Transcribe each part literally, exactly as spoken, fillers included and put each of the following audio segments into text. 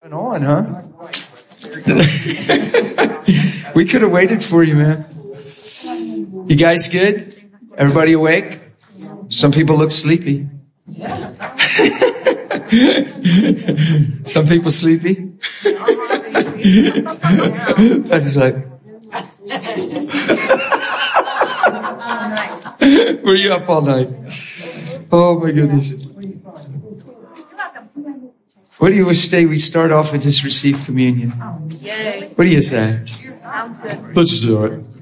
On, huh? We could have waited for you, man. You guys good? Everybody awake? Some people look sleepy. Some people sleepy. I'm just like, were you up all night? Oh my goodness. What do you say we start off and just receive communion? Yay. What do you say? Sounds good. Let's just do it.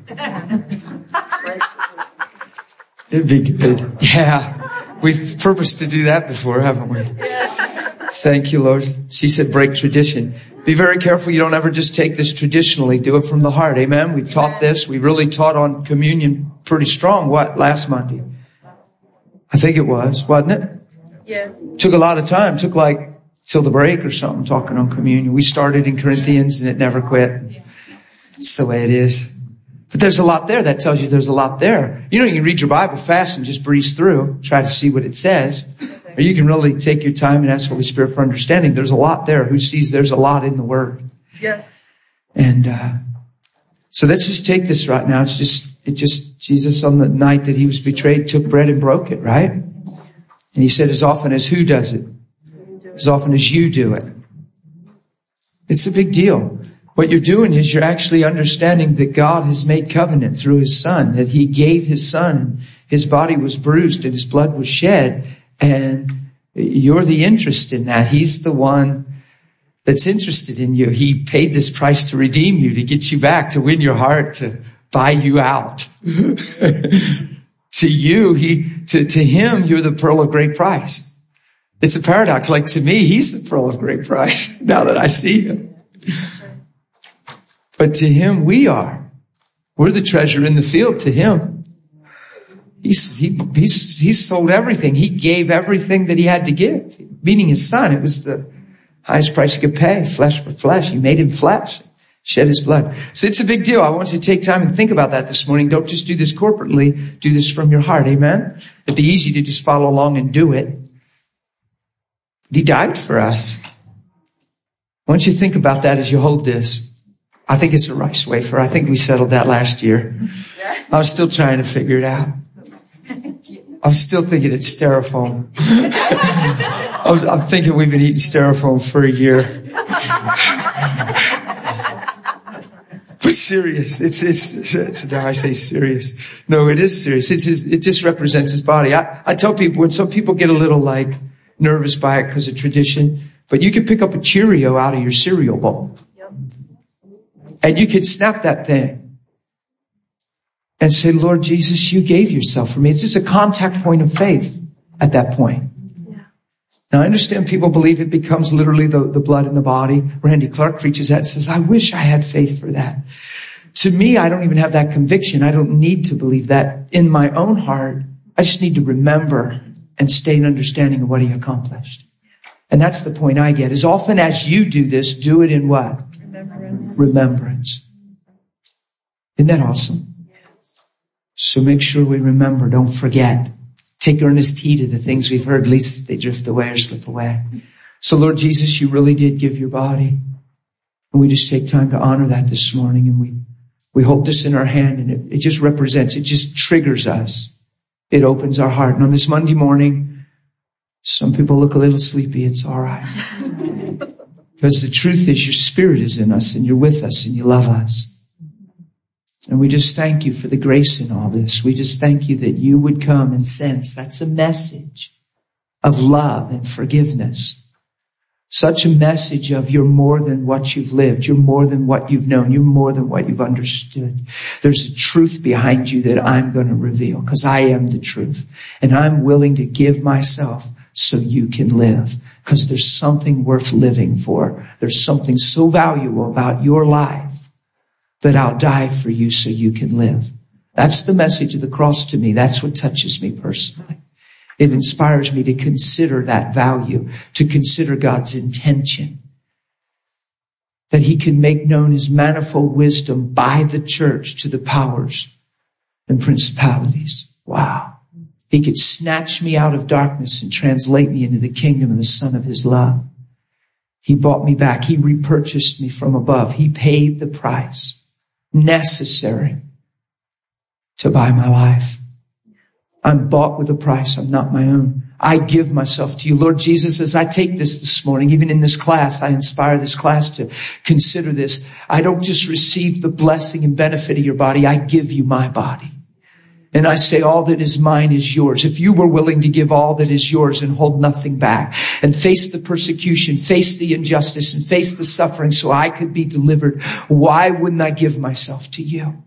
It'd be good. Yeah. We've purposed to do that before, haven't we? Thank you, Lord. She said break tradition. Be very careful you don't ever just take this traditionally. Do it from the heart. Amen. We've taught this. We really taught on communion pretty strong. What? Last Monday. I think it was, wasn't it? Yeah. Took a lot of time. Took like till the break or something, talking on communion. We started in Corinthians and it never quit. It's the way it is. But there's a lot there. That tells you there's a lot there. You know, you can read your Bible fast and just breeze through, try to see what it says. Or you can really take your time and ask Holy Spirit for understanding. There's a lot there. Who sees there's a lot in the Word? Yes. And, uh, so let's just take this right now. It's just, it just, Jesus on the night that he was betrayed took bread and broke it, right? And he said, as often as who does it? As often as you do it. It's a big deal. What you're doing is you're actually understanding that God has made covenant through his son, that he gave his son, his body was bruised and his blood was shed, and you're the interest in that. He's the one that's interested in you. He paid this price to redeem you, to get you back, to win your heart, to buy you out. To you, he, to, to him, you're the pearl of great price. It's a paradox. Like to me, he's the pearl of great price now that I see him. But to him, we are. We're the treasure in the field to him. He's, he, he's, he's sold everything. He gave everything that he had to give, meaning his son. It was the highest price he could pay, flesh for flesh. He made him flesh, shed his blood. So it's a big deal. I want you to take time and think about that this morning. Don't just do this corporately. Do this from your heart. Amen. It'd be easy to just follow along and do it. He died for us. I want you to think about that as you hold this. I think it's a rice wafer. I think we settled that last year. I was still trying to figure it out. I was still thinking it's styrofoam. I'm, I'm thinking we've been eating styrofoam for a year. But serious. It's, it's, it's, it's I say serious. No, it is serious. It's his, it just represents his body. I, I tell people when some people get a little like nervous by it because of tradition, but you could pick up a Cheerio out of your cereal bowl. Yep. And you could snap that thing and say, Lord Jesus, you gave yourself for me. It's just a contact point of faith at that point. Yeah. Now I understand people believe it becomes literally the, the blood in the body. Randy Clark preaches that and says, I wish I had faith for that. To me, I don't even have that conviction. I don't need to believe that in my own heart. I just need to remember and stay in understanding of what he accomplished. And that's the point I get. As often as you do this, do it in what? Remembrance. Remembrance. Isn't that awesome? Yes. So make sure we remember. Don't forget. Take earnest heed of the things we've heard, lest they drift away or slip away. So Lord Jesus, you really did give your body. And we just take time to honor that this morning. And we, we hold this in our hand, and it, it just represents, it just triggers us. It opens our heart. And on this Monday morning, some people look a little sleepy. It's all right. Because the truth is your spirit is in us and you're with us and you love us. And we just thank you for the grace in all this. We just thank you that you would come and sense. That's a message of love and forgiveness. Such a message of you're more than what you've lived. You're more than what you've known. You're more than what you've understood. There's a truth behind you that I'm going to reveal because I am the truth. And I'm willing to give myself so you can live because there's something worth living for. There's something so valuable about your life that I'll die for you so you can live. That's the message of the cross to me. That's what touches me personally. It inspires me to consider that value, to consider God's intention. That he can make known his manifold wisdom by the church to the powers and principalities. Wow. He could snatch me out of darkness and translate me into the kingdom of the Son of his love. He bought me back. He repurchased me from above. He paid the price necessary to buy my life. I'm bought with a price. I'm not my own. I give myself to you. Lord Jesus, as I take this this morning, even in this class, I inspire this class to consider this. I don't just receive the blessing and benefit of your body. I give you my body. And I say all that is mine is yours. If you were willing to give all that is yours and hold nothing back and face the persecution, face the injustice, and face the suffering so I could be delivered, why wouldn't I give myself to you?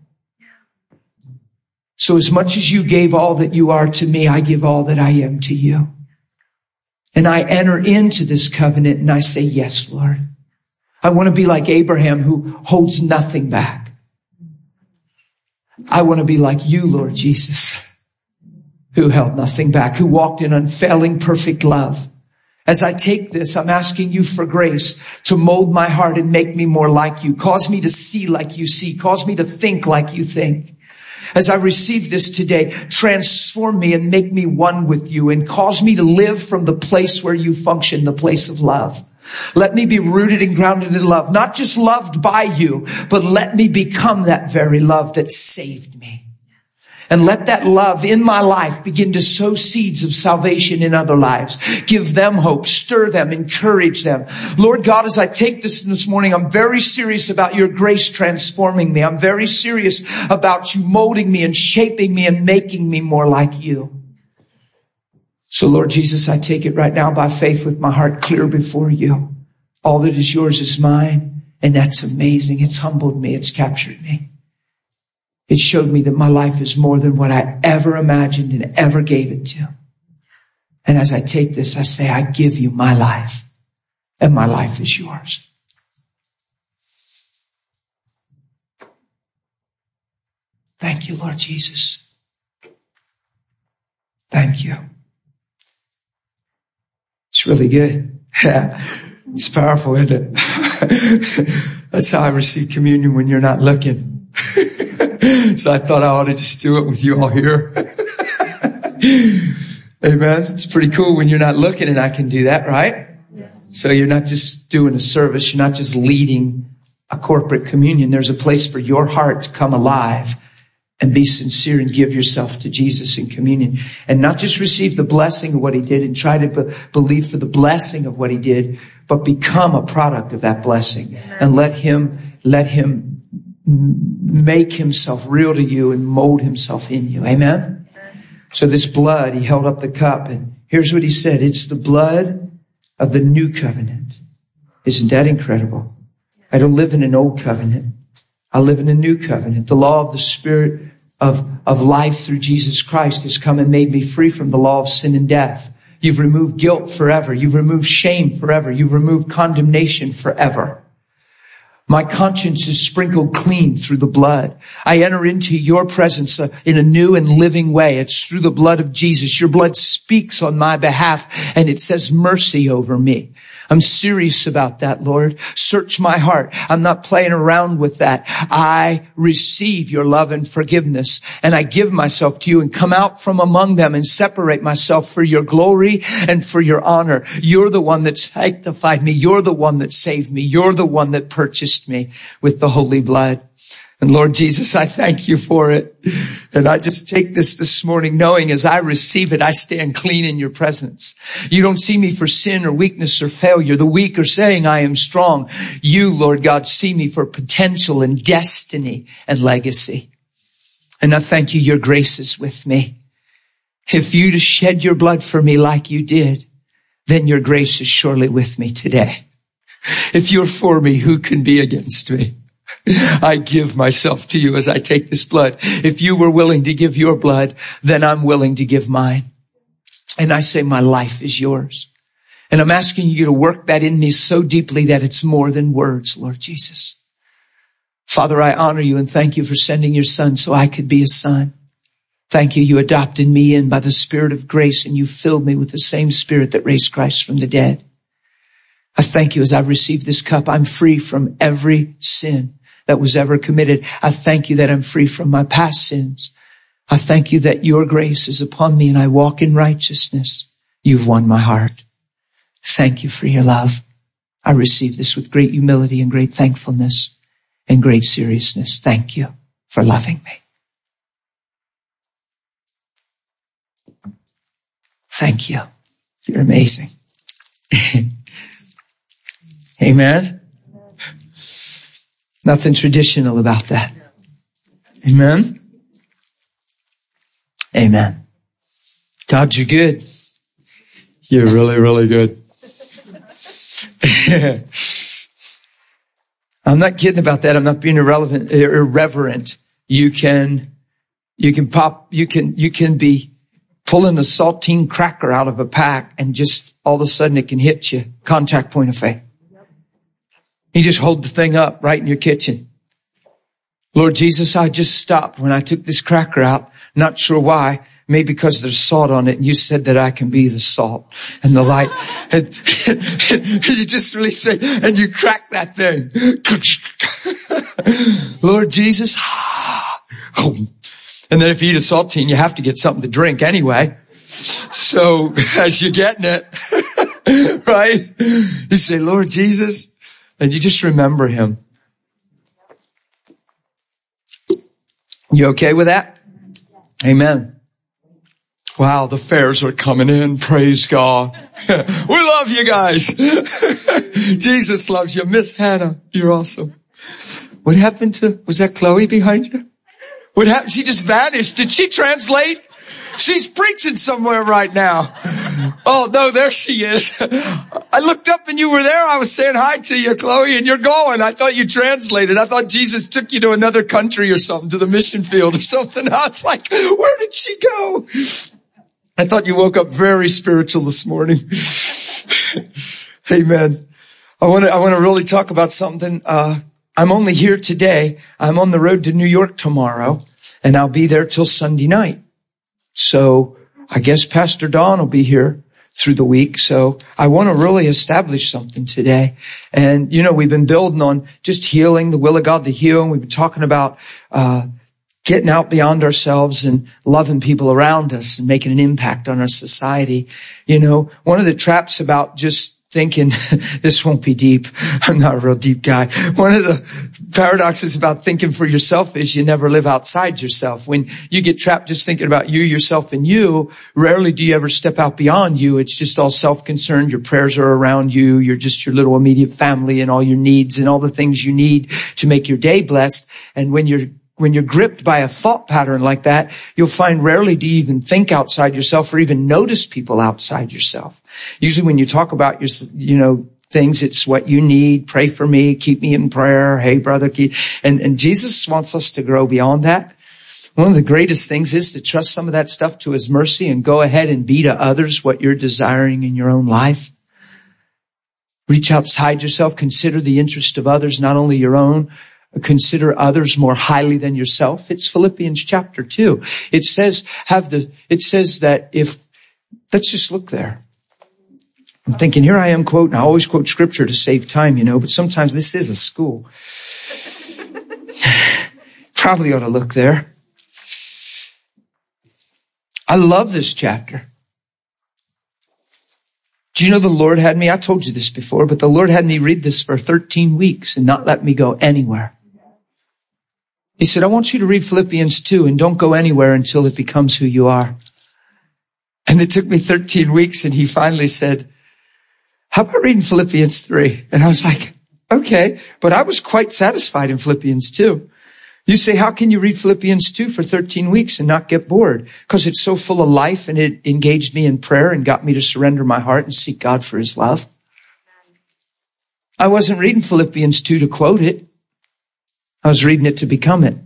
So as much as you gave all that you are to me, I give all that I am to you. And I enter into this covenant and I say, yes, Lord. I want to be like Abraham who holds nothing back. I want to be like you, Lord Jesus, who held nothing back, who walked in unfailing, perfect love. As I take this, I'm asking you for grace to mold my heart and make me more like you. Cause me to see like you see. Cause me to think like you think. As I receive this today, transform me and make me one with you and cause me to live from the place where you function, the place of love. Let me be rooted and grounded in love, not just loved by you, but let me become that very love that saved me. And let that love in my life begin to sow seeds of salvation in other lives. Give them hope, stir them, encourage them. Lord God, as I take this this morning, I'm very serious about your grace transforming me. I'm very serious about you molding me and shaping me and making me more like you. So Lord Jesus, I take it right now by faith with my heart clear before you. All that is yours is mine. And that's amazing. It's humbled me. It's captured me. It showed me that my life is more than what I ever imagined and ever gave it to. And as I take this, I say, I give you my life, and my life is yours. Thank you, Lord Jesus. Thank you. It's really good. It's powerful, isn't it? That's how I receive communion when you're not looking. So I thought I ought to just do it with you all here. Amen. It's pretty cool when you're not looking and I can do that, right? Yes. So you're not just doing a service. You're not just leading a corporate communion. There's a place for your heart to come alive and be sincere and give yourself to Jesus in communion. And not just receive the blessing of what he did and try to be- believe for the blessing of what he did, but become a product of that blessing. Amen. And let him, let him make himself real to you and mold himself in you. Amen? So this blood, he held up the cup and here's what he said. It's the blood of the new covenant. Isn't that incredible? I don't live in an old covenant. I live in a new covenant. The law of the Spirit of, of life through Jesus Christ has come and made me free from the law of sin and death. You've removed guilt forever. You've removed shame forever. You've removed condemnation forever. My conscience is sprinkled clean through the blood. I enter into your presence uh, in a new and living way. It's through the blood of Jesus. Your blood speaks on my behalf and it says mercy over me. I'm serious about that, Lord. Search my heart. I'm not playing around with that. I receive your love and forgiveness, and I give myself to you and come out from among them and separate myself for your glory and for your honor. You're the one that sanctified me. You're the one that saved me. You're the one that purchased me with the holy blood. And Lord Jesus, I thank you for it. And I just take this this morning knowing as I receive it, I stand clean in your presence. You don't see me for sin or weakness or failure, the weak are saying I am strong. You, Lord God, see me for potential and destiny and legacy. And I thank you, your grace is with me. If you to shed your blood for me like you did, then your grace is surely with me today. If you're for me, who can be against me? I give myself to you as I take this blood. If you were willing to give your blood, then I'm willing to give mine. And I say my life is yours. And I'm asking you to work that in me so deeply that it's more than words, Lord Jesus. Father, I honor you and thank you for sending your son so I could be a son. Thank you, you adopted me in by the Spirit of grace and you filled me with the same Spirit that raised Christ from the dead. I thank you as I've received this cup, I'm free from every sin that was ever committed. I thank you that I'm free from my past sins. I thank you that your grace is upon me and I walk in righteousness. You've won my heart. Thank you for your love. I receive this with great humility and great thankfulness and great seriousness. Thank you for loving me. Thank you. You're amazing. Amen. Nothing traditional about that. Amen. Amen. God, you're good. You're really, really good. I'm not kidding about that. I'm not being irrelevant, irreverent. You can, you can pop, you can, you can be pulling a saltine cracker out of a pack and just all of a sudden it can hit you. Contact point of faith. You just hold the thing up right in your kitchen. Lord Jesus, I just stopped when I took this cracker out. Not sure why. Maybe because there's salt on it and you said that I can be the salt and the light. And, and, and you just release it and you crack that thing. Lord Jesus. And then if you eat a saltine, you have to get something to drink anyway. So as you're getting it, right? You say, Lord Jesus, and you just remember him. You okay with that? Amen. Wow, the fares are coming in. Praise God. We love you guys. Jesus loves you. Miss Hannah, you're awesome. What happened to, was that Chloe behind you? What happened? She just vanished. Did she translate? She's preaching somewhere right now. Oh, no, there she is. I looked up and you were there. I was saying hi to you, Chloe, and you're going. I thought you translated. I thought Jesus took you to another country or something, to the mission field or something. I was like, where did she go? I thought you woke up very spiritual this morning. Amen. I want to, I want to really talk about something. Uh, I'm only here today. I'm on the road to New York tomorrow, and I'll be there till Sunday night. So I guess Pastor Don will be here through the week. So I want to really establish something today. And, you know, we've been building on just healing, the will of God to heal. And we've been talking about, uh, getting out beyond ourselves and loving people around us and making an impact on our society. You know, one of the traps about just thinking, this won't be deep. I'm not a real deep guy. One of the paradoxes about thinking for yourself is you never live outside yourself. When you get trapped just thinking about you, yourself, and you, rarely do you ever step out beyond you. It's just all self-concerned. Your prayers are around you. You're just your little immediate family and all your needs and all the things you need to make your day blessed. And when you're When you're gripped by a thought pattern like that, you'll find rarely do you even think outside yourself or even notice people outside yourself. Usually when you talk about your, you know, things, it's what you need. Pray for me. Keep me in prayer. Hey, brother. Keep, and, and Jesus wants us to grow beyond that. One of the greatest things is to trust some of that stuff to his mercy and go ahead and be to others what you're desiring in your own life. Reach outside yourself. Consider the interest of others, not only your own. Consider others more highly than yourself. It's Philippians chapter two. It says, have the, it says that if, let's just look there. I'm thinking, here I am quoting, I always quote scripture to save time, you know, but sometimes this is a school. Probably ought to look there. I love this chapter. Do you know the Lord had me, I told you this before, but the Lord had me read this for thirteen weeks and not let me go anywhere. He said, I want you to read Philippians two and don't go anywhere until it becomes who you are. And it took me thirteen weeks and he finally said, how about reading Philippians three? And I was like, okay, but I was quite satisfied in Philippians two. You say, how can you read Philippians two for thirteen weeks and not get bored? Because it's so full of life and it engaged me in prayer and got me to surrender my heart and seek God for his love. I wasn't reading Philippians two to quote it. I was reading it to become it.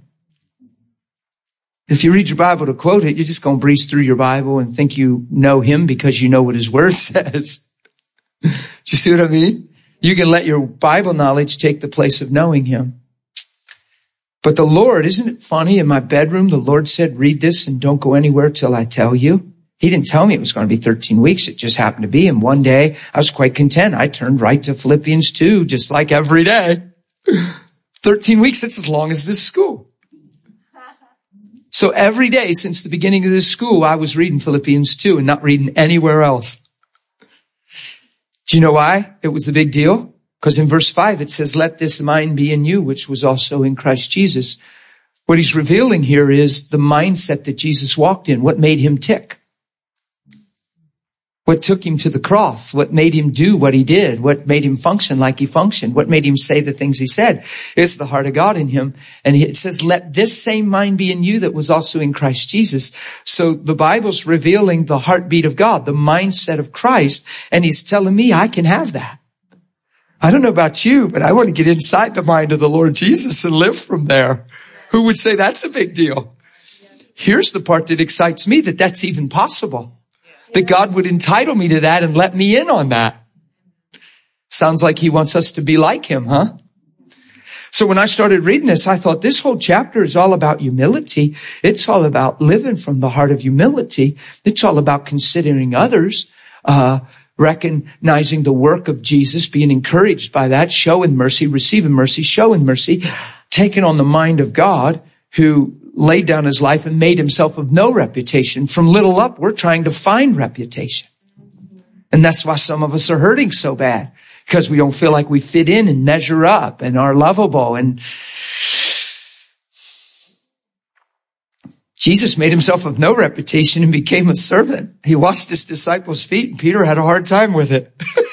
If you read your Bible to quote it, you're just going to breeze through your Bible and think you know him because you know what his word says. Do you see what I mean? You can let your Bible knowledge take the place of knowing him. But the Lord, isn't it funny? In my bedroom, the Lord said, read this and don't go anywhere till I tell you. He didn't tell me it was going to be thirteen weeks. It just happened to be. And one day I was quite content. I turned right to Philippians two, just like every day. thirteen weeks, that's as long as this school. So every day since the beginning of this school, I was reading Philippians two and not reading anywhere else. Do you know why it was a big deal? Because in verse five, it says, let this mind be in you, which was also in Christ Jesus. What he's revealing here is the mindset that Jesus walked in. What made him tick? What took him to the cross? What made him do what he did? What made him function like he functioned? What made him say the things he said? Is the heart of God in him. And it says, let this same mind be in you that was also in Christ Jesus. So the Bible's revealing the heartbeat of God, the mindset of Christ. And he's telling me I can have that. I don't know about you, but I want to get inside the mind of the Lord Jesus and live from there. Who would say that's a big deal? Here's the part that excites me, that that's even possible. That God would entitle me to that and let me in on that. Sounds like he wants us to be like him, huh? So when I started reading this, I thought this whole chapter is all about humility. It's all about living from the heart of humility. It's all about considering others, uh, recognizing the work of Jesus, being encouraged by that, showing mercy, receiving mercy, showing mercy, taking on the mind of God, who laid down his life and made himself of no reputation. From little up, we're trying to find reputation. And that's why some of us are hurting so bad, because we don't feel like we fit in and measure up and are lovable. And Jesus made himself of no reputation and became a servant. He washed his disciples' feet, and Peter had a hard time with it.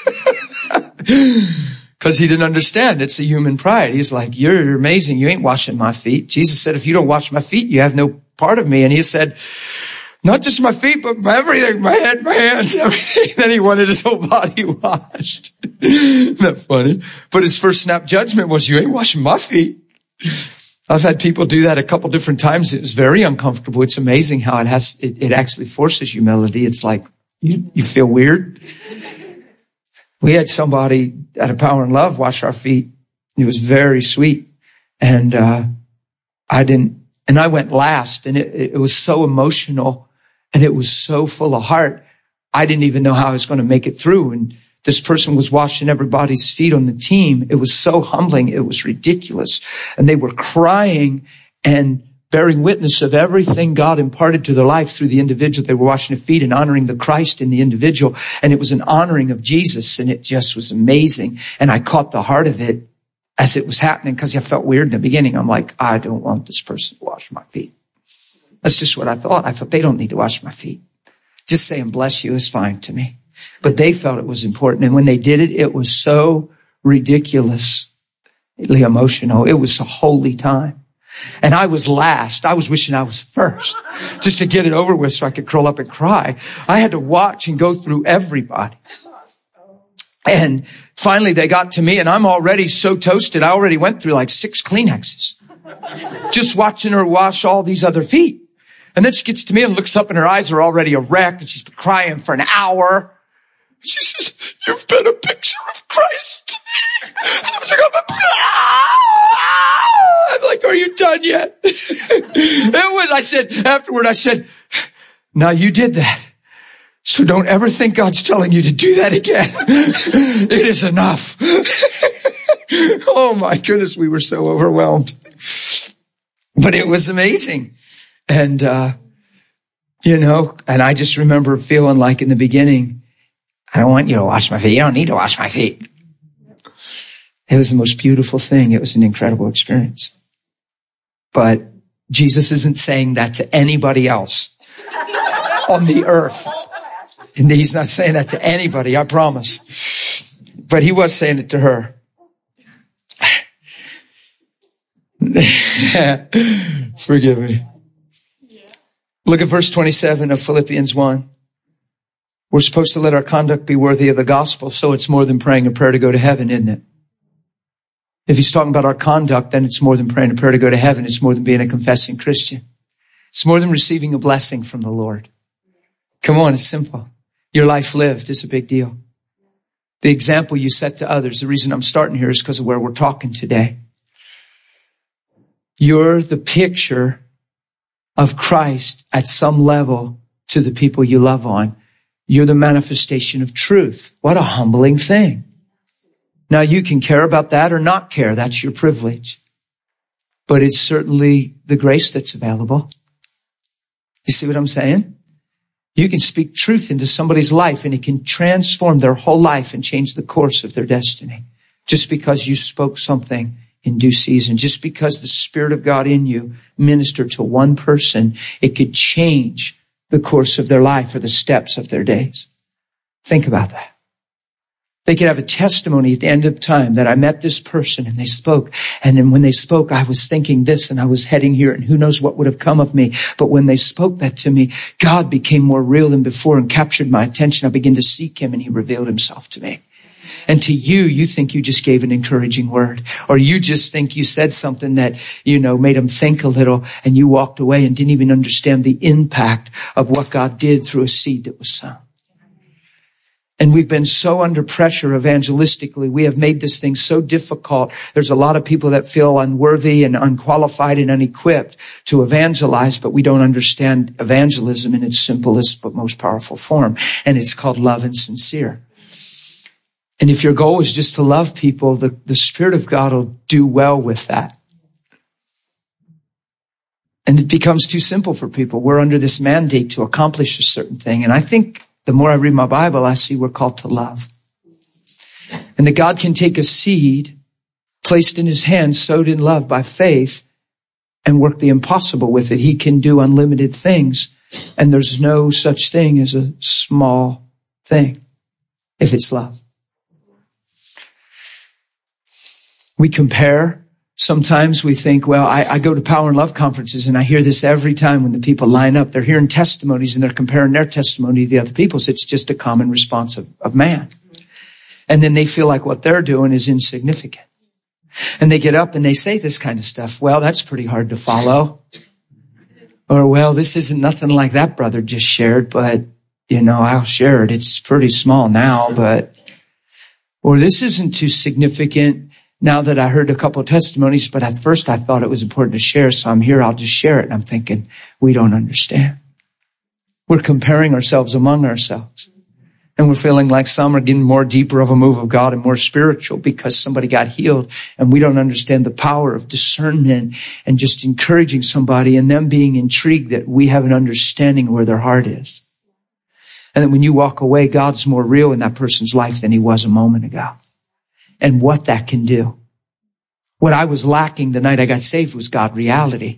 Because he didn't understand. It's a human pride. He's like, you're amazing. You ain't washing my feet. Jesus said, if you don't wash my feet, you have no part of me. And he said, not just my feet, but my everything, my head, my hands, everything. Then he wanted his whole body washed. Isn't that funny? But his first snap judgment was, you ain't washing my feet. I've had people do that a couple different times. It was very uncomfortable. It's amazing how it has, it, it actually forces humility. It's like, you, you feel weird. We had somebody at a Power and Love wash our feet. It was very sweet. And, uh, I didn't, and I went last, and it, it was so emotional, and it was so full of heart. I didn't even know how I was going to make it through. And this person was washing everybody's feet on the team. It was so humbling. It was ridiculous. And they were crying and bearing witness of everything God imparted to their life through the individual. They were washing their feet and honoring the Christ in the individual. And it was an honoring of Jesus. And it just was amazing. And I caught the heart of it as it was happening, because I felt weird in the beginning. I'm like, I don't want this person to wash my feet. That's just what I thought. I thought they don't need to wash my feet. Just saying bless you is fine to me. But they felt it was important. And when they did it, it was so ridiculously emotional. It was a holy time. And I was last. I was wishing I was first, just to get it over with so I could curl up and cry. I had to watch and go through everybody. And finally they got to me, and I'm already so toasted. I already went through like six Kleenexes just watching her wash all these other feet. And then she gets to me and looks up, and her eyes are already a wreck, and she's been crying for an hour. She says, you've been a picture of Christ to me. And I was like, I'm like, are you done yet? It was, I said, afterward, I said, now you did that. So don't ever think God's telling you to do that again. It is enough. Oh my goodness, we were so overwhelmed. But it was amazing. And, uh, you know, and I just remember feeling like in the beginning, I don't want you to wash my feet. You don't need to wash my feet. It was the most beautiful thing. It was an incredible experience. But Jesus isn't saying that to anybody else on the earth. And he's not saying that to anybody, I promise. But he was saying it to her. Forgive me. Look at verse twenty-seven of Philippians one. We're supposed to let our conduct be worthy of the gospel, so it's more than praying a prayer to go to heaven, isn't it? If he's talking about our conduct, then it's more than praying a prayer to go to heaven. It's more than being a confessing Christian. It's more than receiving a blessing from the Lord. Come on, it's simple. Your life lived is a big deal. The example you set to others, the reason I'm starting here is because of where we're talking today. You're the picture of Christ at some level to the people you love on. You're the manifestation of truth. What a humbling thing. Now you can care about that or not care. That's your privilege. But it's certainly the grace that's available. You see what I'm saying? You can speak truth into somebody's life, and it can transform their whole life and change the course of their destiny. Just because you spoke something in due season, just because the Spirit of God in you ministered to one person, it could change the course of their life or the steps of their days. Think about that. They could have a testimony at the end of time that I met this person and they spoke. And then when they spoke, I was thinking this and I was heading here and who knows what would have come of me. But when they spoke that to me, God became more real than before and captured my attention. I began to seek him and he revealed himself to me. And to you, you think you just gave an encouraging word, or you just think you said something that, you know, made them think a little, and you walked away and didn't even understand the impact of what God did through a seed that was sown. And we've been so under pressure evangelistically. We have made this thing so difficult. There's a lot of people that feel unworthy and unqualified and unequipped to evangelize, but we don't understand evangelism in its simplest but most powerful form. And it's called love and sincere. And if your goal is just to love people, the, the Spirit of God will do well with that. And it becomes too simple for people. We're under this mandate to accomplish a certain thing. And I think the more I read my Bible, I see we're called to love. And that God can take a seed placed in his hand, sowed in love by faith, and work the impossible with it. He can do unlimited things. And there's no such thing as a small thing if it's love. We compare. Sometimes we think, well, I, I go to Power and Love conferences and I hear this every time when the people line up. They're hearing testimonies and they're comparing their testimony to the other people's. It's just a common response of, of man. And then they feel like what they're doing is insignificant. And they get up and they say this kind of stuff. Well, that's pretty hard to follow. Or, well, this isn't nothing like that brother just shared, but, you know, I'll share it. It's pretty small now, but, or this isn't too significant. Now that I heard a couple of testimonies, but at first I thought it was important to share, so I'm here, I'll just share it. And I'm thinking, we don't understand. We're comparing ourselves among ourselves. And we're feeling like some are getting more deeper of a move of God and more spiritual because somebody got healed. And we don't understand the power of discernment and just encouraging somebody and them being intrigued that we have an understanding of where their heart is. And then when you walk away, God's more real in that person's life than he was a moment ago. And what that can do. What I was lacking the night I got saved was God reality.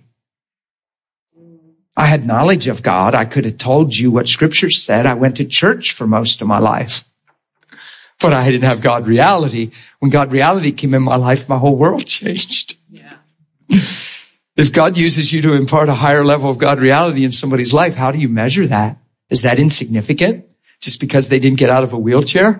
I had knowledge of God. I could have told you what Scripture said. I went to church for most of my life. But I didn't have God reality. When God reality came in my life, my whole world changed. Yeah. If God uses you to impart a higher level of God reality in somebody's life, how do you measure that? Is that insignificant? Just because they didn't get out of a wheelchair?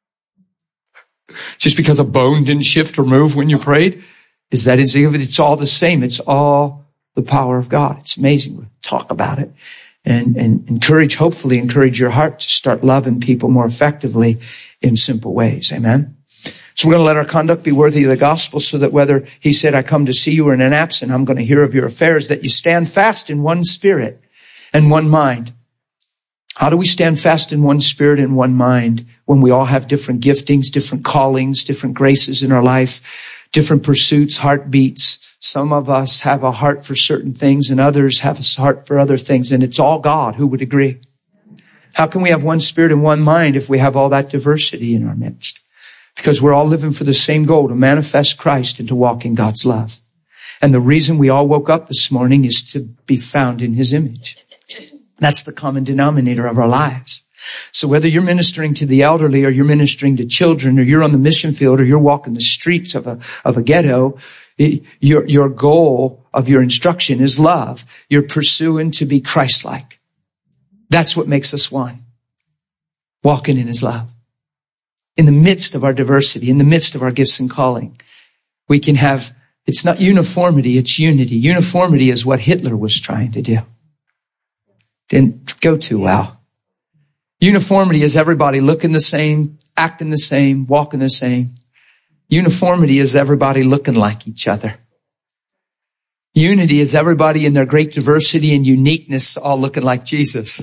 Just because a bone didn't shift or move when you prayed? Is that insignificant? It's all the same. It's all the power of God. It's amazing. We'll talk about it and, and encourage, hopefully encourage your heart to start loving people more effectively in simple ways. Amen. So we're going to let our conduct be worthy of the gospel so that whether he said, I come to see you or in an absent, I'm going to hear of your affairs, that you stand fast in one spirit and one mind. How do we stand fast in one spirit and one mind when we all have different giftings, different callings, different graces in our life, different pursuits, heartbeats? Some of us have a heart for certain things and others have a heart for other things, and it's all God. Who would agree? How can we have one spirit and one mind if we have all that diversity in our midst? Because we're all living for the same goal, to manifest Christ and to walk in God's love. And the reason we all woke up this morning is to be found in his image. That's the common denominator of our lives. So whether you're ministering to the elderly or you're ministering to children or you're on the mission field or you're walking the streets of a, of a ghetto, your, your goal of your instruction is love. You're pursuing to be Christ-like. That's what makes us one. Walking in his love. In the midst of our diversity, in the midst of our gifts and calling, we can have, it's not uniformity, it's unity. Uniformity is what Hitler was trying to do. Didn't go too well. Uniformity is everybody looking the same, acting the same, walking the same. Uniformity is everybody looking like each other. Unity is everybody in their great diversity and uniqueness all looking like Jesus.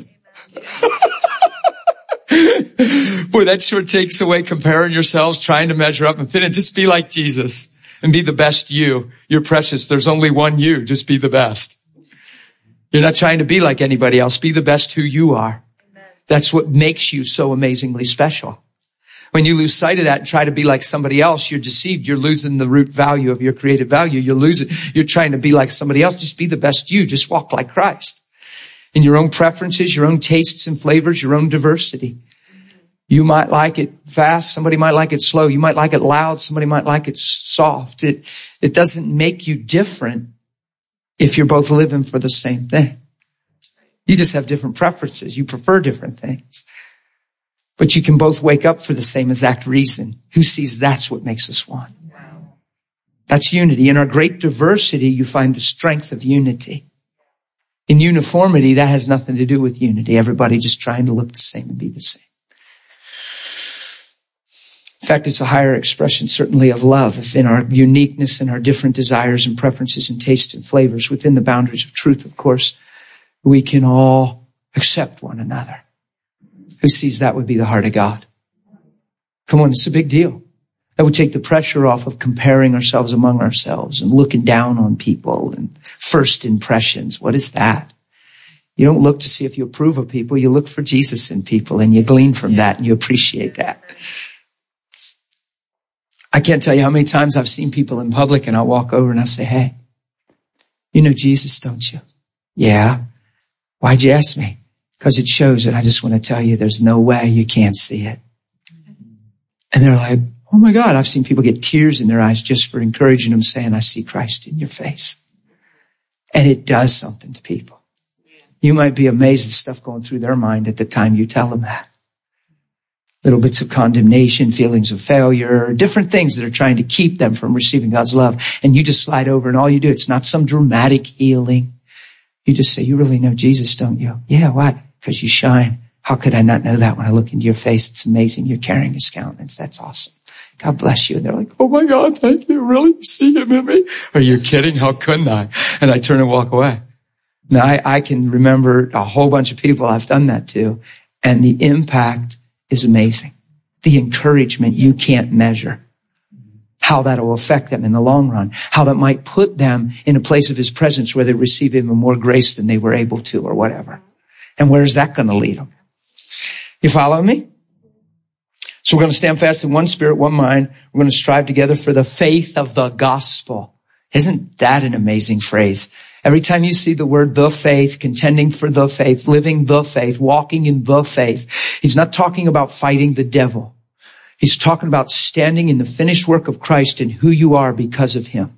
Boy, that sure takes away comparing yourselves, trying to measure up and fit in. Just be like Jesus and be the best you. You're precious. There's only one you. Just be the best. You're not trying to be like anybody else. Be the best who you are. Amen. That's what makes you so amazingly special. When you lose sight of that and try to be like somebody else, you're deceived. You're losing the root value of your created value. You're losing, you're trying to be like somebody else. Just be the best you. Just walk like Christ. In your own preferences, your own tastes and flavors, your own diversity. You might like it fast. Somebody might like it slow. You might like it loud. Somebody might like it soft. It, it doesn't make you different if you're both living for the same thing. You just have different preferences. You prefer different things. But you can both wake up for the same exact reason. Who sees that's what makes us one? That's unity. In our great diversity, you find the strength of unity. In uniformity, that has nothing to do with unity. Everybody just trying to look the same and be the same. In fact, it's a higher expression, certainly, of love. If in our uniqueness and our different desires and preferences and tastes and flavors, within the boundaries of truth, of course, we can all accept one another. Who sees that would be the heart of God? Come on, it's a big deal. That would take the pressure off of comparing ourselves among ourselves and looking down on people and first impressions. What is that? You don't look to see if you approve of people. You look for Jesus in people, and you glean from that, and you appreciate that. I can't tell you how many times I've seen people in public, and I'll walk over and I'll say, hey, you know Jesus, don't you? Yeah. Why'd you ask me? Because it shows it. I just want to tell you there's no way you can't see it. And they're like, oh my God, I've seen people get tears in their eyes just for encouraging them, saying, I see Christ in your face. And it does something to people. You might be amazed at stuff going through their mind at the time you tell them that. Little bits of condemnation, feelings of failure, different things that are trying to keep them from receiving God's love. And you just slide over, and all you do, it's not some dramatic healing. You just say, you really know Jesus, don't you? Yeah, why? Because you shine. How could I not know that when I look into your face? It's amazing. You're carrying his countenance. That's awesome. God bless you. And they're like, oh my God, thank you. Really? You see him in me? Are you kidding? How couldn't I? And I turn and walk away. Now, I, I can remember a whole bunch of people I've done that to, and the impact is amazing. The encouragement you can't measure. How that will affect them in the long run. How that might put them in a place of his presence where they receive even more grace than they were able to, or whatever. And where is that going to lead them? You follow me? So we're going to stand fast in one spirit, one mind. We're going to strive together for the faith of the gospel. Isn't that an amazing phrase? Every time you see the word the faith, contending for the faith, living the faith, walking in the faith, he's not talking about fighting the devil. He's talking about standing in the finished work of Christ and who you are because of him.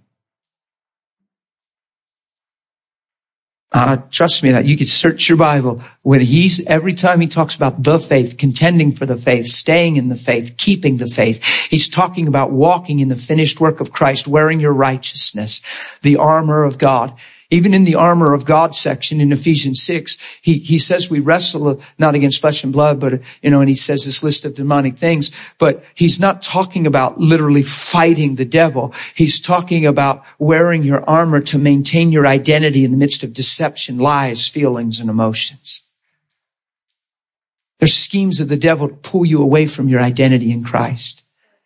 Uh, trust me that you can search your Bible. When he's, every time he talks about the faith, contending for the faith, staying in the faith, keeping the faith, he's talking about walking in the finished work of Christ, wearing your righteousness, the armor of God. Even in the armor of God section in Ephesians six, he, he says we wrestle not against flesh and blood, but, you know, and he says this list of demonic things, but he's not talking about literally fighting the devil. He's talking about wearing your armor to maintain your identity in the midst of deception, lies, feelings, and emotions. There's schemes of the devil to pull you away from your identity in Christ.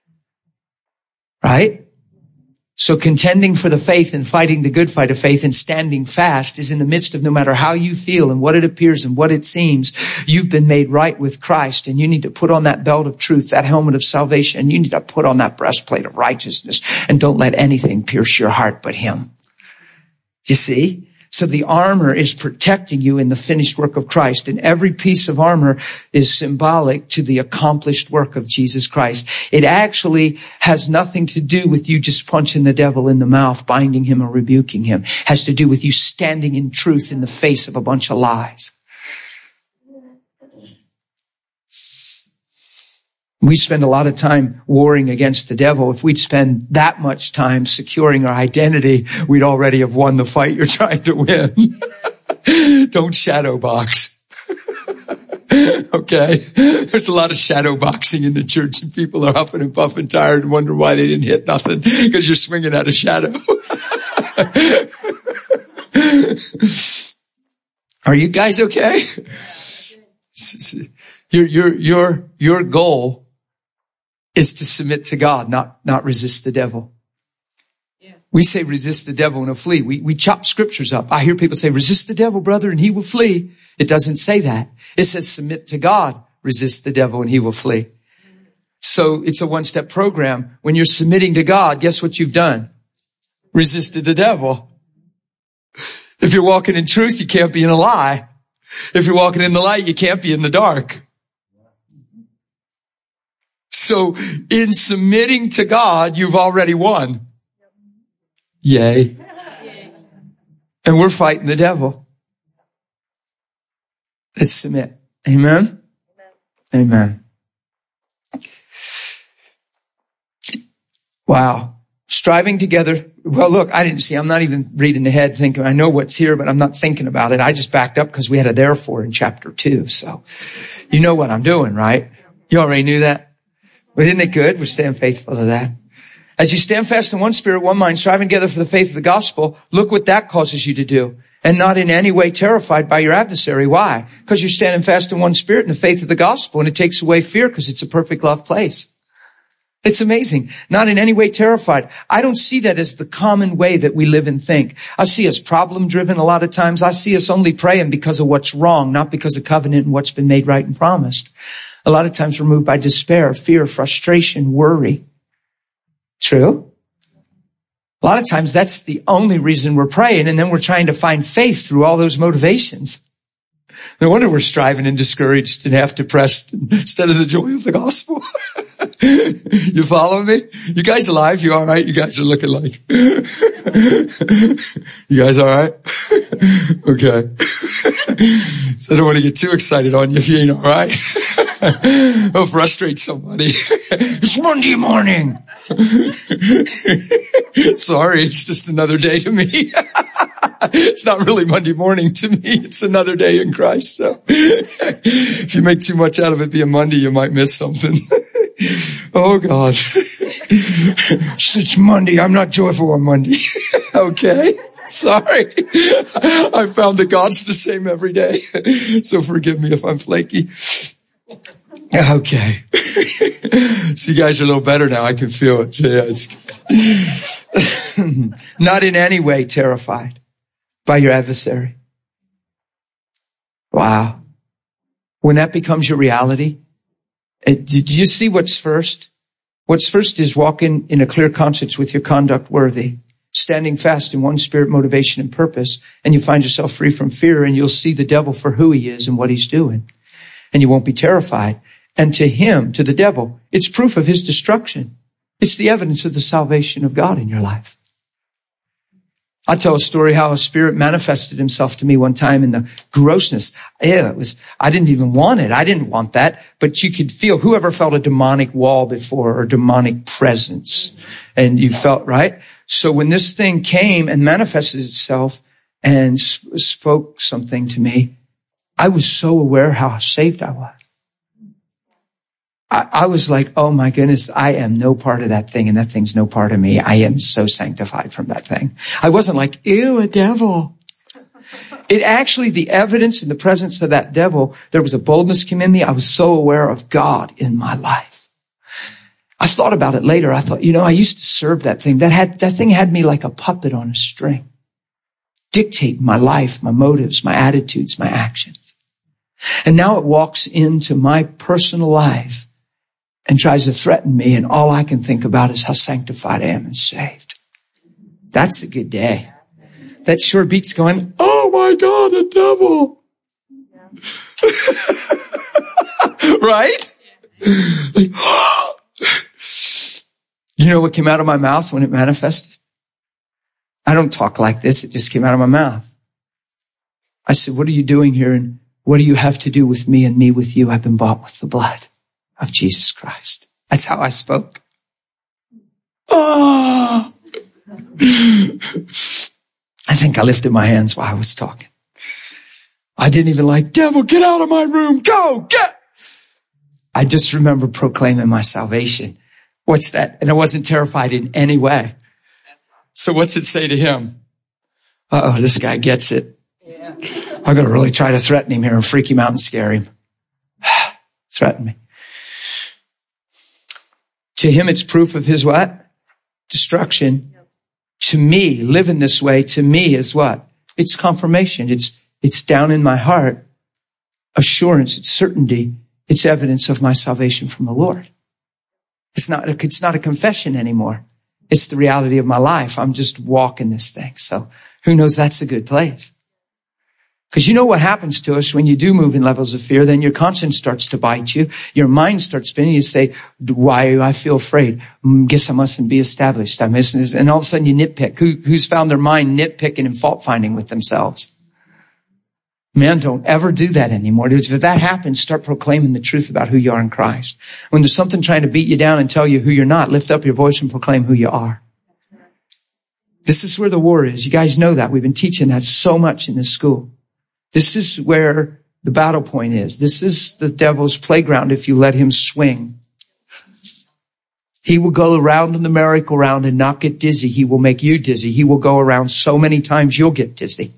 Right? So contending for the faith and fighting the good fight of faith and standing fast is in the midst of no matter how you feel and what it appears and what it seems, you've been made right with Christ, and you need to put on that belt of truth, that helmet of salvation, and you need to put on that breastplate of righteousness, and don't let anything pierce your heart but him. You see? So the armor is protecting you in the finished work of Christ, and every piece of armor is symbolic to the accomplished work of Jesus Christ. It actually has nothing to do with you just punching the devil in the mouth, binding him or rebuking him. It has to do with you standing in truth in the face of a bunch of lies. We spend a lot of time warring against the devil. If we'd spend that much time securing our identity, we'd already have won the fight you're trying to win. Don't shadow box. Okay? There's a lot of shadow boxing in the church, and people are huffing and puffing, tired, and wonder why they didn't hit nothing, because you're swinging at a shadow. Are you guys okay? Your, your, your, your goal is to submit to God, not, not resist the devil. Yeah. We say resist the devil and he'll flee. We, we chop scriptures up. I hear people say, resist the devil, brother, and he will flee. It doesn't say that. It says submit to God, resist the devil, and he will flee. So it's a one-step program. When you're submitting to God, guess what you've done? Resisted the devil. If you're walking in truth, you can't be in a lie. If you're walking in the light, you can't be in the dark. So in submitting to God, you've already won. Yay. And we're fighting the devil. Let's submit. Amen? Amen. Wow. Striving together. Well, look, I didn't see. I'm not even reading ahead thinking, I know what's here, but I'm not thinking about it. I just backed up because we had a therefore in chapter two. So you know what I'm doing, right? You already knew that. But isn't it good? We're staying faithful to that. As you stand fast in one spirit, one mind, striving together for the faith of the gospel, look what that causes you to do. And not in any way terrified by your adversary. Why? Because you're standing fast in one spirit in the faith of the gospel, and it takes away fear because it's a perfect love place. It's amazing. Not in any way terrified. I don't see that as the common way that we live and think. I see us problem driven a lot of times. I see us only praying because of what's wrong, not because of covenant and what's been made right and promised. A lot of times we're moved by despair, fear, frustration, worry. True? A lot of times that's the only reason we're praying, and then we're trying to find faith through all those motivations. No wonder we're striving and discouraged and half depressed instead of the joy of the gospel. You follow me? You guys alive? You all right? You guys are looking like. You guys all right? Okay. So I don't want to get too excited on you if you ain't all right. It'll frustrate somebody. It's Monday morning. Sorry, it's just another day to me. It's not really Monday morning to me. It's another day in Christ. So if you make too much out of it being Monday, you might miss something. Oh God. It's Monday. I'm not joyful on Monday. Okay. Sorry. I found that God's the same every day. So forgive me if I'm flaky. Okay. So you guys are a little better now. I can feel it. So yeah, it's good. Not in any way terrified by your adversary. Wow. When that becomes your reality, it, did you see what's first? What's first is walking in a clear conscience with your conduct worthy, standing fast in one spirit, motivation, and purpose, and you find yourself free from fear, and you'll see the devil for who he is and what he's doing. And you won't be terrified. And to him, to the devil, it's proof of his destruction. It's the evidence of the salvation of God in your life. I tell a story how a spirit manifested himself to me one time in the grossness. Yeah, it was, I didn't even want it. I didn't want that. But you could feel, whoever felt a demonic wall before or demonic presence? And you felt, right? So when this thing came and manifested itself and sp- spoke something to me, I was so aware how saved I was. I, I was like, oh my goodness, I am no part of that thing, and that thing's no part of me. I am so sanctified from that thing. I wasn't like, ew, a devil. It actually, the evidence in the presence of that devil, there was a boldness came in me. I was so aware of God in my life. I thought about it later. I thought, you know, I used to serve that thing. That had, that thing had me like a puppet on a string, dictate my life, my motives, my attitudes, my actions. And now it walks into my personal life and tries to threaten me, and all I can think about is how sanctified I am and saved. That's a good day. That sure beats going, oh my God, a devil. Right? Like, oh. You know what came out of my mouth when it manifested? I don't talk like this. It just came out of my mouth. I said, what are you doing here? And what do you have to do with me and me with you? I've been bought with the blood of Jesus Christ. That's how I spoke. Oh. I think I lifted my hands while I was talking. I didn't even like, devil, get out of my room. Go, get. I just remember proclaiming my salvation. What's that? And I wasn't terrified in any way. So what's it say to him? Uh-oh, this guy gets it. Yeah. I'm going to really try to threaten him here and freak him out and scare him. Threaten me. To him, it's proof of his what? Destruction. Yep. To me, living this way, to me is what? It's confirmation. It's, it's down in my heart. Assurance. It's certainty. It's evidence of my salvation from the Lord. It's not, a, it's not a confession anymore. It's the reality of my life. I'm just walking this thing. So who knows? That's a good place. Because you know what happens to us when you do move in levels of fear, then your conscience starts to bite you. Your mind starts spinning. You say, why do I feel afraid? Guess I mustn't be established. I'm missing this. And all of a sudden you nitpick. Who, who's found their mind nitpicking and fault finding with themselves? Man, don't ever do that anymore. If that happens, start proclaiming the truth about who you are in Christ. When there's something trying to beat you down and tell you who you're not, lift up your voice and proclaim who you are. This is where the war is. You guys know that. We've been teaching that so much in this school. This is where the battle point is. This is the devil's playground if you let him swing. He will go around in the merry-go-round and not get dizzy. He will make you dizzy. He will go around so many times you'll get dizzy.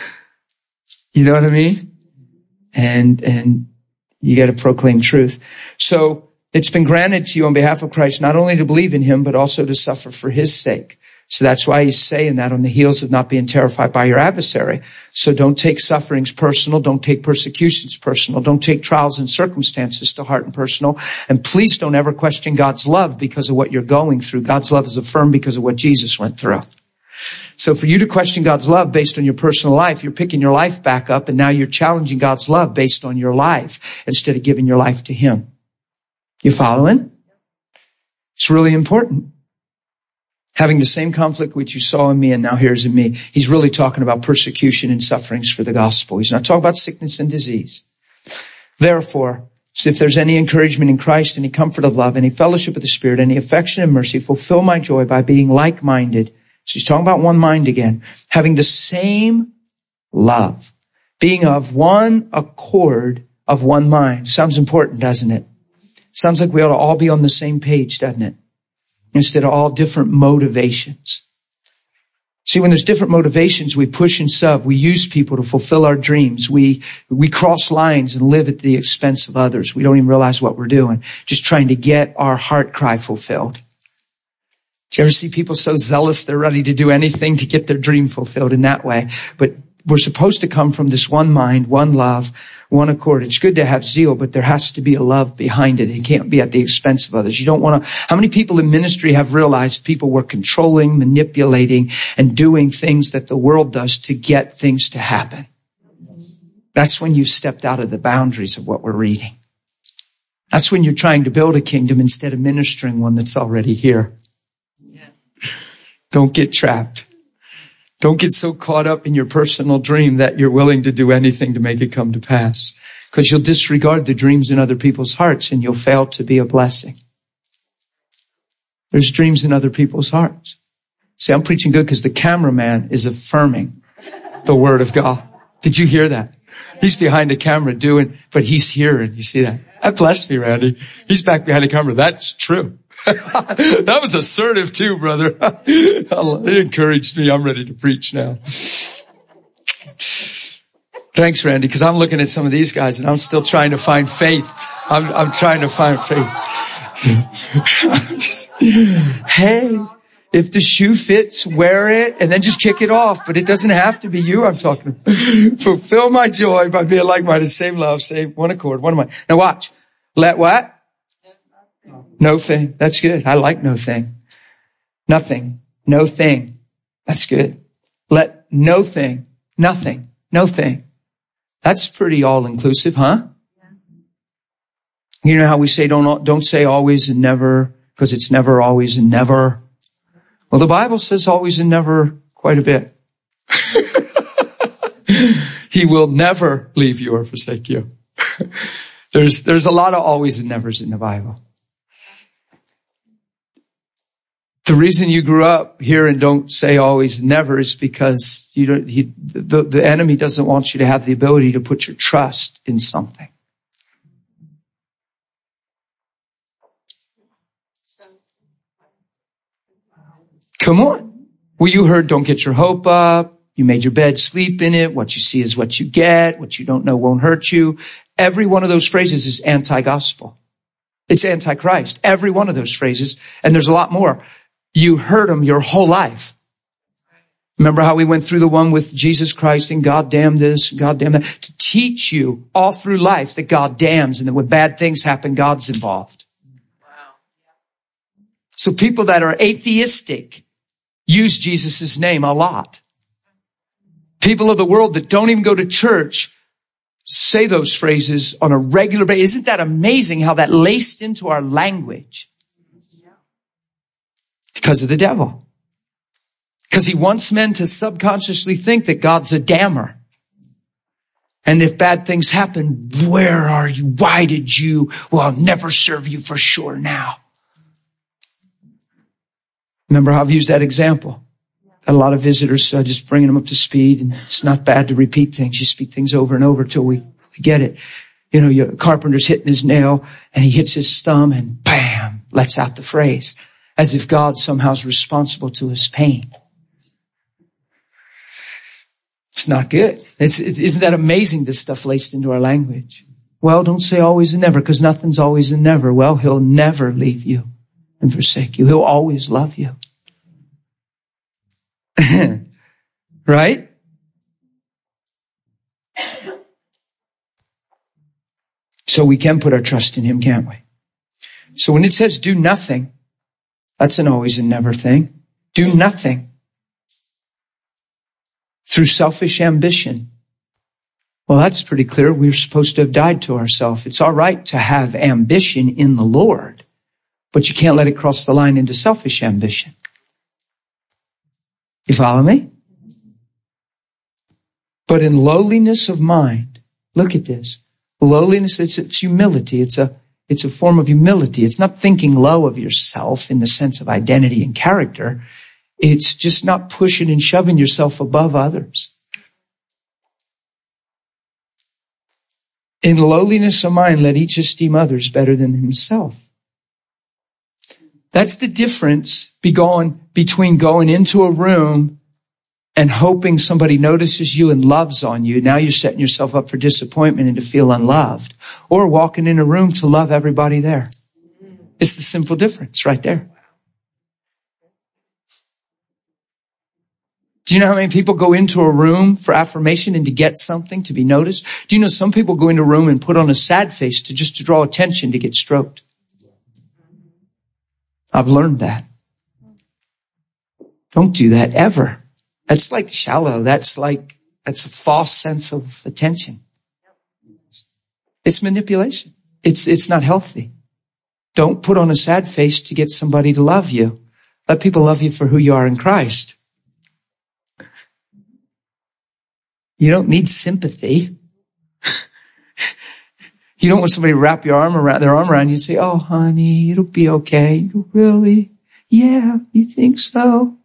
You know what I mean? And, and you got to proclaim truth. So it's been granted to you on behalf of Christ, not only to believe in him, but also to suffer for his sake. So that's why he's saying that on the heels of not being terrified by your adversary. So don't take sufferings personal. Don't take persecutions personal. Don't take trials and circumstances to heart and personal. And please don't ever question God's love because of what you're going through. God's love is affirmed because of what Jesus went through. So for you to question God's love based on your personal life, you're picking your life back up, and now you're challenging God's love based on your life instead of giving your life to him. You following? It's really important. Having the same conflict which you saw in me and now here's in me. He's really talking about persecution and sufferings for the gospel. He's not talking about sickness and disease. Therefore, so if there's any encouragement in Christ, any comfort of love, any fellowship of the Spirit, any affection and mercy, fulfill my joy by being like-minded. So he's talking about one mind again. Having the same love. Being of one accord, of one mind. Sounds important, doesn't it? Sounds like we ought to all be on the same page, doesn't it? Instead of all different motivations. See, when there's different motivations, we push and shove. We use people to fulfill our dreams. We, we cross lines and live at the expense of others. We don't even realize what we're doing. Just trying to get our heart cry fulfilled. Do you ever see people so zealous they're ready to do anything to get their dream fulfilled in that way? But we're supposed to come from this one mind, one love, one accord. It's good to have zeal, but there has to be a love behind it. It can't be at the expense of others. You don't want to. How many people in ministry have realized people were controlling, manipulating, and doing things that the world does to get things to happen? That's when you've stepped out of the boundaries of what we're reading. That's when you're trying to build a kingdom instead of ministering one that's already here. Yes. Don't get trapped. Don't get so caught up in your personal dream that you're willing to do anything to make it come to pass. Because you'll disregard the dreams in other people's hearts and you'll fail to be a blessing. There's dreams in other people's hearts. See, I'm preaching good because the cameraman is affirming the word of God. Did you hear that? He's behind the camera doing, but he's hearing. You see that? That blessed me, Randy. He's back behind the camera. That's true. That was assertive too, brother. It encouraged me. I'm ready to preach now. Thanks, Randy, because I'm looking at some of these guys and I'm still trying to find faith. I'm, I'm trying to find faith. Just, hey, if the shoe fits, wear it and then just kick it off. But it doesn't have to be you I'm talking about. Fulfill my joy by being like-minded, same love, same one accord, one mind. Now watch. Let what? No thing. That's good. I like no thing. Nothing. No thing. That's good. Let no thing. Nothing. No thing. That's pretty all-inclusive, huh? You know how we say don't, don't say always and never because it's never, always, and never. Well, the Bible says always and never quite a bit. He will never leave you or forsake you. There's, there's a lot of always and nevers in the Bible. The reason you grew up here and don't say always and never is because you don't, he, the, the enemy doesn't want you to have the ability to put your trust in something. Come on. Well, you heard don't get your hope up. You made your bed, sleep in it. What you see is what you get. What you don't know won't hurt you. Every one of those phrases is anti-gospel. It's anti-Christ. Every one of those phrases. And there's a lot more. You heard them your whole life. Remember how we went through the one with Jesus Christ and God damn this, God damn that, to teach you all through life that God damns and that when bad things happen, God's involved. Wow. So people that are atheistic use Jesus' name a lot. People of the world that don't even go to church say those phrases on a regular basis. Isn't that amazing how that laced into our language? Because of the devil. Because he wants men to subconsciously think that God's a damner. And if bad things happen, where are you? Why did you? Well, I'll never serve you for sure now. Remember how I've used that example? Got a lot of visitors, so just bringing them up to speed. And it's not bad to repeat things. You speak things over and over till we, we get it. You know, your carpenter's hitting his nail and he hits his thumb and bam, lets out the phrase as if God somehow is responsible to his pain. It's not good. It's, it, isn't that amazing, this stuff laced into our language? Well, don't say always and never, because nothing's always and never. Well, he'll never leave you and forsake you. He'll always love you. Right? So we can put our trust in him, can't we? So when it says do nothing, that's an always and never thing. Do nothing through selfish ambition. Well, that's pretty clear. We're supposed to have died to ourselves. It's all right to have ambition in the Lord, but you can't let it cross the line into selfish ambition. You follow me? But in lowliness of mind, look at this. Lowliness, it's, it's humility. It's a, it's a form of humility. It's not thinking low of yourself in the sense of identity and character. It's just not pushing and shoving yourself above others. In lowliness of mind, let each esteem others better than himself. That's the difference be going, between going into a room and hoping somebody notices you and loves on you. Now you're setting yourself up for disappointment and to feel unloved. Or walking in a room to love everybody there. It's the simple difference right there. Do you know how many people go into a room for affirmation and to get something, to be noticed? Do you know some people go into a room and put on a sad face to just to draw attention, to get stroked? I've learned that. Don't do that ever. That's like shallow. That's like, that's a false sense of attention. It's manipulation. It's, it's not healthy. Don't put on a sad face to get somebody to love you. Let people love you for who you are in Christ. You don't need sympathy. You don't want somebody to wrap your arm around, their arm around you and say, oh, honey, it'll be okay. You go, really? Yeah, you think so?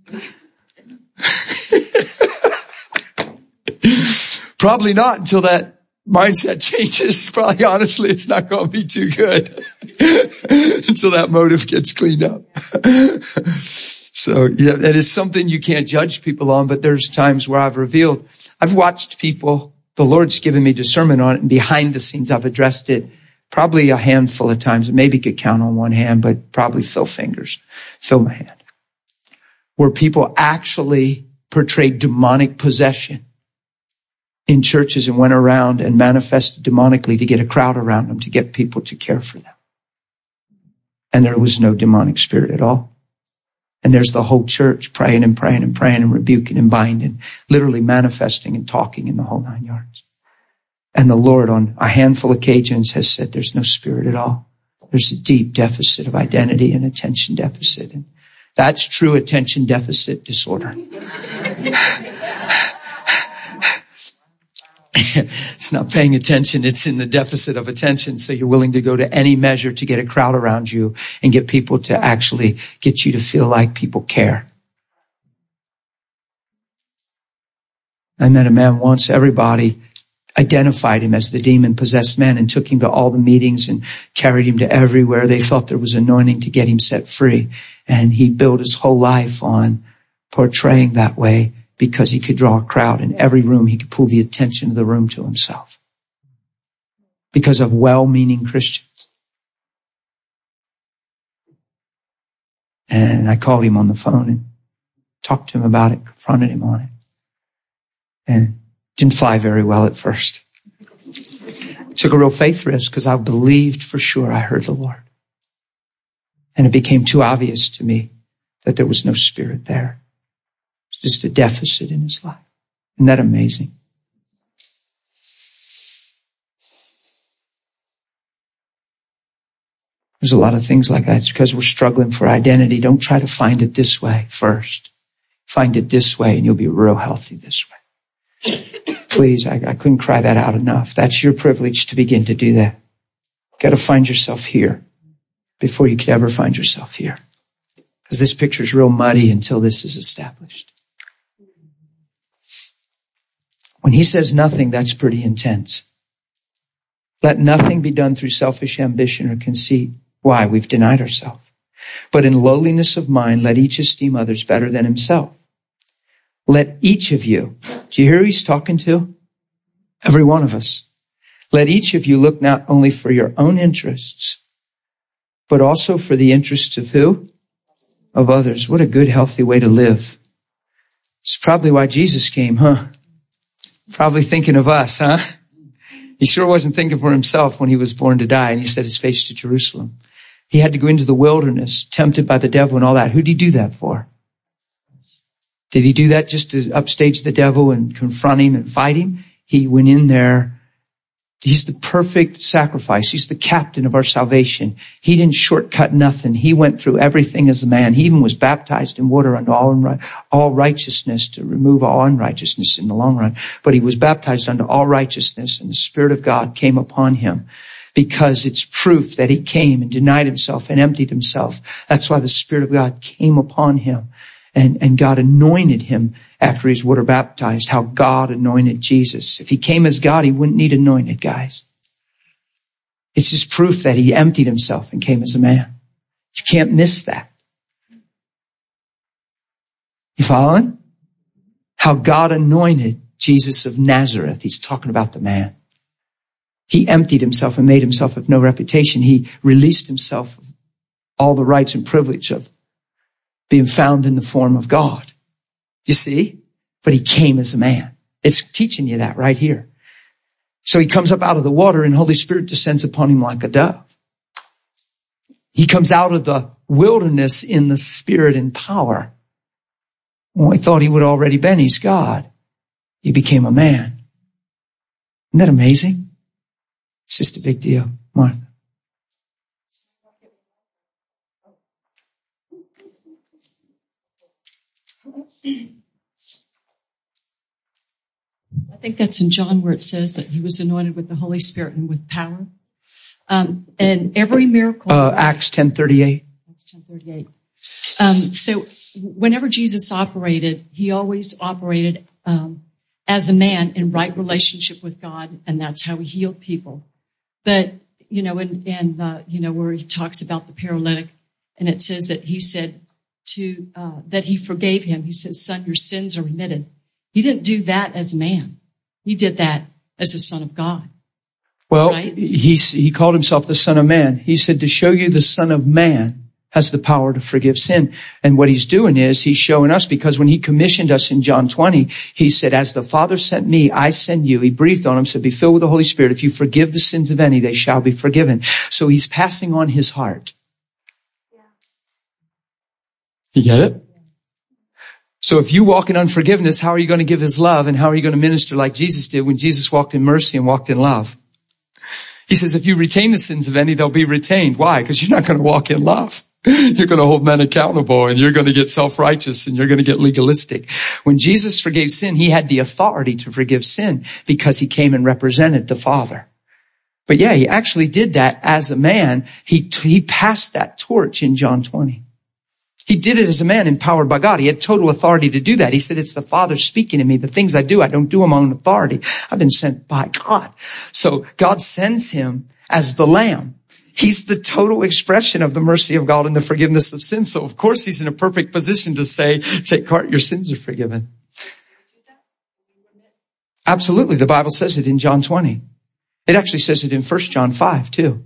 Probably not until that mindset changes. Probably, honestly, it's not going to be too good until that motive gets cleaned up. So, yeah, that is something you can't judge people on, but there's times where I've revealed, I've watched people, the Lord's given me discernment on it, and behind the scenes I've addressed it probably a handful of times. Maybe could count on one hand, but probably fill fingers, fill my hand. Where people actually portrayed demonic possession in churches and went around and manifested demonically to get a crowd around them, to get people to care for them. And there was no demonic spirit at all. And there's the whole church praying and praying and praying and rebuking and binding, literally manifesting and talking in the whole nine yards. And the Lord on a handful of occasions has said there's no spirit at all. There's a deep deficit of identity and attention deficit. And that's true attention deficit disorder. It's not paying attention. It's in the deficit of attention. So you're willing to go to any measure to get a crowd around you and get people to actually get you to feel like people care. I met a man once, everybody identified him as the demon-possessed man and took him to all the meetings and carried him to everywhere. They thought there was anointing to get him set free. And he built his whole life on portraying that way because he could draw a crowd. In every room, he could pull the attention of the room to himself because of well-meaning Christians. And I called him on the phone and talked to him about it, confronted him on it. And it didn't fly very well at first. Took a real faith risk because I believed for sure I heard the Lord. And it became too obvious to me that there was no spirit there. It's just a deficit in his life. Isn't that amazing? There's a lot of things like that. It's because we're struggling for identity. Don't try to find it this way first. Find it this way and you'll be real healthy this way. Please, I, I couldn't cry that out enough. That's your privilege to begin to do that. You got to find yourself here before you could ever find yourself here. Because this picture is real muddy until this is established. When he says nothing, that's pretty intense. Let nothing be done through selfish ambition or conceit. Why? We've denied ourselves. But in lowliness of mind, let each esteem others better than himself. Let each of you, do you hear who he's talking to? Every one of us. Let each of you look not only for your own interests, but also for the interests of who? Of others. What a good, healthy way to live. It's probably why Jesus came, huh? Probably thinking of us, huh? He sure wasn't thinking for himself when he was born to die and he set his face to Jerusalem. He had to go into the wilderness, tempted by the devil and all that. Who'd he do that for? Did he do that just to upstage the devil and confront him and fight him? He went in there. He's the perfect sacrifice. He's the captain of our salvation. He didn't shortcut nothing. He went through everything as a man. He even was baptized in water unto all, all righteousness to remove all unrighteousness in the long run. But he was baptized unto all righteousness, and the Spirit of God came upon him because it's proof that he came and denied himself and emptied himself. That's why the Spirit of God came upon him. And, and God anointed him after he's water baptized, how God anointed Jesus. If he came as God, he wouldn't need anointed, guys. It's just proof that he emptied himself and came as a man. You can't miss that. You following? How God anointed Jesus of Nazareth. He's talking about the man. He emptied himself and made himself of no reputation. He released himself of all the rights and privilege of being found in the form of God. You see? But he came as a man. It's teaching you that right here. So he comes up out of the water and Holy Spirit descends upon him like a dove. He comes out of the wilderness in the Spirit and power. When we thought he would already been, he's God. He became a man. Isn't that amazing? It's just a big deal, Martha. I think that's in John where it says that he was anointed with the Holy Spirit and with power. Um, and every miracle. Uh, Acts ten thirty-eight. Acts ten thirty-eight. Um, so whenever Jesus operated, he always operated um, as a man in right relationship with God, and that's how he healed people. But you know, and and uh, you know where he talks about the paralytic, and it says that he said to uh, that he forgave him. He says, "Son, your sins are remitted." He didn't do that as a man. He did that as the Son of God. Well, right? he, he called himself the Son of Man. He said to show you the Son of Man has the power to forgive sin. And what he's doing is he's showing us, because when he commissioned us in John twenty, he said, as the Father sent me, I send you. He breathed on him, said, be filled with the Holy Spirit. If you forgive the sins of any, they shall be forgiven. So he's passing on his heart. You get it? So if you walk in unforgiveness, how are you going to give his love? And how are you going to minister like Jesus did when Jesus walked in mercy and walked in love? He says, if you retain the sins of any, they'll be retained. Why? Because you're not going to walk in love. You're going to hold men accountable, and you're going to get self-righteous, and you're going to get legalistic. When Jesus forgave sin, he had the authority to forgive sin because he came and represented the Father. But yeah, he actually did that as a man. He, he passed that torch in John twenty. He did it as a man empowered by God. He had total authority to do that. He said, it's the Father speaking to me. The things I do, I don't do them on authority. I've been sent by God. So God sends him as the Lamb. He's the total expression of the mercy of God and the forgiveness of sin. So of course he's in a perfect position to say, take heart, your sins are forgiven. Absolutely. The Bible says it in John twenty. It actually says it in First John five too.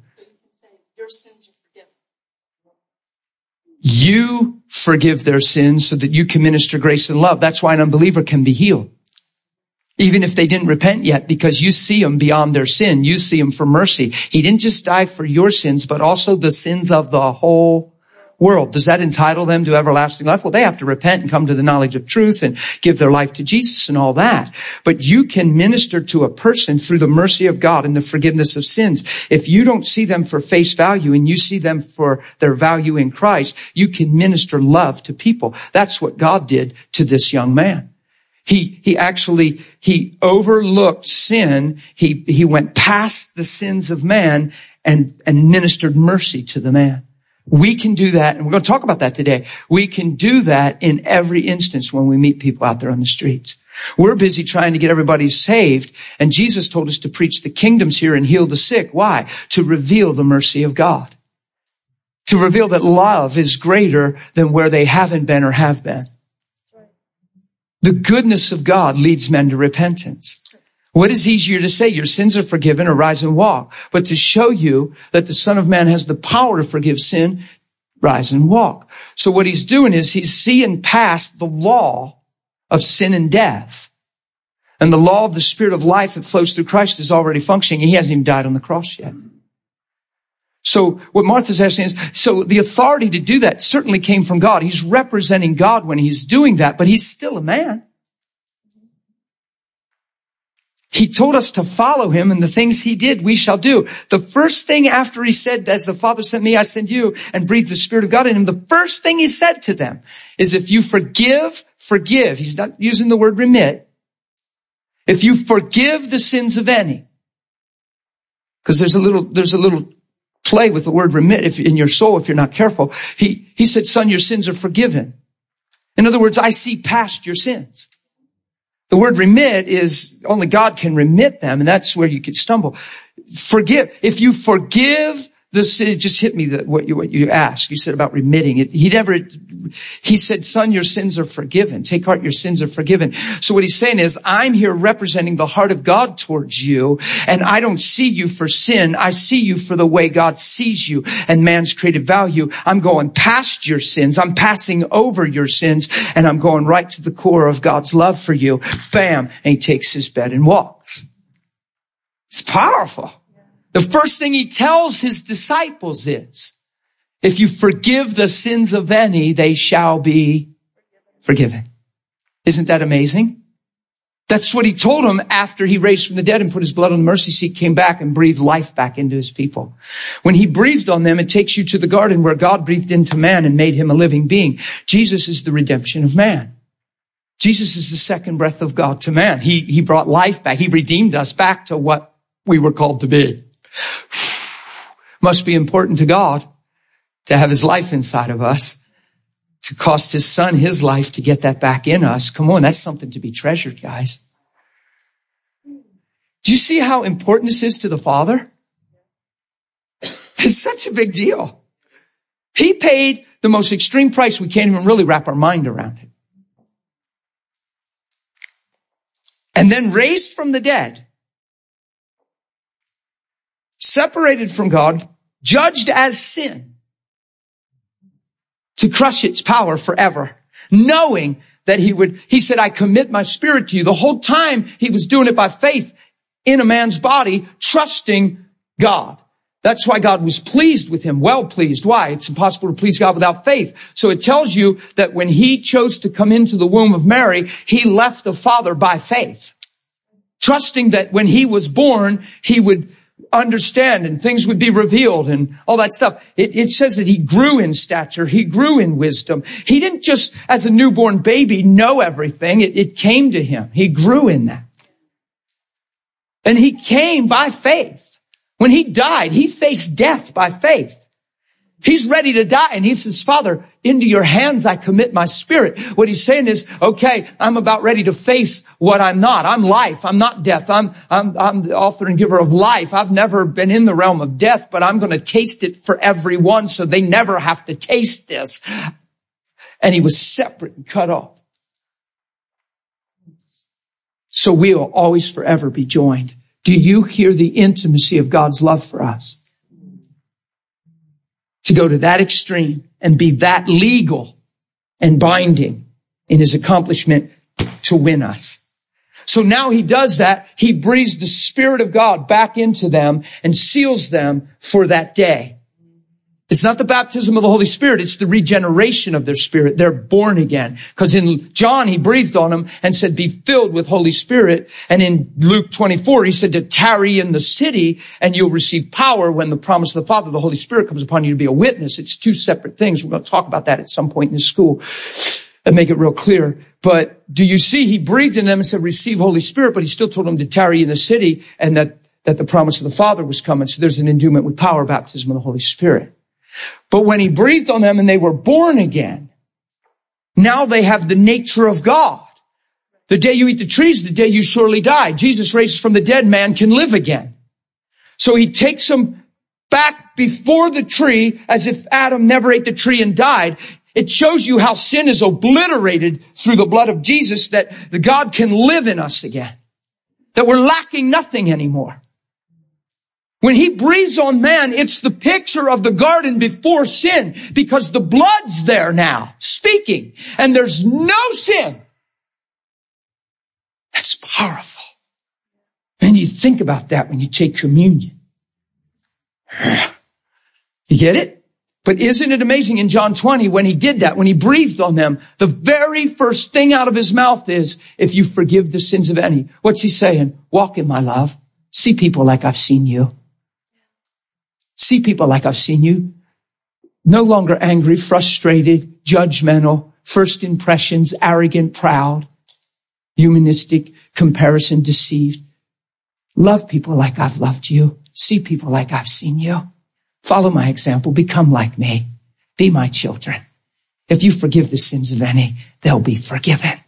You forgive their sins so that you can minister grace and love. That's why an unbeliever can be healed. Even if they didn't repent yet, because you see them beyond their sin. You see them for mercy. He didn't just die for your sins, but also the sins of the whole world. Does that entitle them to everlasting life? Well, they have to repent and come to the knowledge of truth and give their life to Jesus and all that. But you can minister to a person through the mercy of God and the forgiveness of sins. If you don't see them for face value and you see them for their value in Christ, you can minister love to people. That's what God did to this young man. He, he actually, he overlooked sin. He, he went past the sins of man and, and ministered mercy to the man. We can do that, and we're going to talk about that today. We can do that in every instance when we meet people out there on the streets. We're busy trying to get everybody saved, and Jesus told us to preach the kingdoms here and heal the sick. Why? To reveal the mercy of God. To reveal that love is greater than where they haven't been or have been. The goodness of God leads men to repentance. What is easier to say? Your sins are forgiven, or rise and walk. But to show you that the Son of Man has the power to forgive sin, rise and walk. So what he's doing is he's seeing past the law of sin and death. And the law of the Spirit of life that flows through Christ is already functioning. He hasn't even died on the cross yet. So what Martha's asking is, so the authority to do that certainly came from God. He's representing God when he's doing that, but he's still a man. He told us to follow him, and the things he did, we shall do. The first thing after he said, as the Father sent me, I send you, and breathed the Spirit of God in him, the first thing he said to them is, if you forgive, forgive. He's not using the word remit. If you forgive the sins of any. Because there's a little, there's a little play with the word remit if in your soul, if you're not careful. He, he said, son, your sins are forgiven. In other words, I see past your sins. The word remit is only God can remit them, and that's where you could stumble. Forgive. If you forgive the sin, it just hit me that what you, what you asked. You said about remitting it. He never, he said, son, your sins are forgiven. Take heart, your sins are forgiven. So what he's saying is, I'm here representing the heart of God towards you, and I don't see you for sin. I see you for the way God sees you and man's created value. I'm going past your sins. I'm passing over your sins, and I'm going right to the core of God's love for you. Bam. And he takes his bed and walks. It's powerful. The first thing he tells his disciples is, if you forgive the sins of any, they shall be forgiven. Isn't that amazing? That's what he told them after he raised from the dead and put his blood on the mercy seat, came back and breathed life back into his people. When he breathed on them, it takes you to the garden where God breathed into man and made him a living being. Jesus is the redemption of man. Jesus is the second breath of God to man. He, he brought life back. He redeemed us back to what we were called to be. Must be important to God to have his life inside of us, to cost his son his life to get that back in us. Come on, that's something to be treasured, guys. Do you see how important this is to the Father? It's such a big deal. He paid the most extreme price. We can't even really wrap our mind around it. And then raised from the dead, separated from God, judged as sin, to crush its power forever, knowing that he would, he said, I commit my spirit to you. The whole time he was doing it by faith in a man's body, trusting God. That's why God was pleased with him, well pleased. Why? It's impossible to please God without faith. So it tells you that when he chose to come into the womb of Mary, he left the Father by faith, trusting that when he was born, he would understand and things would be revealed and all that stuff. It, it says that he grew in stature. He grew in wisdom. He didn't just, as a newborn baby, know everything. It, it came to him. He grew in that. And he came by faith. When he died, he faced death by faith. He's ready to die. And he says, Father, into your hands I commit my spirit. What he's saying is, okay, I'm about ready to face what I'm not. I'm life. I'm not death. I'm, I'm, I'm the author and giver of life. I've never been in the realm of death, but I'm going to taste it for everyone so they never have to taste this. And he was separate and cut off. So we'll always forever be joined. Do you hear the intimacy of God's love for us? To go to that extreme and be that legal and binding in his accomplishment to win us. So now he does that. He breathes the Spirit of God back into them and seals them for that day. It's not the baptism of the Holy Spirit. It's the regeneration of their spirit. They're born again. Because in John, he breathed on them and said, be filled with Holy Spirit. And in Luke twenty-four, he said to tarry in the city and you'll receive power when the promise of the Father, the Holy Spirit, comes upon you to be a witness. It's two separate things. We're going to talk about that at some point in this school and make it real clear. But do you see, he breathed in them and said, receive Holy Spirit, but he still told them to tarry in the city and that, that the promise of the Father was coming. So there's an endowment with power, baptism of the Holy Spirit. But when he breathed on them and they were born again, now they have the nature of God. The day you eat the tree is the day you surely die. Jesus raised from the dead, man can live again. So he takes them back before the tree as if Adam never ate the tree and died. It shows you how sin is obliterated through the blood of Jesus, that the God can live in us again, that we're lacking nothing anymore. When he breathes on man, it's the picture of the garden before sin, because the blood's there now, speaking, and there's no sin. That's powerful. And you think about that when you take communion. You get it? But isn't it amazing in John twenty, when he did that, when he breathed on them, the very first thing out of his mouth is, if you forgive the sins of any. What's he saying? Walk in my love. See people like I've seen you. See people like I've seen you. No longer angry, frustrated, judgmental, first impressions, arrogant, proud, humanistic, comparison, deceived. Love people like I've loved you. See people like I've seen you. Follow my example. Become like me. Be my children. If you forgive the sins of any, they'll be forgiven.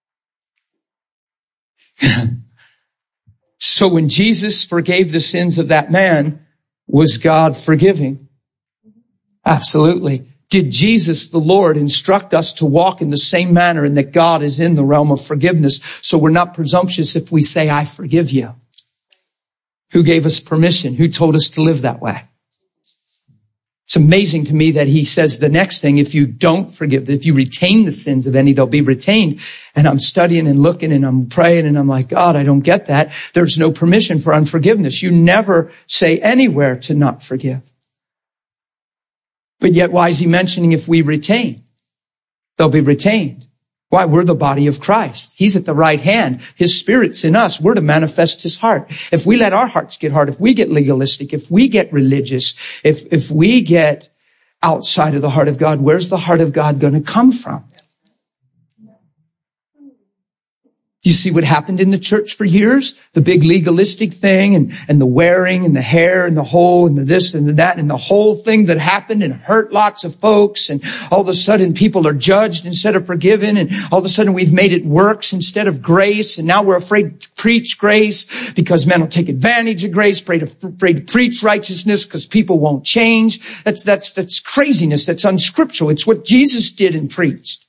So when Jesus forgave the sins of that man, was God forgiving? Absolutely. Did Jesus, the Lord, instruct us to walk in the same manner, and that God is in the realm of forgiveness? So we're not presumptuous if we say, I forgive you. Who gave us permission? Who told us to live that way? It's amazing to me that he says the next thing, if you don't forgive, if you retain the sins of any, they'll be retained. And I'm studying and looking and I'm praying and I'm like, God, I don't get that. There's no permission for unforgiveness. You never say anywhere to not forgive. But yet, why is he mentioning if we retain? They'll be retained. Why? We're the body of Christ. He's at the right hand. His Spirit's in us. We're to manifest his heart. If we let our hearts get hard, if we get legalistic, if we get religious, if, if we get outside of the heart of God, where's the heart of God going to come from? Do you see what happened in the church for years? The big legalistic thing and, and the wearing and the hair and the whole and the this and the that and the whole thing that happened and hurt lots of folks. And all of a sudden people are judged instead of forgiven. And all of a sudden we've made it works instead of grace. And now we're afraid to preach grace because men will take advantage of grace, afraid to, afraid to preach righteousness because people won't change. That's, that's, that's craziness. That's unscriptural. It's what Jesus did and preached.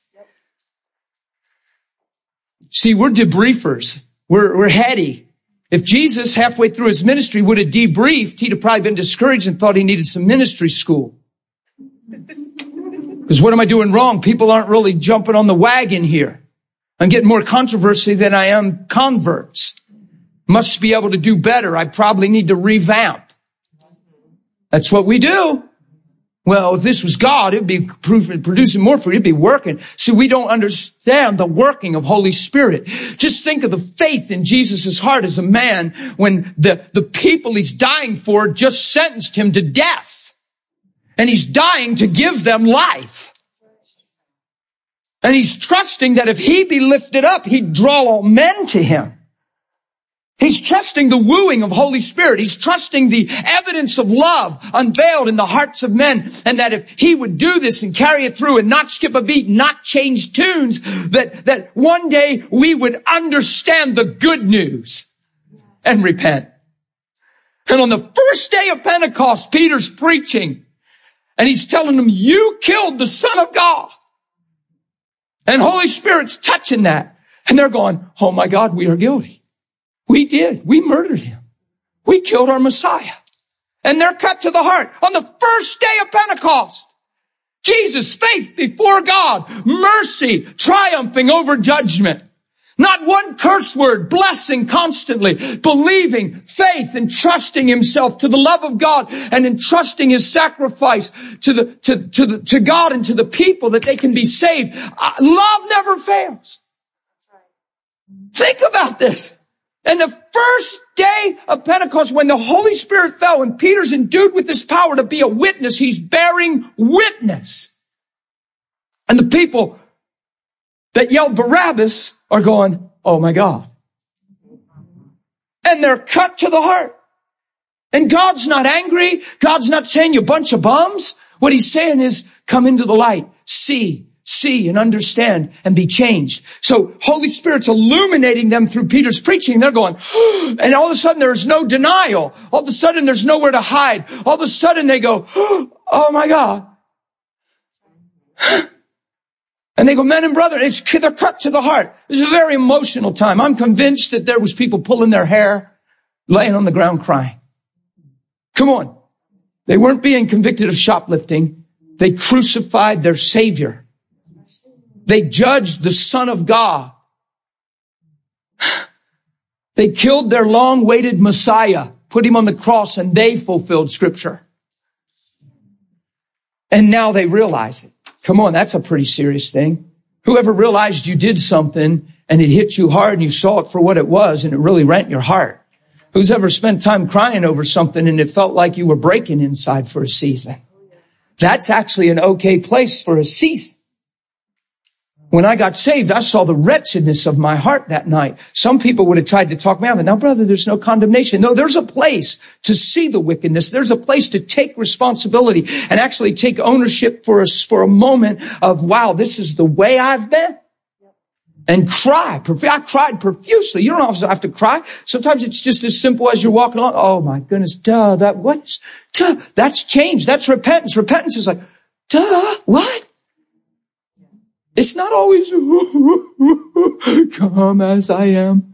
See, we're debriefers. We're, we're heady. If Jesus, halfway through his ministry, would have debriefed, he'd have probably been discouraged and thought he needed some ministry school. Because what am I doing wrong? People aren't really jumping on the wagon here. I'm getting more controversy than I am converts. Must be able to do better. I probably need to revamp. That's what we do. Well, if this was God, it'd be producing more fruit. It'd be working. See, we don't understand the working of Holy Spirit. Just think of the faith in Jesus' heart as a man when the, the people he's dying for just sentenced him to death. And he's dying to give them life. And he's trusting that if he be lifted up, he'd draw all men to him. He's trusting the wooing of Holy Spirit. He's trusting the evidence of love unveiled in the hearts of men. And that if he would do this and carry it through and not skip a beat, not change tunes, that, that one day we would understand the good news and repent. And on the first day of Pentecost, Peter's preaching and he's telling them, you killed the Son of God. And Holy Spirit's touching that. And they're going, oh my God, we are guilty. We did. We murdered him. We killed our Messiah. And they're cut to the heart. On the first day of Pentecost, Jesus, faith before God, mercy triumphing over judgment. Not one curse word, blessing constantly, believing, faith, and trusting himself to the love of God and entrusting his sacrifice to the, to, to the, to God and to the people that they can be saved. Uh, love never fails. Think about this. And the first day of Pentecost, when the Holy Spirit fell and Peter's endued with this power to be a witness, he's bearing witness. And the people that yelled Barabbas are going, oh my God. And they're cut to the heart. And God's not angry. God's not saying you bunch of bums. What he's saying is come into the light, see, see and understand and be changed. So Holy Spirit's illuminating them through Peter's preaching. They're going, and all of a sudden there's no denial. All of a sudden there's nowhere to hide. All of a sudden they go, oh my God. And they go, men and brethren, it's, they're cut to the heart. This is a very emotional time. I'm convinced that there was people pulling their hair, laying on the ground crying. Come on. They weren't being convicted of shoplifting. They crucified their Savior. They judged the Son of God. They killed their long-awaited Messiah, put him on the cross, and they fulfilled Scripture. And now they realize it. Come on, that's a pretty serious thing. Whoever realized you did something and it hit you hard and you saw it for what it was and it really rent your heart? Who's ever spent time crying over something and it felt like you were breaking inside for a season? That's actually an okay place for a season. When I got saved, I saw the wretchedness of my heart that night. Some people would have tried to talk me out of it. Now, brother, there's no condemnation. No, there's a place to see the wickedness. There's a place to take responsibility and actually take ownership for us for a moment of, wow, this is the way I've been. And cry. I cried profusely. You don't always have to cry. Sometimes it's just as simple as you're walking along. Oh my goodness, duh, that what is, duh, that's change. That's repentance. Repentance is like, duh, what? It's not always, come as I am.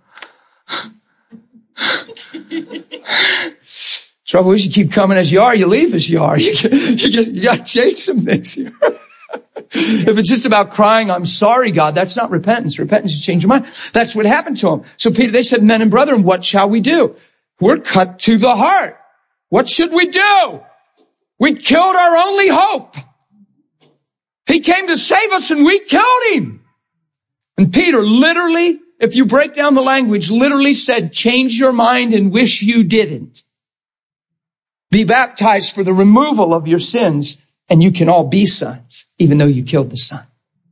Trouble is you keep coming as you are, you leave as you are. You, you, get, you got to change some things here. If it's just about crying, I'm sorry, God, that's not repentance. Repentance is change your mind. That's what happened to them. So Peter, they said, men and brethren, what shall we do? We're cut to the heart. What should we do? We killed our only hope. He came to save us and we killed him. And Peter literally, if you break down the language, literally said, change your mind and wish you didn't. Be baptized for the removal of your sins and you can all be sons, even though you killed the son.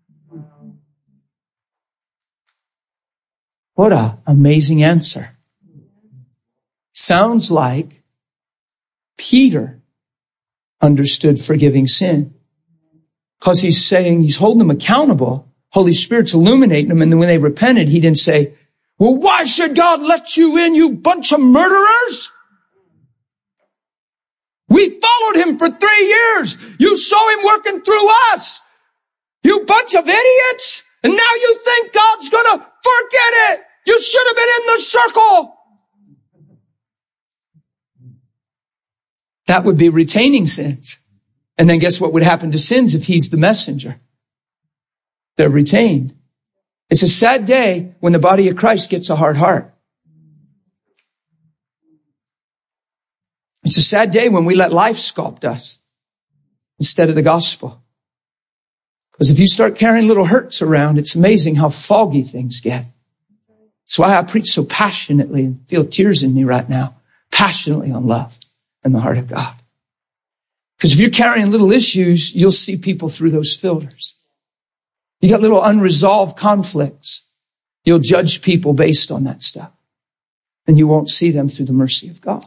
What an amazing answer. Sounds like Peter understood forgiving sin. Because he's saying, he's holding them accountable. Holy Spirit's illuminating them. And then when they repented, he didn't say, well, why should God let you in, you bunch of murderers? We followed him for three years. You saw him working through us. You bunch of idiots. And now you think God's going to forget it. You should have been in the circle. That would be retaining sins. And then guess what would happen to sins if he's the messenger? They're retained. It's a sad day when the body of Christ gets a hard heart. It's a sad day when we let life sculpt us instead of the gospel. Because if you start carrying little hurts around, it's amazing how foggy things get. That's why I preach so passionately and feel tears in me right now, passionately on love and the heart of God. Because if you're carrying little issues, you'll see people through those filters. You got little unresolved conflicts. You'll judge people based on that stuff. And you won't see them through the mercy of God.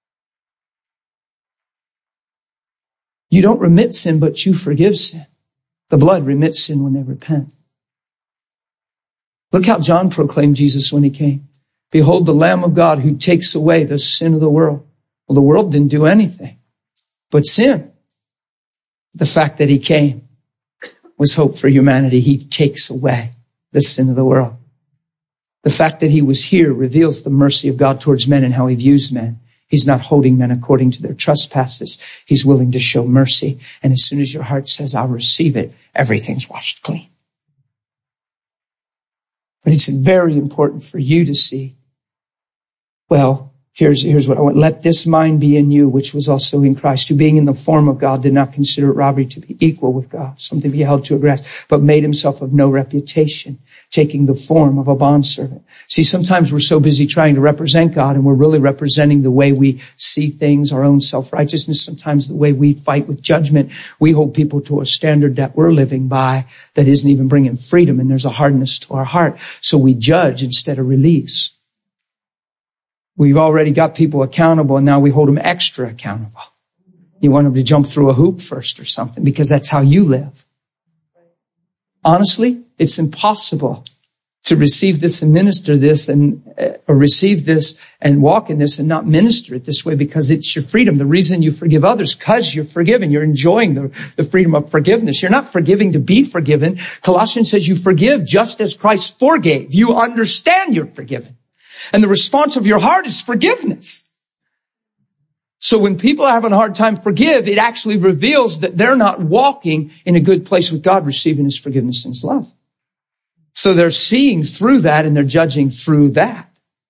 You don't remit sin, but you forgive sin. The blood remits sin when they repent. Look how John proclaimed Jesus when he came. Behold the Lamb of God who takes away the sin of the world. Well, the world didn't do anything but sin. The fact that he came was hope for humanity. He takes away the sin of the world. The fact that he was here reveals the mercy of God towards men and how he views men. He's not holding men according to their trespasses. He's willing to show mercy. And as soon as your heart says, I'll receive it, everything's washed clean. But it's very important for you to see, well, here's, here's what I want. Let this mind be in you, which was also in Christ, who being in the form of God did not consider it robbery to be equal with God, something to be held to a grasp, but made himself of no reputation, taking the form of a bondservant. See, sometimes we're so busy trying to represent God, and we're really representing the way we see things, our own self-righteousness, sometimes the way we fight with judgment. We hold people to a standard that we're living by that isn't even bringing freedom, and there's a hardness to our heart. So we judge instead of release. We've already got people accountable, and now we hold them extra accountable. You want them to jump through a hoop first or something because that's how you live. Honestly, it's impossible to receive this and minister this and uh, or receive this and walk in this and not minister it this way because it's your freedom. The reason you forgive others, because you're forgiven. You're enjoying the, the freedom of forgiveness. You're not forgiving to be forgiven. Colossians says you forgive just as Christ forgave. You understand you're forgiven. And the response of your heart is forgiveness. So when people are having a hard time forgive, it actually reveals that they're not walking in a good place with God, receiving his forgiveness and his love. So they're seeing through that and they're judging through that.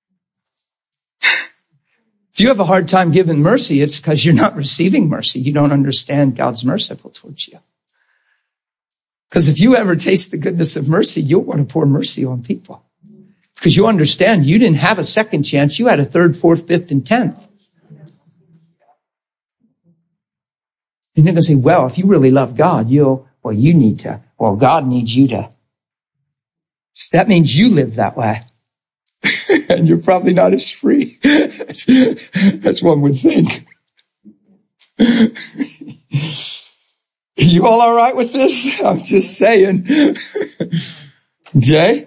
If you have a hard time giving mercy, it's because you're not receiving mercy. You don't understand God's merciful towards you. Because if you ever taste the goodness of mercy, you'll want to pour mercy on people. Because you understand you didn't have a second chance. You had a third, fourth, fifth, and tenth. And you're going to say, well, if you really love God, you'll, well, you need to, well, God needs you to. That means you live that way. And you're probably not as free as one would think. You all all right with this? I'm just saying. Okay?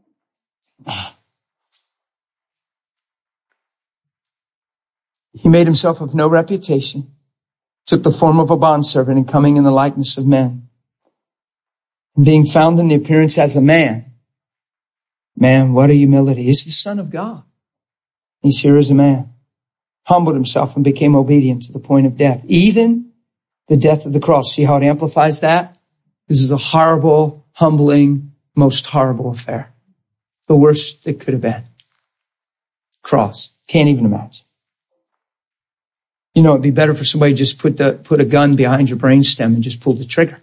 He made himself of no reputation, took the form of a bondservant, and coming in the likeness of men, and being found in the appearance as a man. Man, what a humility. He's the Son of God. He's here as a man. Humbled himself and became obedient to the point of death, even the death of the cross. See how it amplifies that? This is a horrible, humbling, most horrible affair. The worst it could have been. Cross. Can't even imagine. You know, it'd be better for somebody to just put the, put a gun behind your brainstem and just pull the trigger.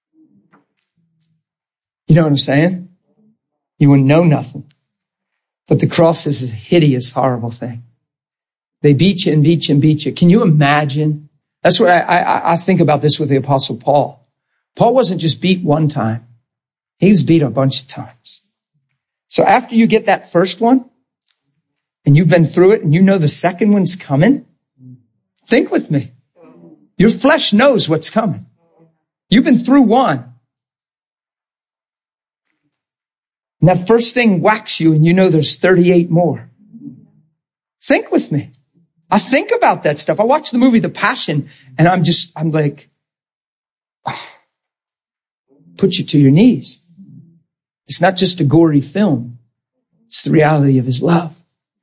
You know what I'm saying? You wouldn't know nothing. But the cross is a hideous, horrible thing. They beat you and beat you and beat you. Can you imagine? That's what I, I, I think about this with the Apostle Paul. Paul wasn't just beat one time. He was beat a bunch of times. So after you get that first one, and you've been through it, and you know the second one's coming, think with me. Your flesh knows what's coming. You've been through one. And that first thing whacks you and you know there's thirty-eight more. Think with me. I think about that stuff. I watch the movie The Passion and I'm just, I'm like, oh, put you to your knees. It's not just a gory film. It's the reality of his love.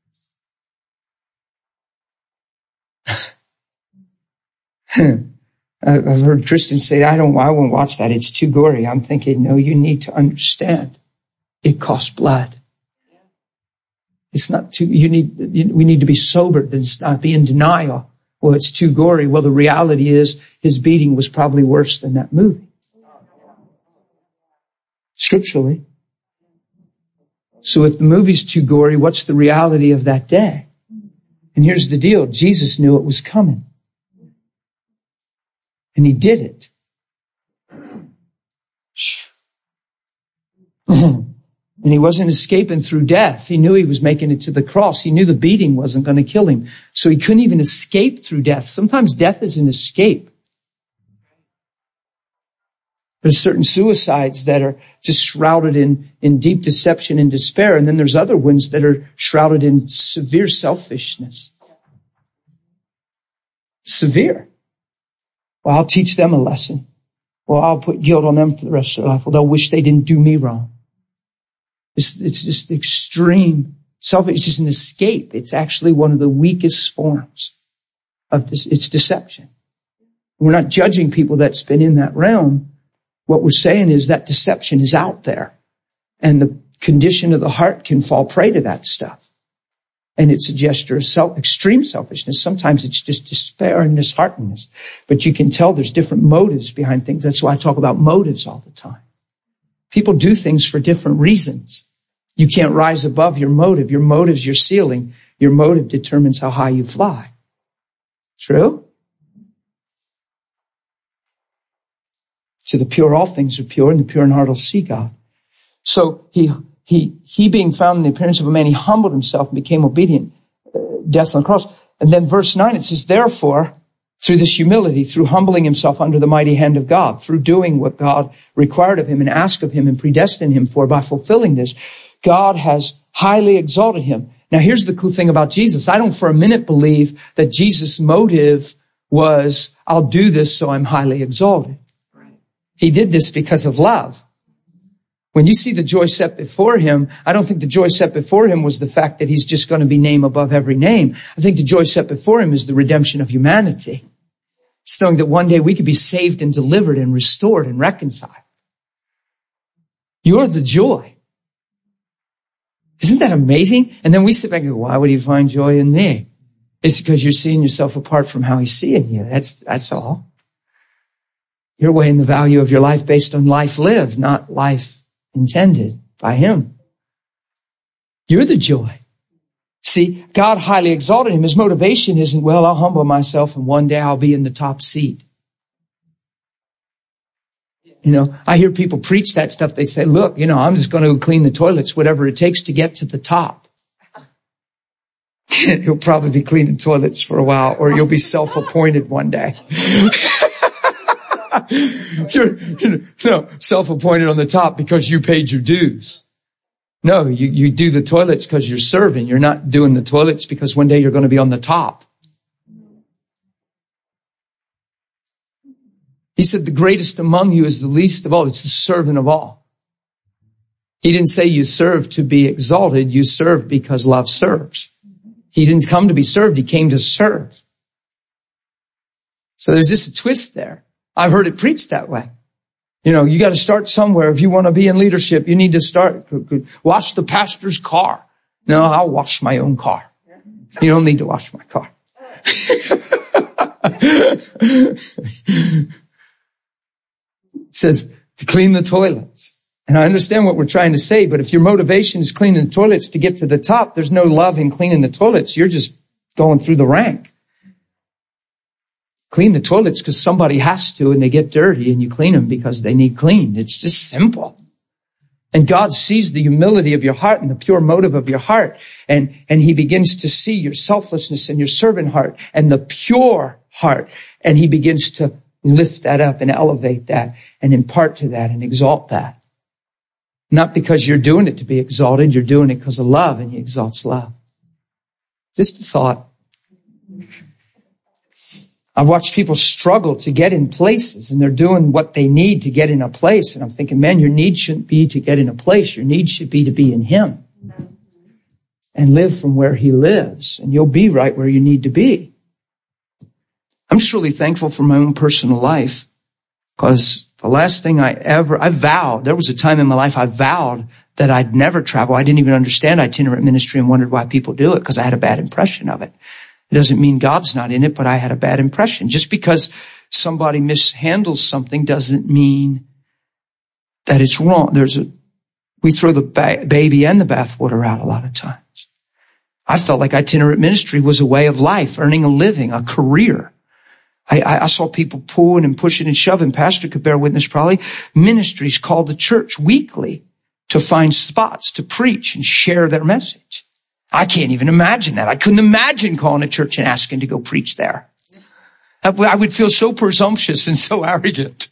I've heard Christians say, I don't, I won't watch that. It's too gory. I'm thinking, no, you need to understand. It costs blood. It's not too, you need, we need to be sober and not be in denial. Well, it's too gory. Well, the reality is his beating was probably worse than that movie. Scripturally. So if the movie's too gory, what's the reality of that day? And here's the deal. Jesus knew it was coming. And he did it. And he wasn't escaping through death. He knew he was making it to the cross. He knew the beating wasn't going to kill him. So he couldn't even escape through death. Sometimes death is an escape. There's certain suicides that are just shrouded in, in deep deception and despair. And then there's other ones that are shrouded in severe selfishness. Severe. Well, I'll teach them a lesson. Well, I'll put guilt on them for the rest of their life. Well, they'll wish they didn't do me wrong. It's, it's just extreme self. It's just an escape. It's actually one of the weakest forms of this. It's deception. We're not judging people that's been in that realm. What we're saying is that deception is out there. And the condition of the heart can fall prey to that stuff. And it's a gesture of self, extreme selfishness. Sometimes it's just despair and disheartedness. But you can tell there's different motives behind things. That's why I talk about motives all the time. People do things for different reasons. You can't rise above your motive. Your motive's your ceiling. Your motive determines how high you fly. True? To the pure, all things are pure, and the pure in heart will see God. So he, he, he being found in the appearance of a man, he humbled himself and became obedient, uh, death on the cross. And then verse nine, it says, therefore, through this humility, through humbling himself under the mighty hand of God, through doing what God required of him and asked of him and predestined him for, by fulfilling this, God has highly exalted him. Now, here's the cool thing about Jesus. I don't for a minute believe that Jesus' motive was, I'll do this so I'm highly exalted. He did this because of love. When you see the joy set before him, I don't think the joy set before him was the fact that he's just going to be name above every name. I think the joy set before him is the redemption of humanity. It's knowing that one day we could be saved and delivered and restored and reconciled. You're the joy. Isn't that amazing? And then we sit back and go, why would he find joy in me? It's because you're seeing yourself apart from how he's seeing you. That's, that's all. You're weighing the value of your life based on life lived, not life intended by him. You're the joy. See, God highly exalted him. His motivation isn't, well, I'll humble myself and one day I'll be in the top seat. You know, I hear people preach that stuff. They say, look, you know, I'm just going to clean the toilets, whatever it takes to get to the top. You'll probably be cleaning toilets for a while, or you'll be self-appointed one day. You're, you know, self-appointed on the top because you paid your dues. No, you, you do the toilets because you're serving. You're not doing the toilets because one day you're going to be on the top. He said, the greatest among you is the least of all. It's the servant of all. He didn't say you serve to be exalted. You serve because love serves. He didn't come to be served. He came to serve. So there's just a twist there. I've heard it preached that way. You know, you got to start somewhere. If you want to be in leadership, you need to start. Wash the pastor's car. No, I'll wash my own car. You don't need to wash my car. It says to clean the toilets. And I understand what we're trying to say, but if your motivation is cleaning the toilets to get to the top, there's no love in cleaning the toilets. You're just going through the rank. Clean the toilets because somebody has to, and they get dirty, and you clean them because they need cleaned. It's just simple. And God sees the humility of your heart and the pure motive of your heart. And, and he begins to see your selflessness and your servant heart and the pure heart. And he begins to lift that up and elevate that and impart to that and exalt that. Not because you're doing it to be exalted. You're doing it because of love, and he exalts love. Just a thought. I've watched people struggle to get in places, and they're doing what they need to get in a place. And I'm thinking, man, your need shouldn't be to get in a place. Your need should be to be in him and live from where he lives. And you'll be right where you need to be. I'm just really thankful for my own personal life, because the last thing I ever, I vowed, there was a time in my life I vowed that I'd never travel. I didn't even understand itinerant ministry and wondered why people do it, because I had a bad impression of it. It doesn't mean God's not in it, but I had a bad impression. Just because somebody mishandles something doesn't mean that it's wrong. There's a, we throw the ba- baby and the bathwater out a lot of times. I felt like itinerant ministry was a way of life, earning a living, a career. I, I saw people pulling and pushing and shoving. Pastor could bear witness probably. Ministries called the church weekly to find spots to preach and share their message. I can't even imagine that. I couldn't imagine calling a church and asking to go preach there. I would feel so presumptuous and so arrogant.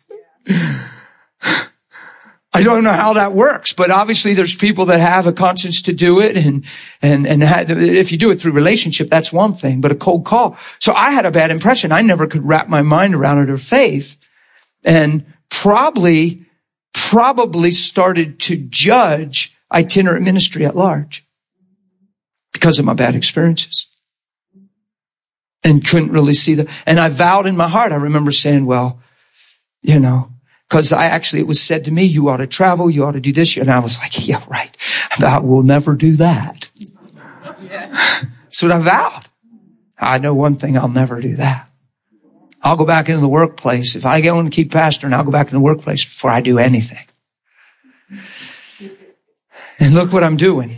I don't know how that works, but obviously there's people that have a conscience to do it. And, and, and if you do it through relationship, that's one thing, but a cold call. So I had a bad impression. I never could wrap my mind around it or faith, and probably, probably started to judge itinerant ministry at large because of my bad experiences, and couldn't really see the, and I vowed in my heart. I remember saying, well, you know, Because I actually, it was said to me, you ought to travel, you ought to do this. And I was like, yeah, right. I will never do that. Yeah. That's what I vowed. I know one thing, I'll never do that. I'll go back into the workplace. If I get on to keep pastoring, I'll go back in the workplace before I do anything. And look what I'm doing.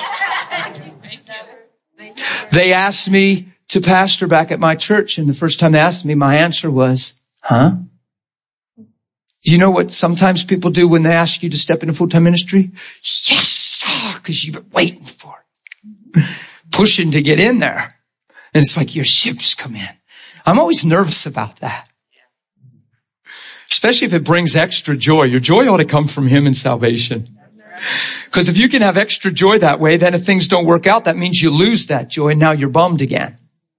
They asked me to pastor back at my church, and the first time they asked me, my answer was, huh? Do you know what sometimes people do when they ask you to step into full-time ministry? Yes, because you've been waiting for it. Pushing to get in there. And it's like your ships come in. I'm always nervous about that. Especially if it brings extra joy. Your joy ought to come from Him in salvation. Because if you can have extra joy that way, then if things don't work out, that means you lose that joy and now you're bummed again.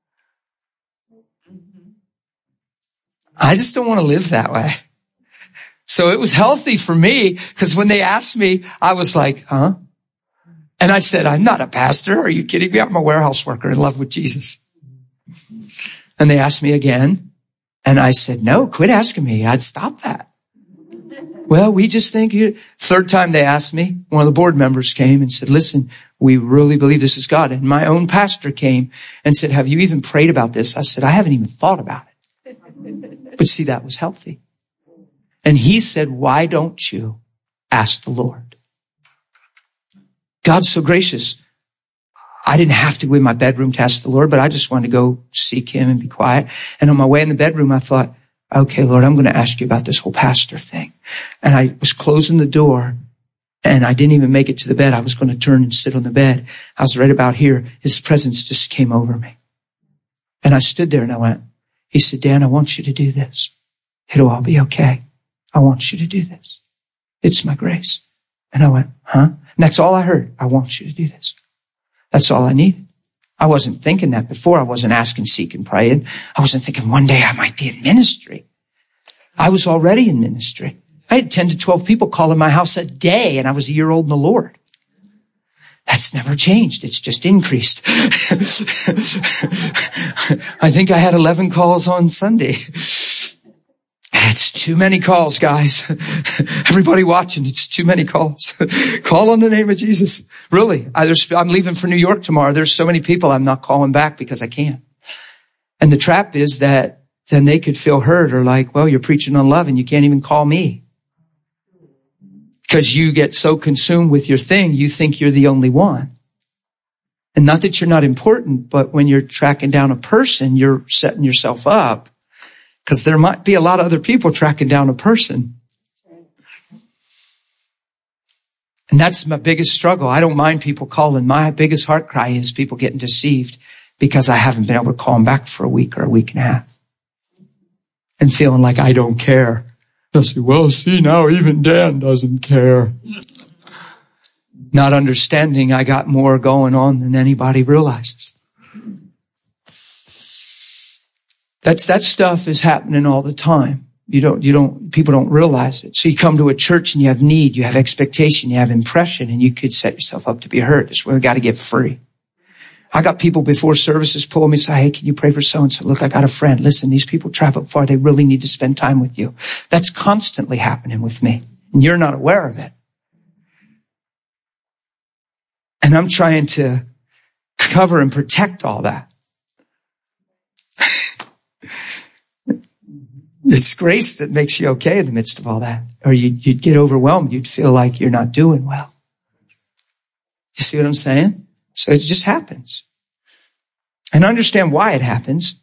I just don't want to live that way. So it was healthy for me because when they asked me, I was like, huh? And I said, I'm not a pastor. Are you kidding me? I'm a warehouse worker in love with Jesus. And they asked me again. And I said, no, quit asking me. I'd stop that. Well, we just think you. Third time they asked me, one of the board members came and said, listen, we really believe this is God. And my own pastor came and said, have you even prayed about this? I said, I haven't even thought about it. But see, that was healthy. And he said, why don't you ask the Lord? God's so gracious. I didn't have to go in my bedroom to ask the Lord, but I just wanted to go seek Him and be quiet. And on my way in the bedroom, I thought, okay, Lord, I'm going to ask you about this whole pastor thing. And I was closing the door and I didn't even make it to the bed. I was going to turn and sit on the bed. I was right about here. His presence just came over me. And I stood there and I went, he said, Dan, I want you to do this. It'll all be okay. I want you to do this. It's my grace. And I went, huh? And that's all I heard. I want you to do this. That's all I needed. I wasn't thinking that before. I wasn't asking, seeking, praying. I wasn't thinking one day I might be in ministry. I was already in ministry. I had ten to twelve people call in my house a day, and I was a year old in the Lord. That's never changed. It's just increased. I think I had eleven calls on Sunday. It's too many calls, guys. Everybody watching, it's too many calls. Call on the name of Jesus. Really. I, I'm leaving for New York tomorrow. There's so many people I'm not calling back because I can't. And the trap is that then they could feel hurt or like, well, you're preaching on love and you can't even call me. Because you get so consumed with your thing, you think you're the only one. And not that you're not important, but when you're tracking down a person, you're setting yourself up. Because there might be a lot of other people tracking down a person. And that's my biggest struggle. I don't mind people calling. My biggest heart cry is people getting deceived because I haven't been able to call them back for a week or a week and a half. And feeling like I don't care. They'll say, well, see, now even Dan doesn't care. Not understanding I got more going on than anybody realizes. That's, that stuff is happening all the time. You don't, you don't, people don't realize it. So you come to a church and you have need, you have expectation, you have impression, and you could set yourself up to be hurt. That's where we got to get free. I got people before services pull me and say, hey, can you pray for so-and-so? Look, I got a friend. Listen, these people travel far. They really need to spend time with you. That's constantly happening with me. And you're not aware of it. And I'm trying to cover and protect all that. It's grace that makes you okay in the midst of all that. Or you'd, you'd get overwhelmed. You'd feel like you're not doing well. You see what I'm saying? So it just happens. And I understand why it happens.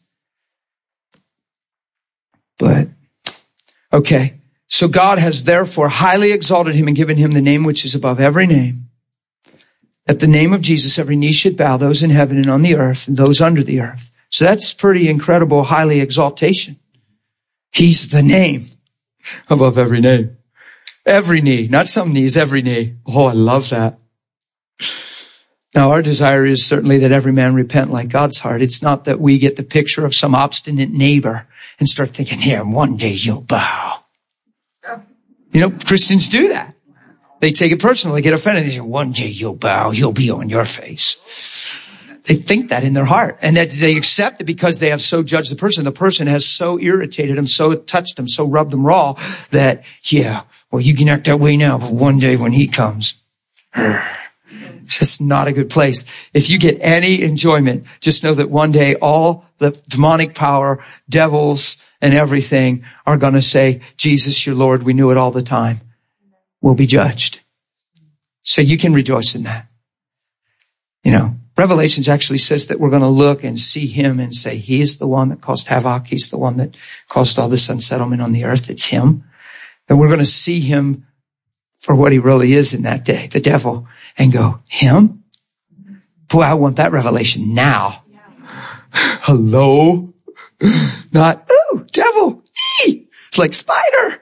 But, okay. So God has therefore highly exalted him and given him the name which is above every name. At the name of Jesus, every knee should bow, those in heaven and on the earth and those under the earth. So that's pretty incredible, highly exaltation. He's the name above every name. Every knee, not some knees, every knee. Oh, I love that. Now, our desire is certainly that every man repent like God's heart. It's not that we get the picture of some obstinate neighbor and start thinking, here, one day you'll bow. You know, Christians do that. They take it personally, they get offended. They say, one day you'll bow, you'll be on your face. They think that in their heart, and that they accept it because they have so judged the person. The person has so irritated them, so touched them, so rubbed them raw that, yeah, well, you can act that way now, but one day when he comes, it's just not a good place. If you get any enjoyment, just know that one day all the demonic power, devils, and everything are going to say, Jesus, your Lord, we knew it all the time. We'll be judged. So you can rejoice in that. You know, Revelations actually says that we're going to look and see him and say, he is the one that caused havoc. He's the one that caused all this unsettlement on the earth. It's him. And we're going to see him for what he really is in that day, the devil, and go, him? Boy, I want that revelation now. Hello? Not, oh, devil. Eee! It's like spider.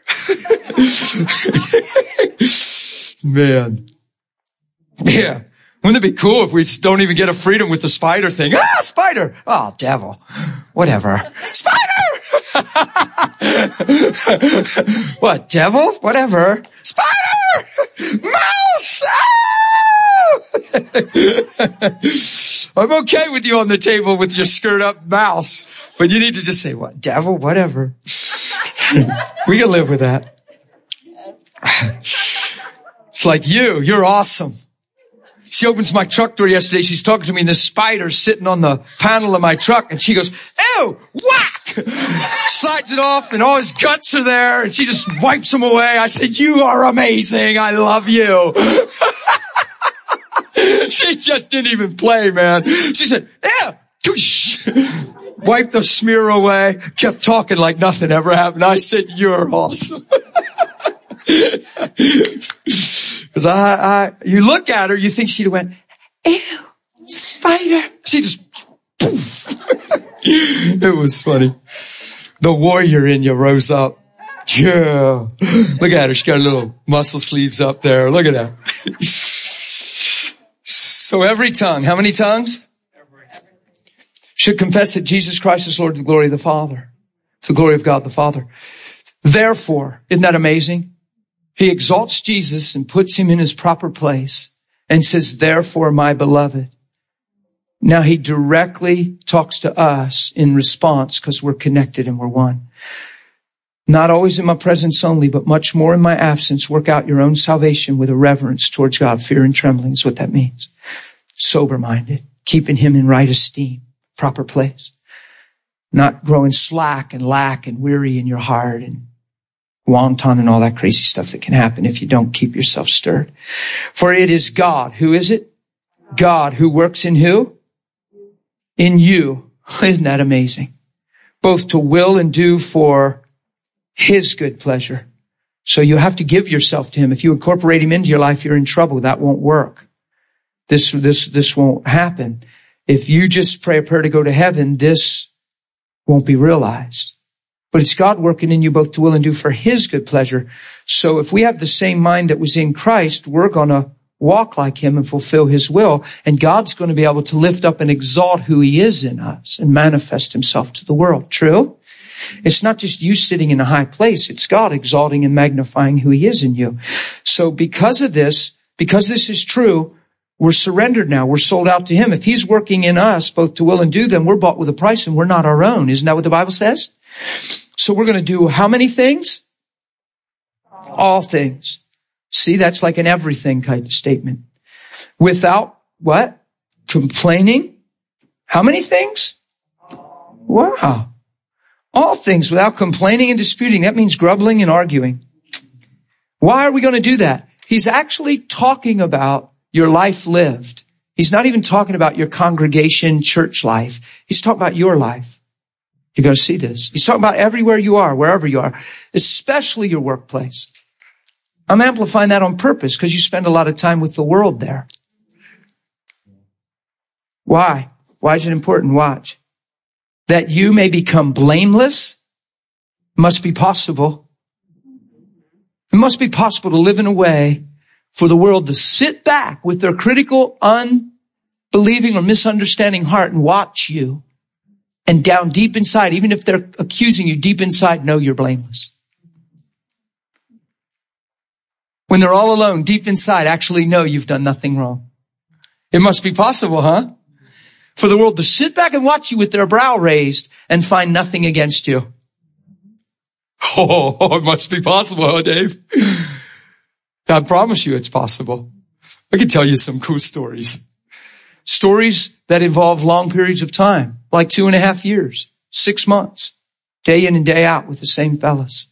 Man. Yeah. Wouldn't it be cool if we don't even get a freedom with the spider thing? Ah, spider. Oh, devil. Whatever. Spider! What, devil? Whatever. Spider! Mouse! Oh! I'm okay with you on the table with your skirt up mouse, but you need to just say, what, devil? Whatever. We can live with that. It's like you. You're awesome. She opens my truck door yesterday. She's talking to me, and this spider's sitting on the panel of my truck, and she goes, ew, whack! Slides it off, and all his guts are there, and she just wipes them away. I said, you are amazing. I love you. She just didn't even play, man. She said, ew, toush. Wiped the smear away, kept talking like nothing ever happened. I said, you're awesome. Because I, I, you look at her, you think she'd have went, ew, spider. She just, poof. It was funny. The warrior in you rose up. Yeah. Look at her. She got her little muscle sleeves up there. Look at that. So every tongue, how many tongues? Should confess that Jesus Christ is Lord to the glory of the Father. To the glory of God the Father. Therefore, isn't that amazing? He exalts Jesus and puts him in his proper place and says, therefore, my beloved. Now he directly talks to us in response because we're connected and we're one. Not always in my presence only, but much more in my absence. Work out your own salvation with a reverence towards God. Fear and trembling is what that means. Sober-minded, keeping him in right esteem, proper place. Not growing slack and lack and weary in your heart and wanton and all that crazy stuff that can happen if you don't keep yourself stirred. For it is God. Who is it? God who works in who? In you. Isn't that amazing? Both to will and do for his good pleasure. So you have to give yourself to him. If you incorporate him into your life, you're in trouble. That won't work. This, this, this won't happen. If you just pray a prayer to go to heaven, this won't be realized. But it's God working in you both to will and do for his good pleasure. So if we have the same mind that was in Christ, we're going to walk like him and fulfill his will. And God's going to be able to lift up and exalt who he is in us and manifest himself to the world. True? It's not just you sitting in a high place. It's God exalting and magnifying who he is in you. So because of this, because this is true, we're surrendered now. We're sold out to him. If he's working in us both to will and do, then we're bought with a price and we're not our own. Isn't that what the Bible says? So we're going to do how many things? All things. See, that's like an everything kind of statement. Without what? Complaining. How many things? Wow. All things without complaining and disputing. That means grumbling and arguing. Why are we going to do that? He's actually talking about your life lived. He's not even talking about your congregation, church life. He's talking about your life. You're going to see this. He's talking about everywhere you are, wherever you are, especially your workplace. I'm amplifying that on purpose because you spend a lot of time with the world there. Why? Why is it important? Watch. That you may become blameless must be possible. It must be possible to live in a way for the world to sit back with their critical, unbelieving, or misunderstanding heart and watch you. And down deep inside, even if they're accusing you deep inside, know you're blameless. When they're all alone, deep inside, actually know you've done nothing wrong. It must be possible, huh? For the world to sit back and watch you with their brow raised and find nothing against you. Oh, it must be possible, huh, Dave? I promise you it's possible. I can tell you some cool stories. Stories that involve long periods of time, like two and a half years, six months, day in and day out with the same fellas.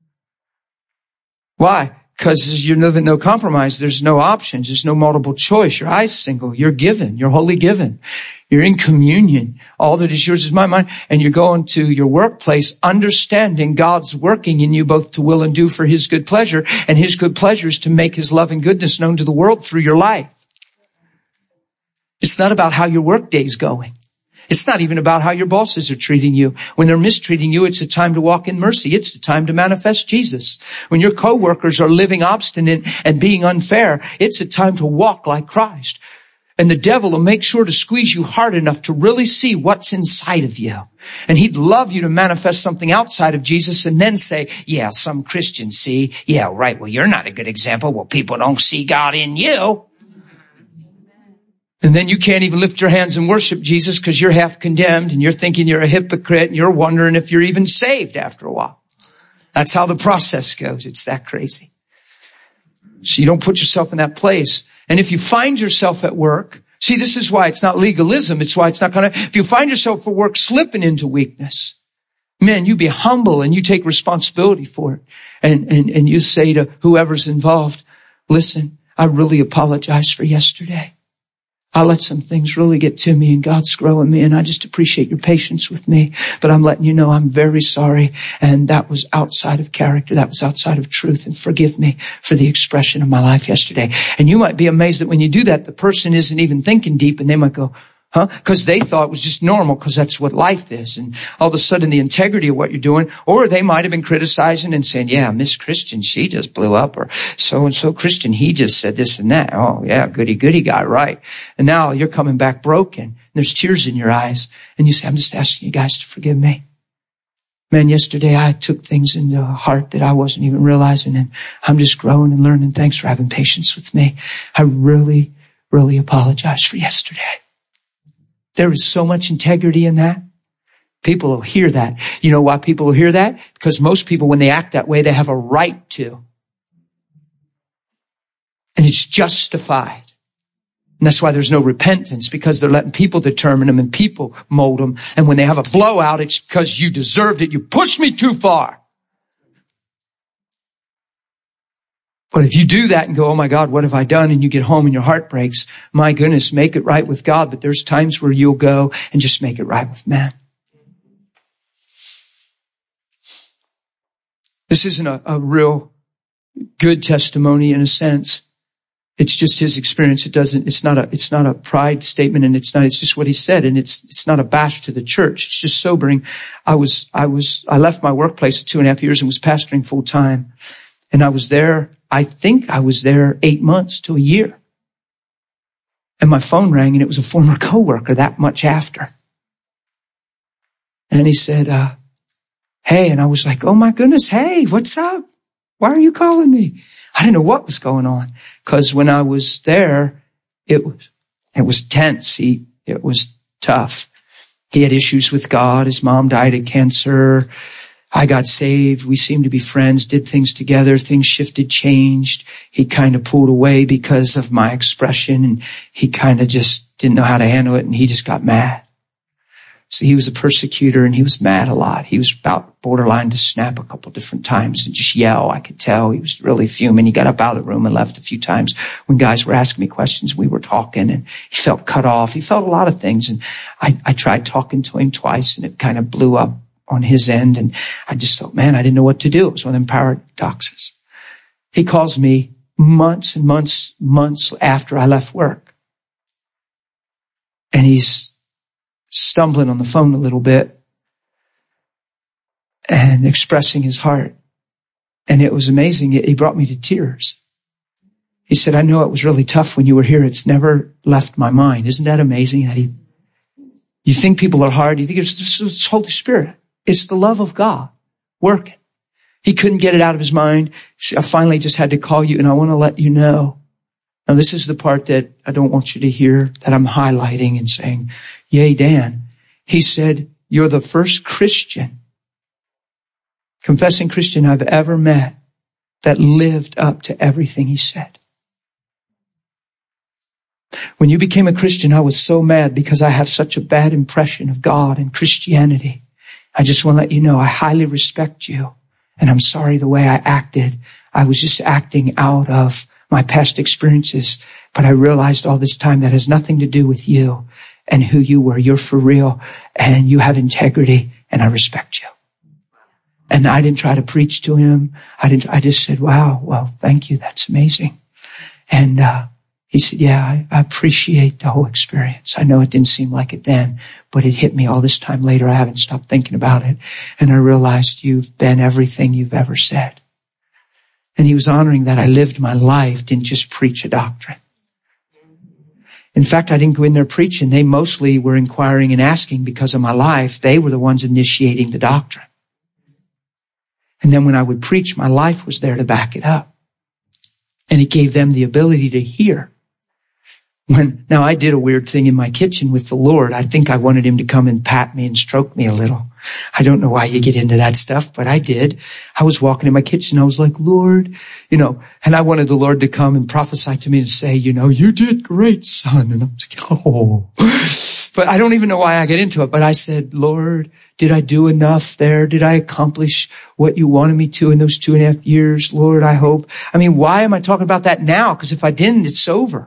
Why? Because you're living no compromise. There's no options. There's no multiple choice. Your eye's single. You're given. You're wholly given. You're in communion. All that is yours is my mind. And you're going to your workplace understanding God's working in you both to will and do for his good pleasure. And his good pleasure is to make his love and goodness known to the world through your life. It's not about how your work day's going. It's not even about how your bosses are treating you. When they're mistreating you, it's a time to walk in mercy. It's the time to manifest Jesus. When your coworkers are living obstinate and being unfair, it's a time to walk like Christ. And the devil will make sure to squeeze you hard enough to really see what's inside of you. And he'd love you to manifest something outside of Jesus and then say, yeah, some Christians see. Yeah, right. Well, you're not a good example. Well, people don't see God in you. And then you can't even lift your hands and worship Jesus because you're half condemned and you're thinking you're a hypocrite and you're wondering if you're even saved after a while. That's how the process goes. It's that crazy. So you don't put yourself in that place. And if you find yourself at work, see, this is why it's not legalism. It's why it's not going to, if you find yourself at work slipping into weakness, man, you be humble and you take responsibility for it. And, and, and you say to whoever's involved, listen, I really apologize for yesterday. I let some things really get to me and God's growing me and I just appreciate your patience with me. But I'm letting you know I'm very sorry and that was outside of character. That was outside of truth and forgive me for the expression of my life yesterday. And you might be amazed that when you do that, the person isn't even thinking deep and they might go, huh? Because they thought it was just normal because that's what life is. And all of a sudden the integrity of what you're doing, or they might have been criticizing and saying, yeah, Miss Christian, she just blew up, or so-and-so Christian, he just said this and that. Oh, yeah, goody, goody guy, right. And now you're coming back broken. And there's tears in your eyes. And you say, I'm just asking you guys to forgive me. Man, yesterday I took things into a heart that I wasn't even realizing, and I'm just growing and learning. Thanks for having patience with me. I really, really apologize for yesterday. There is so much integrity in that. People will hear that. You know why people will hear that? Because most people, when they act that way, they have a right to. And it's justified. And that's why there's no repentance, because they're letting people determine them and people mold them. And when they have a blowout, it's because you deserved it. You pushed me too far. But if you do that and go, oh my God, what have I done? And you get home and your heart breaks, my goodness, make it right with God. But there's times where you'll go and just make it right with man. This isn't a, a real good testimony in a sense. It's just his experience. It doesn't, it's not a, it's not a pride statement, and it's not, it's just what he said. And it's, it's not a bash to the church. It's just sobering. I was, I was, I left my workplace at two and a half years and was pastoring full time. And I was there, I think I was there eight months to a year. And my phone rang and it was a former coworker that much after. And he said, uh, hey, and I was like, oh my goodness, hey, what's up? Why are you calling me? I didn't know what was going on, because when I was there, it was, it was tense. He, it was tough. He had issues with God. His mom died of cancer. I got saved. We seemed to be friends, did things together. Things shifted, changed. He kind of pulled away because of my expression, and he kind of just didn't know how to handle it, and he just got mad. So he was a persecutor, and he was mad a lot. He was about borderline to snap a couple different times and just yell. I could tell he was really fuming. He got up out of the room and left a few times when guys were asking me questions. We were talking, and he felt cut off. He felt a lot of things, and I, I tried talking to him twice, and it kind of blew up on his end. And I just thought, man, I didn't know what to do. It was one of them paradoxes. He calls me months and months, months after I left work. And he's stumbling on the phone a little bit and expressing his heart. And it was amazing. He brought me to tears. He said, I know it was really tough when you were here. It's never left my mind. Isn't that amazing? That he, you think people are hard. You think it's the Holy Spirit. It's the love of God working. He couldn't get it out of his mind. I finally just had to call you, and I want to let you know Now, this is the part that I don't want you to hear, that I'm highlighting and saying, yay, Dan. He said, you're the first Christian, confessing Christian I've ever met that lived up to everything he said. When you became a Christian, I was so mad because I have such a bad impression of God and Christianity. I just want to let you know I highly respect you, and I'm sorry the way I acted. I was just acting out of my past experiences, but I realized all this time that has nothing to do with you and who you were. You're for real, and you have integrity, and I respect you. And I didn't try to preach to him. I didn't, I just said, wow, well, thank you. That's amazing. And, uh, he said, yeah, I, I appreciate the whole experience. I know it didn't seem like it then, but it hit me all this time later. I haven't stopped thinking about it. And I realized you've been everything you've ever said. And he was honoring that I lived my life, didn't just preach a doctrine. In fact, I didn't go in there preaching. They mostly were inquiring and asking because of my life. They were the ones initiating the doctrine. And then when I would preach, my life was there to back it up. And it gave them the ability to hear. When, now I did a weird thing in my kitchen with the Lord. I think I wanted him to come and pat me and stroke me a little. I don't know why you get into that stuff, but I did. I was walking in my kitchen. I was like, Lord, you know, and I wanted the Lord to come and prophesy to me and say, you know, you did great, son. And I was like, oh, but I don't even know why I get into it. But I said, Lord, did I do enough there? Did I accomplish what you wanted me to in those two and a half years? Lord, I hope. I mean, why am I talking about that now? Because if I didn't, it's over.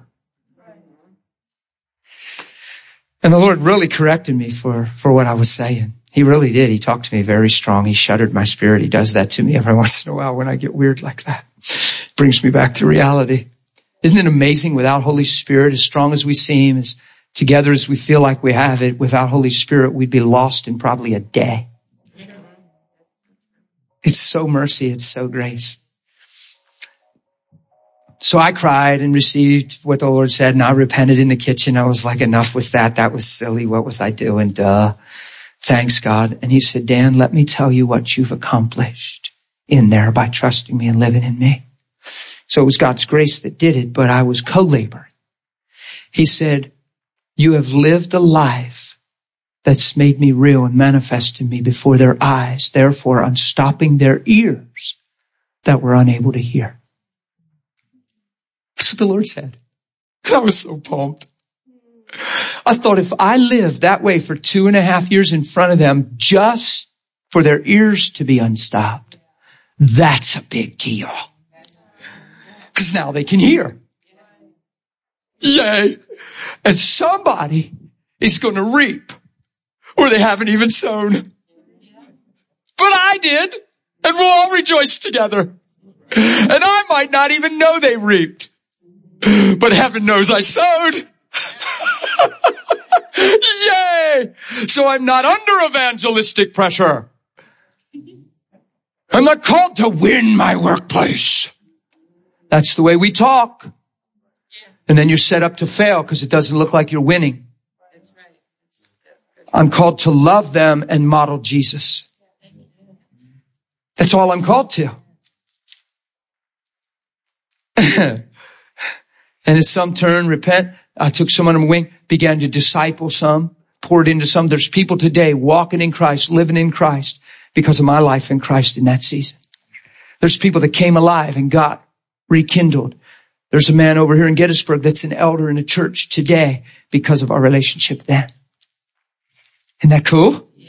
And the Lord really corrected me for, for what I was saying. He really did. He talked to me very strong. He shuddered my spirit. He does that to me every once in a while when I get weird like that. Brings me back to reality. Isn't it amazing without Holy Spirit, as strong as we seem, as together as we feel like we have it, without Holy Spirit, we'd be lost in probably a day. It's so mercy. It's so grace. So I cried and received what the Lord said, and I repented in the kitchen. I was like, enough with that. That was silly. What was I doing? Duh. Thanks, God. And he said, Dan, let me tell you what you've accomplished in there by trusting me and living in me. So it was God's grace that did it, but I was co-laboring. He said, you have lived a life that's made me real and manifest in me before their eyes, therefore unstopping their ears that were unable to hear. That's what the Lord said. I was so pumped. I thought if I lived that way for two and a half years in front of them, just for their ears to be unstopped, that's a big deal. Because now they can hear. Yay. And somebody is going to reap where they haven't even sown. But I did. And we'll all rejoice together. And I might not even know they reaped. But heaven knows I sowed. Yay! So I'm not under evangelistic pressure. I'm not called to win my workplace. That's the way we talk. And then you're set up to fail because it doesn't look like you're winning. I'm called to love them and model Jesus. That's all I'm called to. And as some turn, repent, I took some under my wing, began to disciple some, poured into some. There's people today walking in Christ, living in Christ because of my life in Christ in that season. There's people that came alive and got rekindled. There's a man over here in Gettysburg that's an elder in a church today because of our relationship then. Isn't that cool? Yeah.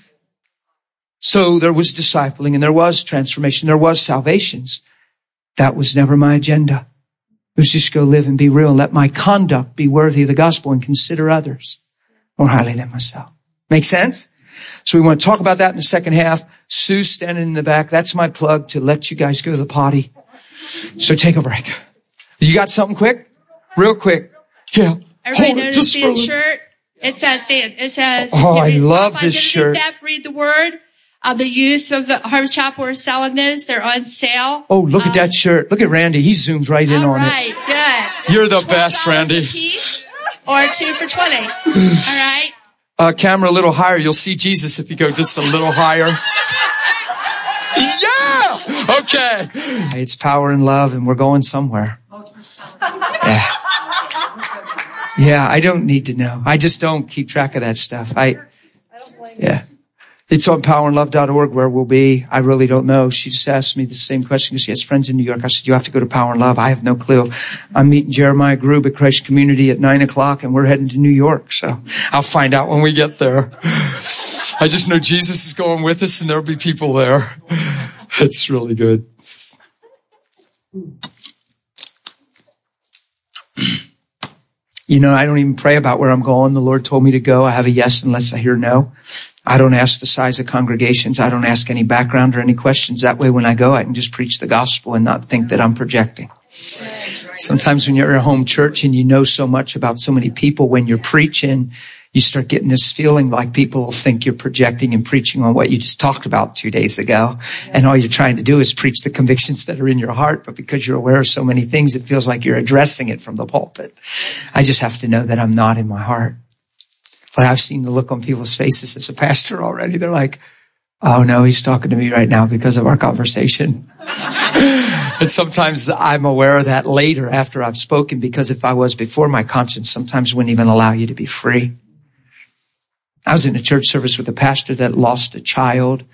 So there was discipling and there was transformation. There was salvations. That was never my agenda. It was just go live and be real and let my conduct be worthy of the gospel and consider others more highly than myself. Make sense? So we want to talk about that in the second half. Sue's standing in the back. That's my plug to let you guys go to the potty. So take a break. You got something quick? Real quick. Yeah. Everybody notice Dan's shirt? It says, Dan, it says, oh, I love this shirt. Deaf, read the word. Uh, the youth of the Harvest Chapel are selling those. They're on sale. Oh, look um, at that shirt. Look at Randy. He zoomed right in on right, it. All right, good. You're the best, Randy. A piece, or two for twenty. All right. Uh, camera a little higher. You'll see Jesus if you go just a little higher. Yeah! Okay. It's power and love, and we're going somewhere. Yeah. Yeah, I don't need to know. I just don't keep track of that stuff. I, yeah. It's on power and love dot org where we'll be. I really don't know. She just asked me the same question because she has friends in New York. I said, you have to go to Power and Love. I have no clue. I'm meeting Jeremiah Grube at Christ Community at nine o'clock and we're heading to New York. So I'll find out when we get there. I just know Jesus is going with us and there'll be people there. It's really good. You know, I don't even pray about where I'm going. The Lord told me to go. I have a yes unless I hear no. I don't ask the size of congregations. I don't ask any background or any questions. That way when I go, I can just preach the gospel and not think that I'm projecting. Sometimes when you're in a home church and you know so much about so many people, when you're preaching, you start getting this feeling like people will think you're projecting and preaching on what you just talked about two days ago. And all you're trying to do is preach the convictions that are in your heart. But because you're aware of so many things, it feels like you're addressing it from the pulpit. I just have to know that I'm not in my heart. But I've seen the look on people's faces as a pastor already. They're like, oh no, he's talking to me right now because of our conversation. And sometimes I'm aware of that later after I've spoken, because if I was before, my conscience sometimes wouldn't even allow you to be free. I was in a church service with a pastor that lost a child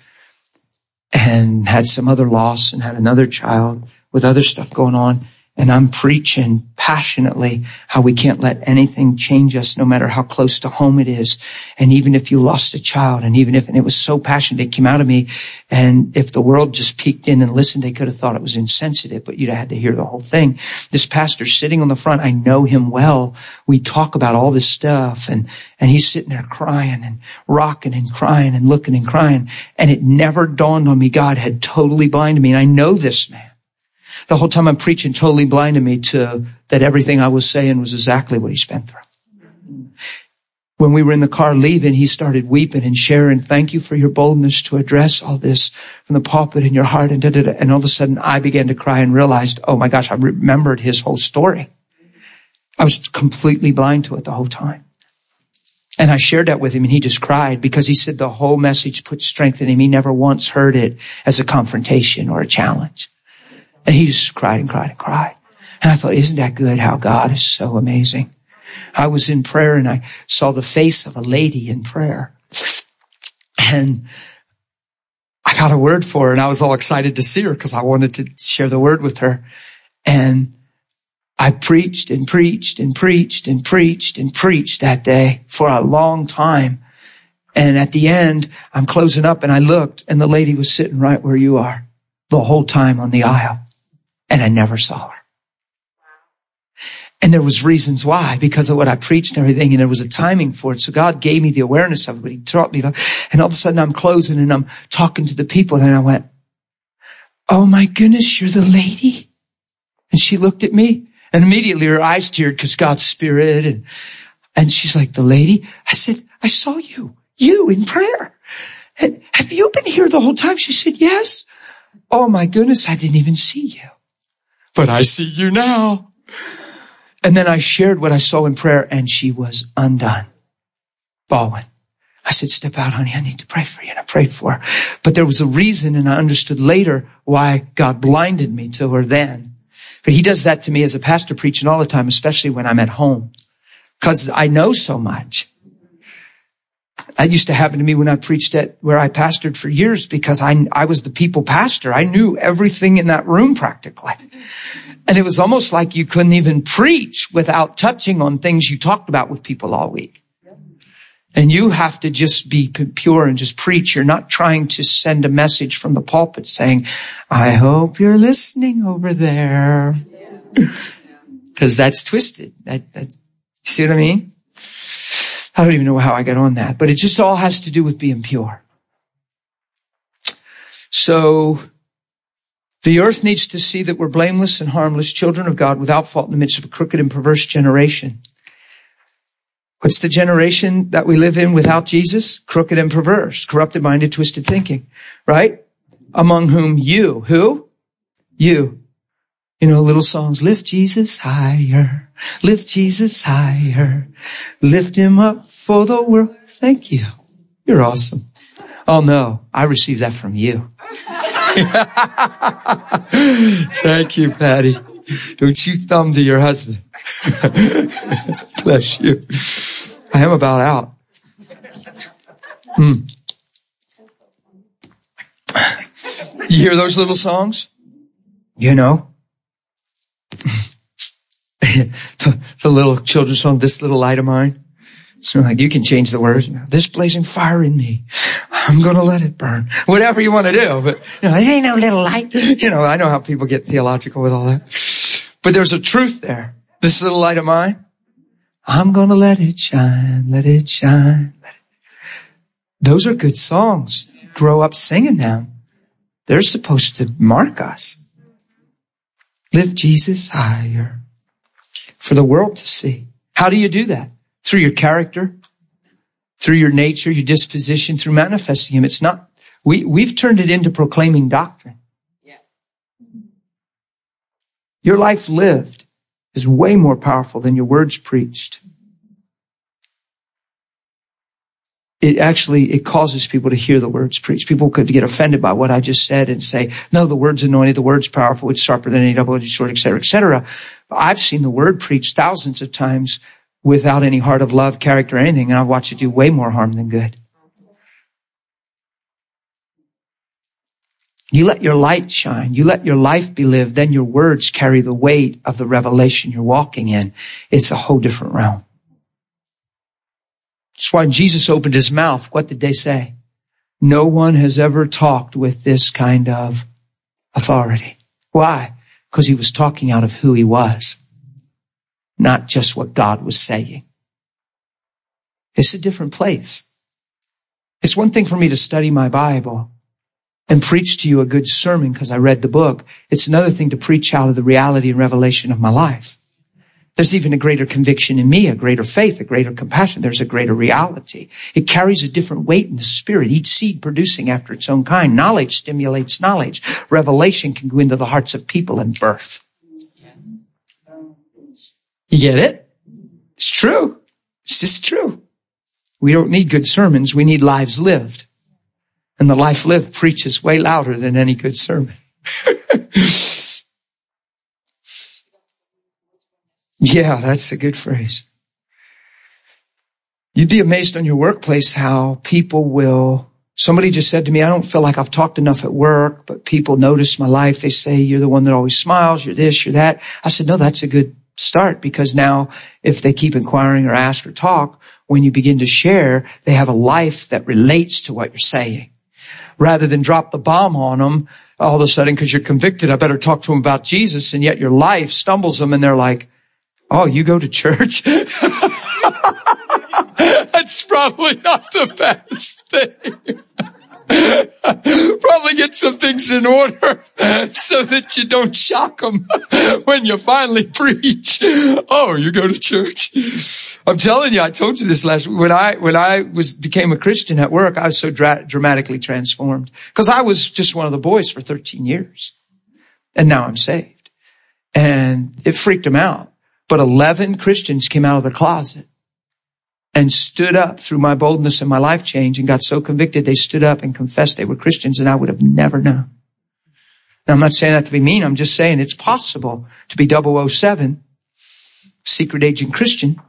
and had some other loss and had another child with other stuff going on. And I'm preaching passionately how we can't let anything change us, no matter how close to home it is. And even if you lost a child, and even if, and it was so passionate, it came out of me. And if the world just peeked in and listened, they could have thought it was insensitive, but you'd have had to hear the whole thing. This pastor sitting on the front, I know him well. We talk about all this stuff, and, and he's sitting there crying and rocking and crying and looking and crying. And it never dawned on me God had totally blinded me. And I know this man. The whole time I'm preaching, totally blinded me to that everything I was saying was exactly what he's been through. When we were in the car leaving, he started weeping and sharing, thank you for your boldness to address all this from the pulpit in your heart. And, da, da, da. And all of a sudden I began to cry and realized, oh my gosh, I remembered his whole story. I was completely blind to it the whole time. And I shared that with him, and he just cried because he said the whole message put strength in him. He never once heard it as a confrontation or a challenge. And he just cried and cried and cried. And I thought, isn't that good how God is so amazing? I was in prayer and I saw the face of a lady in prayer. And I got a word for her, and I was all excited to see her because I wanted to share the word with her. And I preached and preached and preached and preached and preached that day for a long time. And at the end, I'm closing up and I looked, and the lady was sitting right where you are the whole time on the aisle. And I never saw her. And there was reasons why, because of what I preached and everything, and there was a timing for it. So God gave me the awareness of it, but he taught me. And all of a sudden I'm closing and I'm talking to the people, and I went, oh my goodness, you're the lady? And she looked at me, and immediately her eyes teared because God's Spirit. And, and she's like, the lady? I said, I saw you, you in prayer. And have you been here the whole time? She said, yes. Oh my goodness, I didn't even see you. But I see you now. And then I shared what I saw in prayer, and she was undone, bawling. I said, step out, honey. I need to pray for you. And I prayed for her. But there was a reason, and I understood later why God blinded me to her then. But he does that to me as a pastor preaching all the time, especially when I'm at home, because I know so much. That used to happen to me when I preached at where I pastored for years, because I, I was the people pastor. I knew everything in that room practically. And it was almost like you couldn't even preach without touching on things you talked about with people all week. And you have to just be pure and just preach. You're not trying to send a message from the pulpit saying, I hope you're listening over there. Because that's twisted. That, that, you see what I mean? I don't even know how I got on that, but it just all has to do with being pure. So the earth needs to see that we're blameless and harmless, children of God without fault in the midst of a crooked and perverse generation. What's the generation that we live in without Jesus? Crooked and perverse, corrupted, minded, twisted thinking, right? Among whom you, who? You. You know, little songs, lift Jesus higher, lift Jesus higher, lift him up for the world. Thank you. You're awesome. Oh no, I received that from you. Thank you, Patty. Don't you thumb to your husband. Bless you. I am about out. Hmm. You hear those little songs? You know? the, the little children's song, This Little Light of Mine. So like, you can change the words. This blazing fire in me, I'm going to let it burn. Whatever you want to do. But, you know, it ain't no little light. You know, I know how people get theological with all that. But there's a truth there. This little light of mine, I'm going to let it shine, let it shine. Let it. Those are good songs. Grow up singing them. They're supposed to mark us. Lift Jesus higher for the world to see. How do you do that? Through your character, through your nature, your disposition, through manifesting Him. It's not, we, we've turned it into proclaiming doctrine. Yeah. Your life lived is way more powerful than your words preached. It actually, it causes people to hear the words preached. People could get offended by what I just said and say, no, the word's anointed, the word's powerful, it's sharper than any double-edged sword, et cetera, et cetera. I've seen the word preached thousands of times without any heart of love, character, or anything, and I've watched it do way more harm than good. You let your light shine. You let your life be lived. Then your words carry the weight of the revelation you're walking in. It's a whole different realm. That's why Jesus opened His mouth. What did they say? No one has ever talked with this kind of authority. Why? Because He was talking out of who He was, not just what God was saying. It's a different place. It's one thing for me to study my Bible and preach to you a good sermon because I read the book. It's another thing to preach out of the reality and revelation of my life. There's even a greater conviction in me, a greater faith, a greater compassion. There's a greater reality. It carries a different weight in the spirit, each seed producing after its own kind. Knowledge stimulates knowledge. Revelation can go into the hearts of people and birth. You get it? It's true. It's just true. We don't need good sermons. We need lives lived. And the life lived preaches way louder than any good sermon. Yeah, that's a good phrase. You'd be amazed on your workplace how people will, somebody just said to me, I don't feel like I've talked enough at work, but people notice my life. They say, you're the one that always smiles, you're this, you're that. I said, no, that's a good start, because now if they keep inquiring or ask or talk, when you begin to share, they have a life that relates to what you're saying. Rather than drop the bomb on them all of a sudden because you're convicted, I better talk to them about Jesus, and yet your life stumbles them and they're like, oh, you go to church? That's probably not the best thing. Probably get some things in order so that you don't shock them when you finally preach. Oh, you go to church? I'm telling you, I told you this last week. When I, when I was, became a Christian at work, I was so dra- dramatically transformed because I was just one of the boys for thirteen years. And now I'm saved. And it freaked them out. But eleven Christians came out of the closet and stood up through my boldness and my life change and got so convicted they stood up and confessed they were Christians, and I would have never known. Now, I'm not saying that to be mean. I'm just saying it's possible to be double oh seven, secret agent Christian,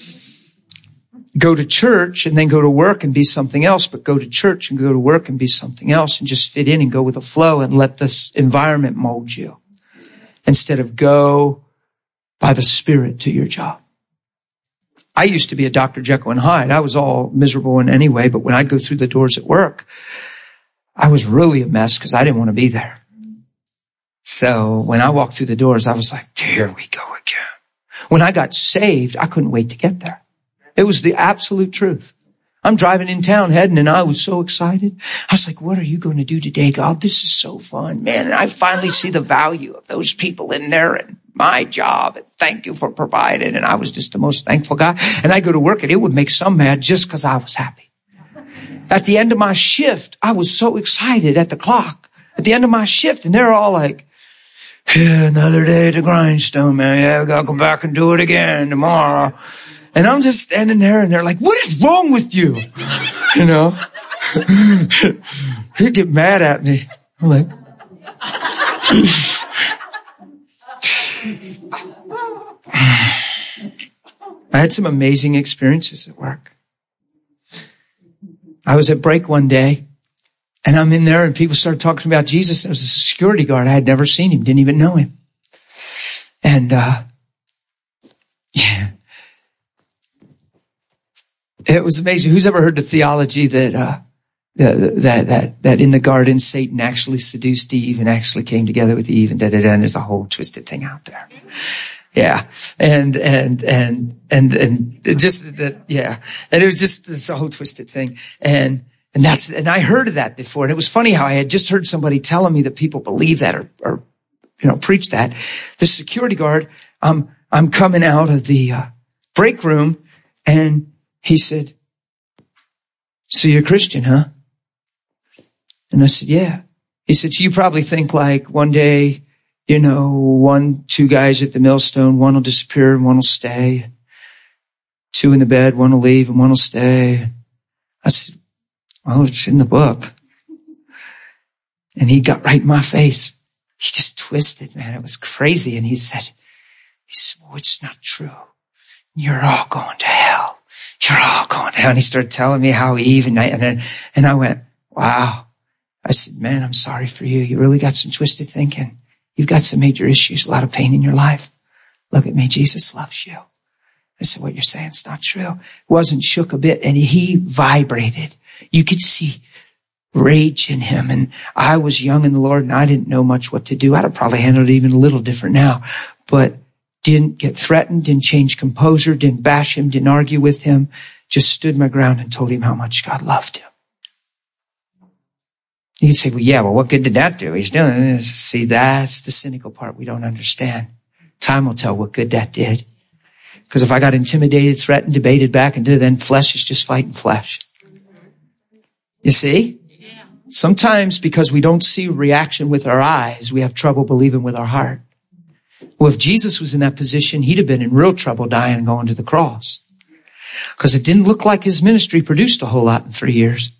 go to church and then go to work and be something else, but go to church and go to work and be something else and just fit in and go with the flow and let this environment mold you instead of go by the Spirit to your job. I used to be a Doctor Jekyll and Hyde. I was all miserable in any way, but when I'd go through the doors at work, I was really a mess because I didn't want to be there. So when I walked through the doors, I was like, here we go again. When I got saved, I couldn't wait to get there. It was the absolute truth. I'm driving in town heading, and I was so excited. I was like, what are you going to do today, God? This is so fun, man. And I finally see the value of those people in there and my job, and thank you for providing. And I was just the most thankful guy. And I go to work, and it would make some mad just because I was happy. At the end of my shift, I was so excited at the clock. At the end of my shift, and they're all like, yeah, another day at the grindstone, man. Yeah, we got to go back and do it again tomorrow. And I'm just standing there, and they're like, what is wrong with you? You know? They get mad at me. I'm like, I had some amazing experiences at work. I was at break one day, and I'm in there, and people started talking about Jesus. There was a security guard. I had never seen him, didn't even know him. And, uh, yeah, it was amazing. Who's ever heard the theology that, uh, that, that, that in the garden, Satan actually seduced Eve and actually came together with Eve, and da, da, da, and there's a whole twisted thing out there. Yeah. And, and, and, and, and just that, yeah. And it was just, it's a whole twisted thing. And, and that's, and I heard of that before. And it was funny how I had just heard somebody telling me that people believe that or, or, you know, preach that. The security guard, um, I'm coming out of the, uh, break room, and he said, "So you're a Christian, huh?" And I said, "Yeah." He said, "So you probably think like one day, you know, one, two guys at the millstone, one will disappear and one will stay. Two in the bed, one will leave and one will stay." I said, "Well, it's in the book." And he got right in my face. He just twisted, man. It was crazy. And he said, he said, "Well, it's not true. You're all going to hell. You're all going to hell." And he started telling me how Eve and I, and then, and I went, wow. I said, "Man, I'm sorry for you. You really got some twisted thinking. You've got some major issues, a lot of pain in your life. Look at me. Jesus loves you." I said, "What you're saying is not true." It wasn't shook a bit, and he vibrated. You could see rage in him. And I was young in the Lord, and I didn't know much what to do. I'd have probably handled it even a little different now, but didn't get threatened, didn't change composure, didn't bash him, didn't argue with him, just stood my ground and told him how much God loved him. You can say, "Well, yeah, well, what good did that do?" He's doing it. See, that's the cynical part we don't understand. Time will tell what good that did. Because if I got intimidated, threatened, debated back, and did, then flesh is just fighting flesh. You see? Sometimes because we don't see reaction with our eyes, we have trouble believing with our heart. Well, if Jesus was in that position, he'd have been in real trouble dying and going to the cross. Because it didn't look like his ministry produced a whole lot in three years.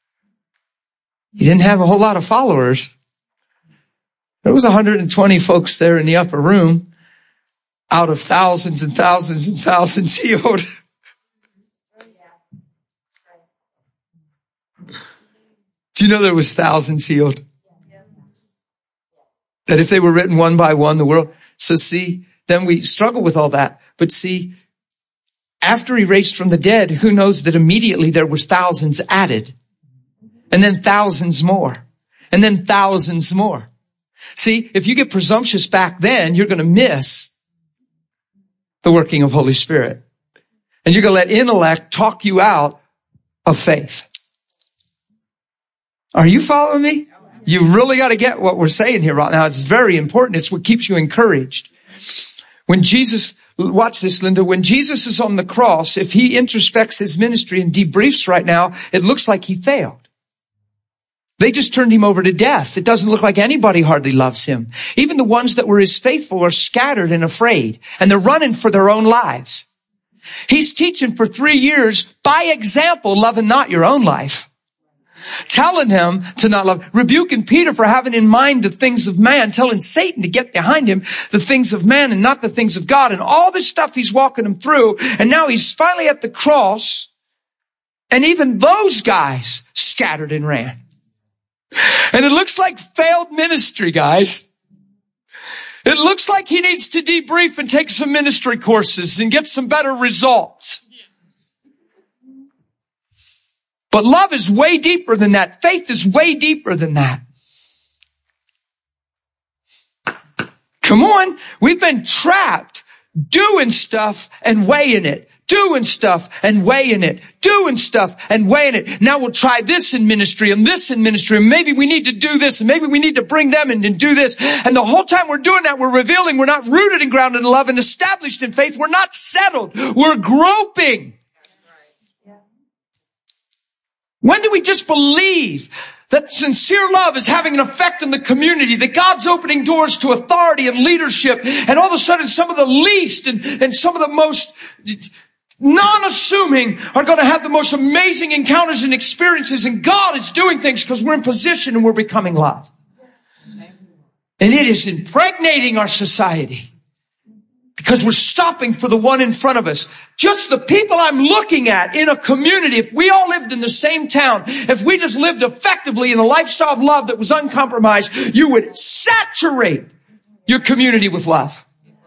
He didn't have a whole lot of followers. There was one hundred twenty folks there in the upper room out of thousands and thousands and thousands healed. Do you know there was thousands healed? That if they were written one by one, the world. So see, then we struggle with all that. But see, after he raised from the dead, who knows that immediately there was thousands added. And then thousands more. And then thousands more. See, if you get presumptuous back then, you're going to miss the working of Holy Spirit. And you're going to let intellect talk you out of faith. Are you following me? You've really got to get what we're saying here right now. It's very important. It's what keeps you encouraged. When Jesus, watch this, Linda, when Jesus is on the cross, if he introspects his ministry and debriefs right now, it looks like he failed. They just turned him over to death. It doesn't look like anybody hardly loves him. Even the ones that were his faithful are scattered and afraid, and they're running for their own lives. He's teaching for three years, by example, loving not your own life. Telling him to not love, rebuking Peter for having in mind the things of man, telling Satan to get behind him the things of man and not the things of God, and all this stuff he's walking him through. And now he's finally at the cross, and even those guys scattered and ran. And it looks like failed ministry, guys. It looks like he needs to debrief and take some ministry courses and get some better results. But love is way deeper than that. Faith is way deeper than that. Come on. We've been trapped doing stuff and weighing it. Doing stuff and weighing it. Doing stuff and weighing it. Now we'll try this in ministry and this in ministry. And maybe we need to do this. And maybe we need to bring them in and do this. And the whole time we're doing that, we're revealing we're not rooted and grounded in love and established in faith. We're not settled. We're groping. When do we just believe that sincere love is having an effect in the community, that God's opening doors to authority and leadership, and all of a sudden some of the least and, and some of the most non-assuming are going to have the most amazing encounters and experiences, and God is doing things because we're in position and we're becoming love. And it is impregnating our society. Because we're stopping for the one in front of us. Just the people I'm looking at in a community, if we all lived in the same town, if we just lived effectively in a lifestyle of love that was uncompromised, you would saturate your community with love.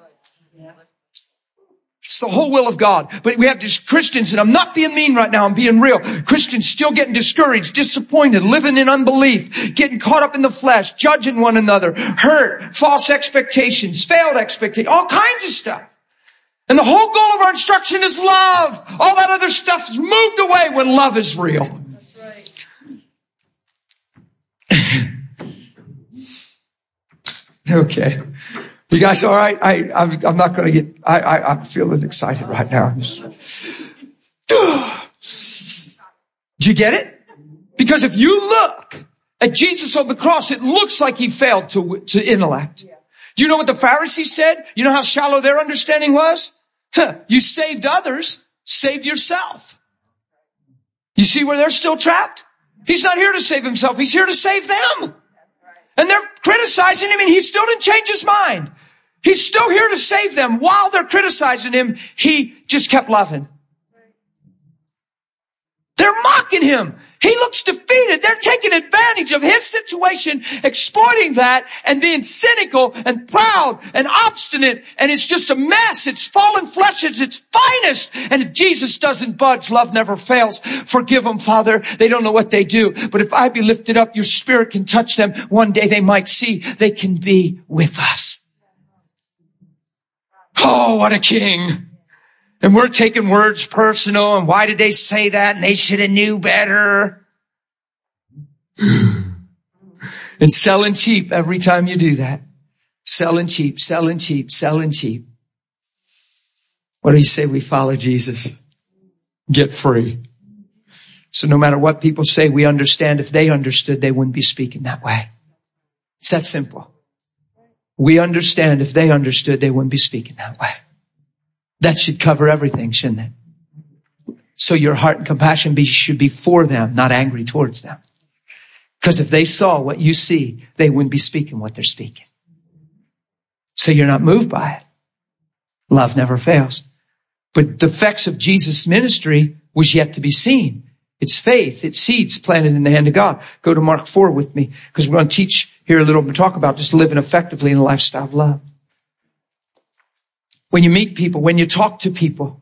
It's the whole will of God. But we have these Christians, and I'm not being mean right now, I'm being real. Christians still getting discouraged, disappointed, living in unbelief, getting caught up in the flesh, judging one another, hurt, false expectations, failed expectations, all kinds of stuff. And the whole goal of our instruction is love. All that other stuff is moved away when love is real. That's right. Okay. You guys all right? I, I'm, I'm not going to get, I, I, I'm feeling excited right now. Do you get it? Because if you look at Jesus on the cross, it looks like he failed to, to intellect. Do you know what the Pharisees said? You know how shallow their understanding was? Huh, you saved others, saved yourself. You see where they're still trapped? He's not here to save himself. He's here to save them. And they're criticizing him, and he still didn't change his mind. He's still here to save them. While they're criticizing him, he just kept loving. They're mocking him. He looks defeated. They're taking advantage of his situation, exploiting that, and being cynical and proud and obstinate. And it's just a mess. It's fallen flesh at its finest. And if Jesus doesn't budge, love never fails. Forgive them, Father. They don't know what they do. But if I be lifted up, your spirit can touch them. One day they might see they can be with us. Oh, what a king. And we're taking words personal, and why did they say that? And they should have knew better. And selling cheap every time you do that. Selling cheap, selling cheap, selling cheap. What do you say we follow Jesus? Get free. So no matter what people say, we understand. If they understood, they wouldn't be speaking that way. It's that simple. We understand. If they understood, they wouldn't be speaking that way. That should cover everything, shouldn't it? So your heart and compassion be, should be for them, not angry towards them. Because if they saw what you see, they wouldn't be speaking what they're speaking. So you're not moved by it. Love never fails. But the effects of Jesus' ministry was yet to be seen. It's faith. It's seeds planted in the hand of God. Go to Mark four with me, because we're going to teach here a little bit, talk about just living effectively in a lifestyle of love. When you meet people, when you talk to people,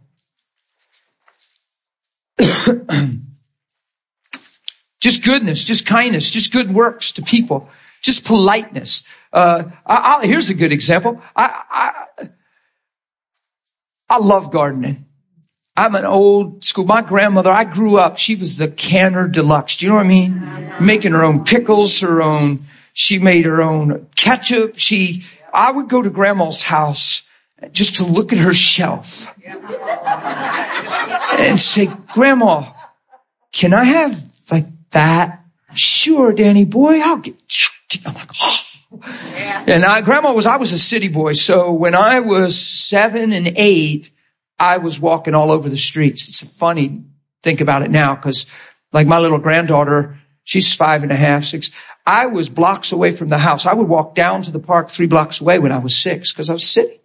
just goodness, just kindness, just good works to people, just politeness. Uh, I, I, here's a good example. I, I, I love gardening. I'm an old school. My grandmother, I grew up, she was the canner deluxe. Do you know what I mean? Making her own pickles, her own, she made her own ketchup. She, I would go to grandma's house just to look at her shelf and say, Grandma, can I have like that? Sure, Danny boy, I'll get, I'm like, oh. And I, grandma was, I was a city boy. So when I was seven and eight, I was walking all over the streets. It's funny, think about it now, because like my little granddaughter, she's five and a half, six. I was blocks away from the house. I would walk down to the park three blocks away when I was six, because I was sitting.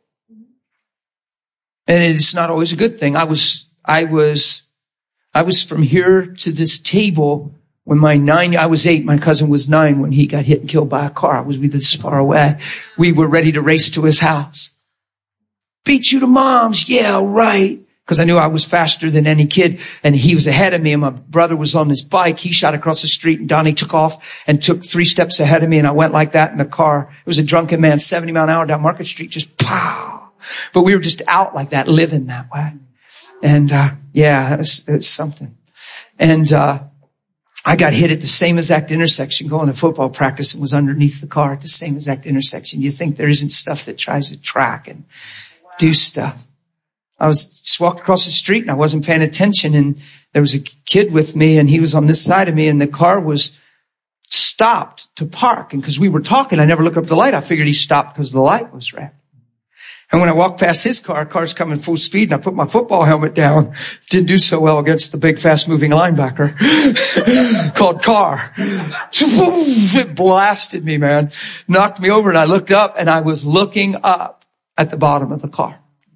And it's not always a good thing. I was, I was, I was from here to this table when my nine, I was eight, my cousin was nine when he got hit and killed by a car. I was this far away. We were ready to race to his house. Beat you to mom's. Yeah, right. Because I knew I was faster than any kid, and he was ahead of me, and my brother was on his bike. He shot across the street, and Donnie took off and took three steps ahead of me, and I went like that in the car. It was a drunken man, seventy mile an hour down Market Street, just pow. But we were just out like that, living that way. And, uh, yeah, it was, it was something. And, uh, I got hit at the same exact intersection going to football practice and was underneath the car at the same exact intersection. You think there isn't stuff that tries to track and do stuff. I was just walking across the street and I wasn't paying attention, and there was a kid with me and he was on this side of me, and the car was stopped to park. And because we were talking, I never looked up at the light. I figured he stopped because the light was red. And when I walked past his car, car's coming full speed, and I put my football helmet down. Didn't do so well against the big, fast-moving linebacker called Carr. It blasted me, man. Knocked me over, and I looked up, and I was looking up at the bottom of the car.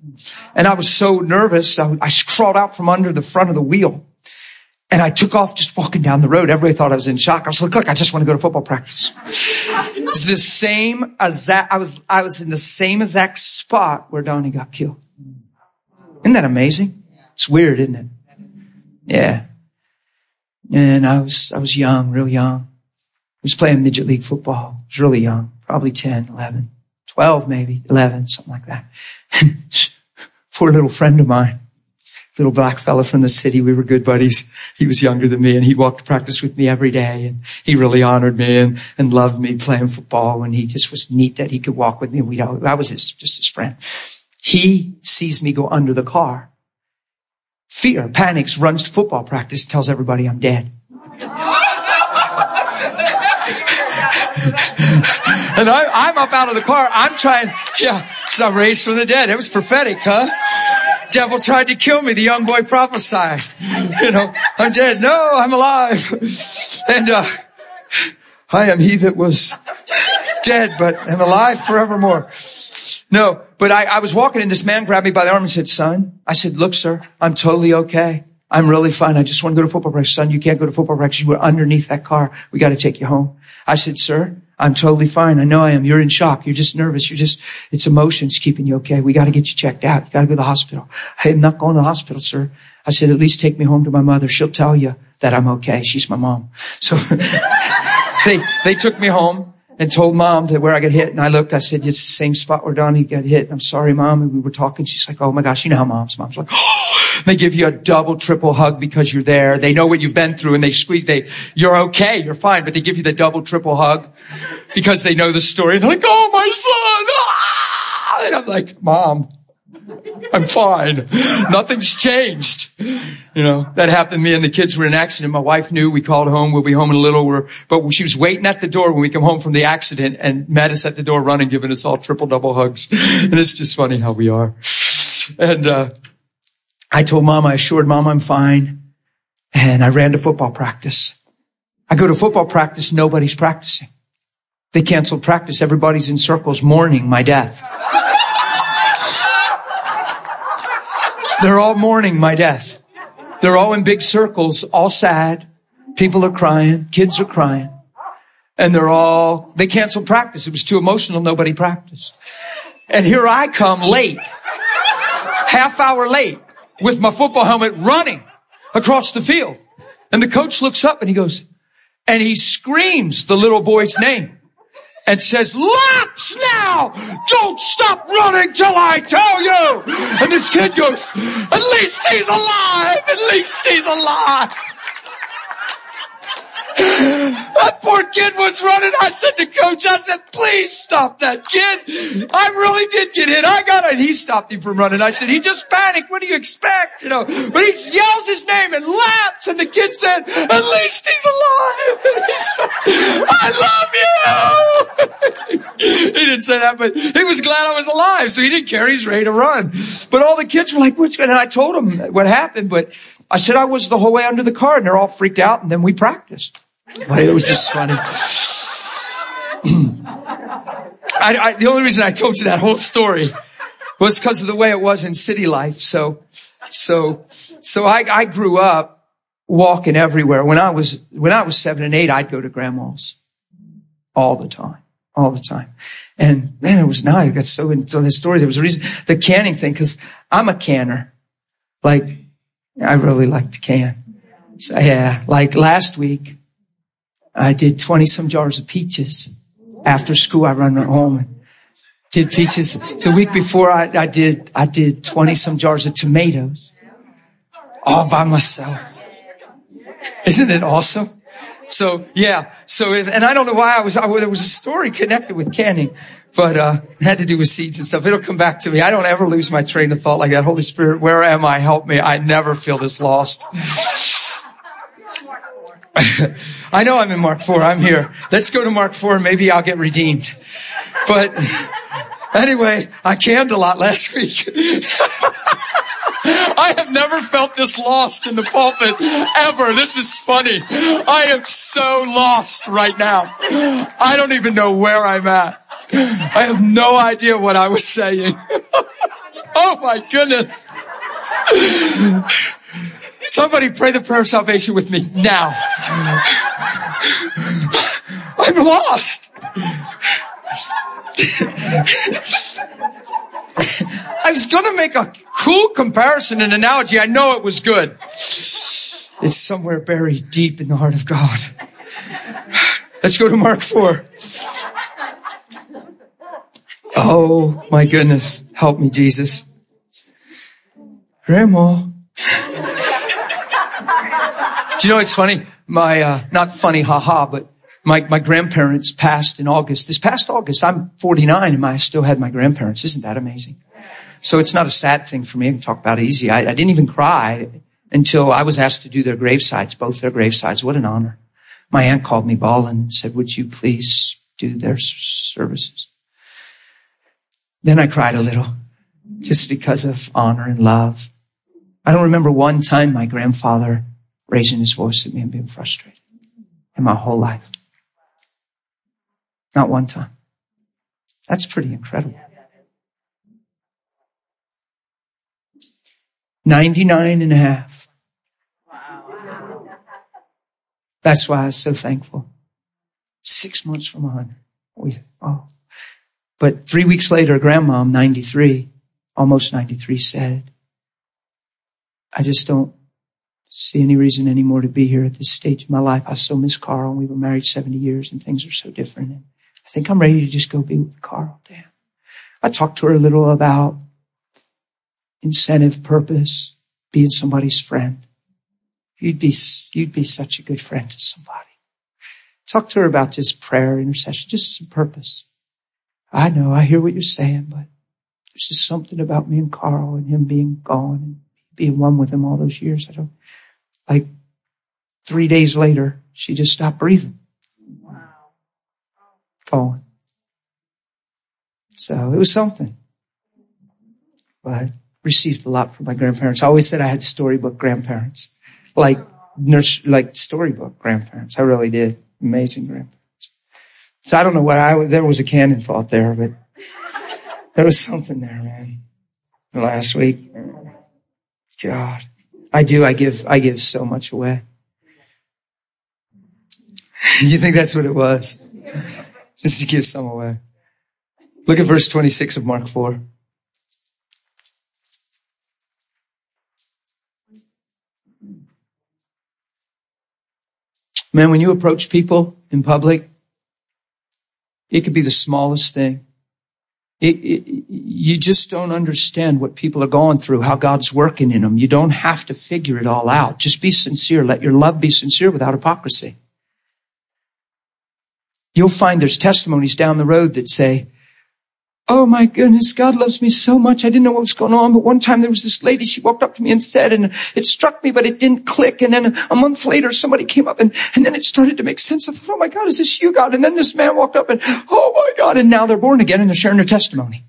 And I was so nervous. I, I crawled out from under the front of the wheel. And I took off just walking down the road. Everybody thought I was in shock. I was like, look, I just want to go to football practice. It's the same exact, I was, I was in the same exact spot where Donnie got killed. Isn't that amazing? It's weird, isn't it? Yeah. And I was, I was young, real young. I was playing midget league football. I was really young, probably ten, eleven, twelve, maybe eleven, something like that. For a little friend of mine, little black fella from the city. We were good buddies. He was younger than me, and he'd walk to practice with me every day. And he really honored me and, and loved me playing football. And he just was neat that he could walk with me. And we, I was his, just his friend. He sees me go under the car. Fear, panics, runs to football practice, tells everybody I'm dead. And I, I'm up out of the car. I'm trying, yeah, because I'm raised from the dead. It was prophetic, huh? Devil tried to kill me. The young boy prophesied. You know, I'm dead. No, I'm alive. And, uh, I am he that was dead, but am alive forevermore. No, but I, I was walking and this man grabbed me by the arm and said, son, I said, look, sir, I'm totally okay. I'm really fine. I just want to go to football practice. Son, you can't go to football practice. You were underneath that car. We got to take you home. I said, sir, I'm totally fine. I know I am. You're in shock. You're just nervous. You're just, it's emotions keeping you okay. We got to get you checked out. You got to go to the hospital. I'm not going to the hospital, sir. I said, at least take me home to my mother. She'll tell you that I'm okay. She's my mom. So they, they took me home and told mom that where I got hit. And I looked, I said, it's the same spot where Donnie got hit. I'm sorry, mom. And we were talking. She's like, oh my gosh, you know how moms, mom's like, oh, they give you a double, triple hug because you're there. They know what you've been through and they squeeze, they, you're okay. You're fine. But they give you the double, triple hug because they know the story. And they're like, oh, my son. Ah! And I'm like, mom, I'm fine. Nothing's changed. You know, that happened to me and the kids were in an accident. My wife knew. We called home. We'll be home in a little. We're, but she was waiting at the door when we come home from the accident and met us at the door running, giving us all triple, double hugs. And it's just funny how we are. And, uh, I told mom, I assured mom I'm fine. And I ran to football practice. I go to football practice. Nobody's practicing. They canceled practice. Everybody's in circles mourning my death. They're all mourning my death. They're all in big circles, all sad. People are crying. Kids are crying. And they're all, they canceled practice. It was too emotional. Nobody practiced. And here I come late, half hour late with my football helmet running across the field. And the coach looks up and he goes, and he screams the little boy's name and says, laps now! Don't stop running till I tell you! And this kid goes, at least he's alive! At least he's alive! That poor kid was running. I said to coach, I said, please stop that kid. I really did get hit. I got it. He stopped him from running. I said, he just panicked. What do you expect? You know, but he yells his name and laps. And the kid said, at least he's alive. And he's, I love you. He didn't say that, but he was glad I was alive. So he didn't care. He's ready to run. But all the kids were like, what's going on? And I told them what happened, but I said I was the whole way under the car and they're all freaked out. And then we practiced. Well, it was just funny. I, I, the only reason I told you that whole story was because of the way it was in city life. So, so, so I, I grew up walking everywhere. When I was, when I was seven and eight, I'd go to grandma's all the time, all the time. And man, it was nice. I got so into this story. There was a reason, the canning thing, because I'm a canner. Like, I really like to can. So yeah, like last week, I did twenty some jars of peaches. After school, I run home and did peaches. The week before, I, I did, I did twenty some jars of tomatoes all by myself. Isn't it awesome? So, yeah. So, if, and I don't know why I was, I, there was a story connected with canning, but, uh, it had to do with seeds and stuff. It'll come back to me. I don't ever lose my train of thought like that. Holy Spirit, where am I? Help me. I never feel this lost. I know I'm in Mark four. I'm here. Let's go to Mark four. Maybe I'll get redeemed. But anyway, I canned a lot last week. I have never felt this lost in the pulpit ever. This is funny. I am so lost right now. I don't even know where I'm at. I have no idea what I was saying. Oh my goodness. Somebody pray the prayer of salvation with me now. I'm lost. I was going to make a cool comparison and analogy. I know it was good. It's somewhere buried deep in the heart of God. Let's go to Mark four. Oh my goodness. Help me, Jesus. Grandma. Do you know it's funny? My, uh, not funny, haha, but my, my grandparents passed in August. This past August, I'm forty-nine and I still had my grandparents. Isn't that amazing? So it's not a sad thing for me. I can talk about it easy. I, I didn't even cry until I was asked to do their gravesides, both their gravesides. What an honor. My aunt called me bawling and said, would you please do their services? Then I cried a little just because of honor and love. I don't remember one time my grandfather raising his voice at me and being frustrated in my whole life. Not one time. That's pretty incredible. ninety-nine and a half. That's why I was so thankful. Six months from a hundred. We, oh. But three weeks later, grandmom, ninety-three, almost ninety-three, said, I just don't see any reason anymore to be here at this stage of my life. I so miss Carl, and we were married seventy years and things are so different. And I think I'm ready to just go be with Carl. Damn. I talked to her a little about incentive, purpose, being somebody's friend. You'd be, you'd be such a good friend to somebody. Talk to her about just prayer, intercession, just some purpose. I know, I hear what you're saying, but there's just something about me and Carl and him being gone and being one with him all those years. I don't, like three days later, she just stopped breathing. Wow. Falling. So it was something. But I received a lot from my grandparents. I always said I had storybook grandparents. Like nurse, like storybook grandparents. I really did. Amazing grandparents. So I don't know what I was, there was a canon thought there, but there was something there, man. Last week. God. I do. I give, I give so much away. You think that's what it was? Just to give some away. Look at verse twenty-six of Mark four. Man, when you approach people in public, it could be the smallest thing. It, it, you just don't understand what people are going through, how God's working in them. You don't have to figure it all out. Just be sincere. Let your love be sincere without hypocrisy. You'll find there's testimonies down the road that say, oh my goodness, God loves me so much. I didn't know what was going on. But one time there was this lady, she walked up to me and said, and it struck me, but it didn't click. And then a month later, somebody came up and, and then it started to make sense. I thought, oh my God, is this you, God? And then this man walked up and, oh my God. And now they're born again and they're sharing their testimony.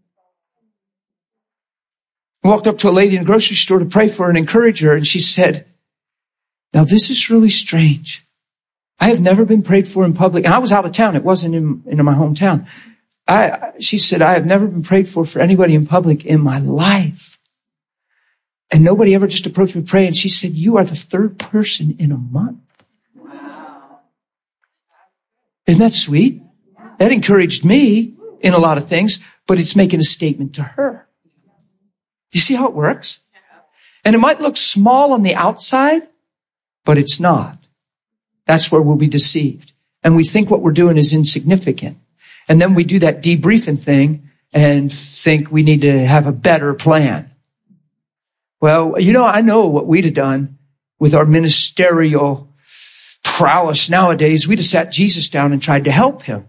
I walked up to a lady in a grocery store to pray for her and encourage her. And she said, now this is really strange. I have never been prayed for in public. And I was out of town. It wasn't in, in my hometown. I, she said, I have never been prayed for for anybody in public in my life. And nobody ever just approached me to pray. And she said, you are the third person in a month. Wow. Isn't that sweet? That encouraged me in a lot of things, but it's making a statement to her. You see how it works? And it might look small on the outside, but it's not. That's where we'll be deceived. And we think what we're doing is insignificant. And then we do that debriefing thing and think we need to have a better plan. Well, you know, I know what we'd have done with our ministerial prowess nowadays. We'd have sat Jesus down and tried to help him.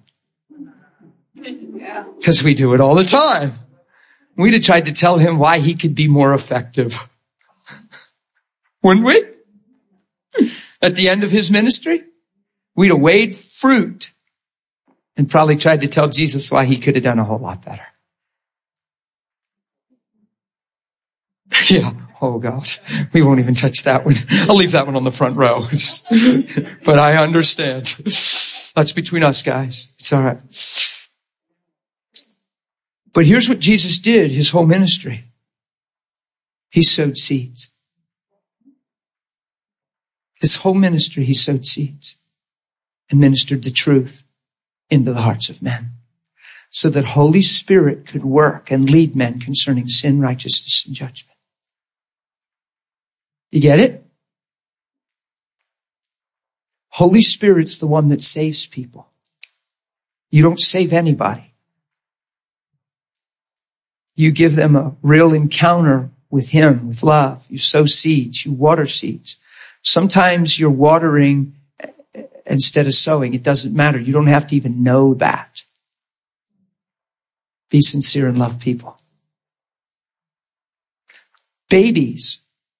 Because we do it all the time. We'd have tried to tell him why he could be more effective. Wouldn't we? At the end of his ministry, we'd have weighed fruit and probably tried to tell Jesus why he could have done a whole lot better. Yeah. Oh God. We won't even touch that one. I'll leave that one on the front row. But I understand. That's between us, guys. It's all right. But here's what Jesus did his whole ministry. He sowed seeds. His whole ministry, he sowed seeds and ministered the truth into the hearts of men so that Holy Spirit could work and lead men concerning sin, righteousness, and judgment. You get it? Holy Spirit's the one that saves people. You don't save anybody. You give them a real encounter with him, with love. You sow seeds, you water seeds. Sometimes you're watering instead of sowing. It doesn't matter. You don't have to even know that. Be sincere and love people. Babies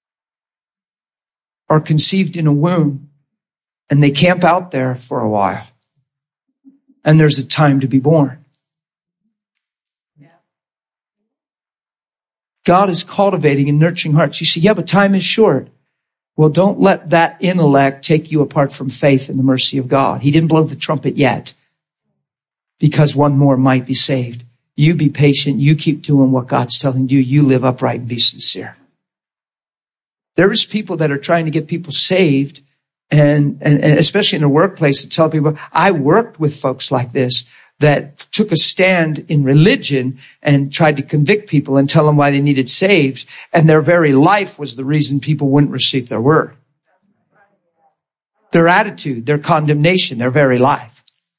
are conceived in a womb and they camp out there for a while. And there's a time to be born. God is cultivating and nurturing hearts. You say, yeah, but time is short. Well, don't let that intellect take you apart from faith in the mercy of God. He didn't blow the trumpet yet because one more might be saved. You be patient. You keep doing what God's telling you. You live upright and be sincere. There is people that are trying to get people saved, and, and, and especially in the workplace, to tell people, I worked with folks like this that took a stand in religion and tried to convict people and tell them why they needed saved. And their very life was the reason people wouldn't receive their word. Their attitude, their condemnation, their very life.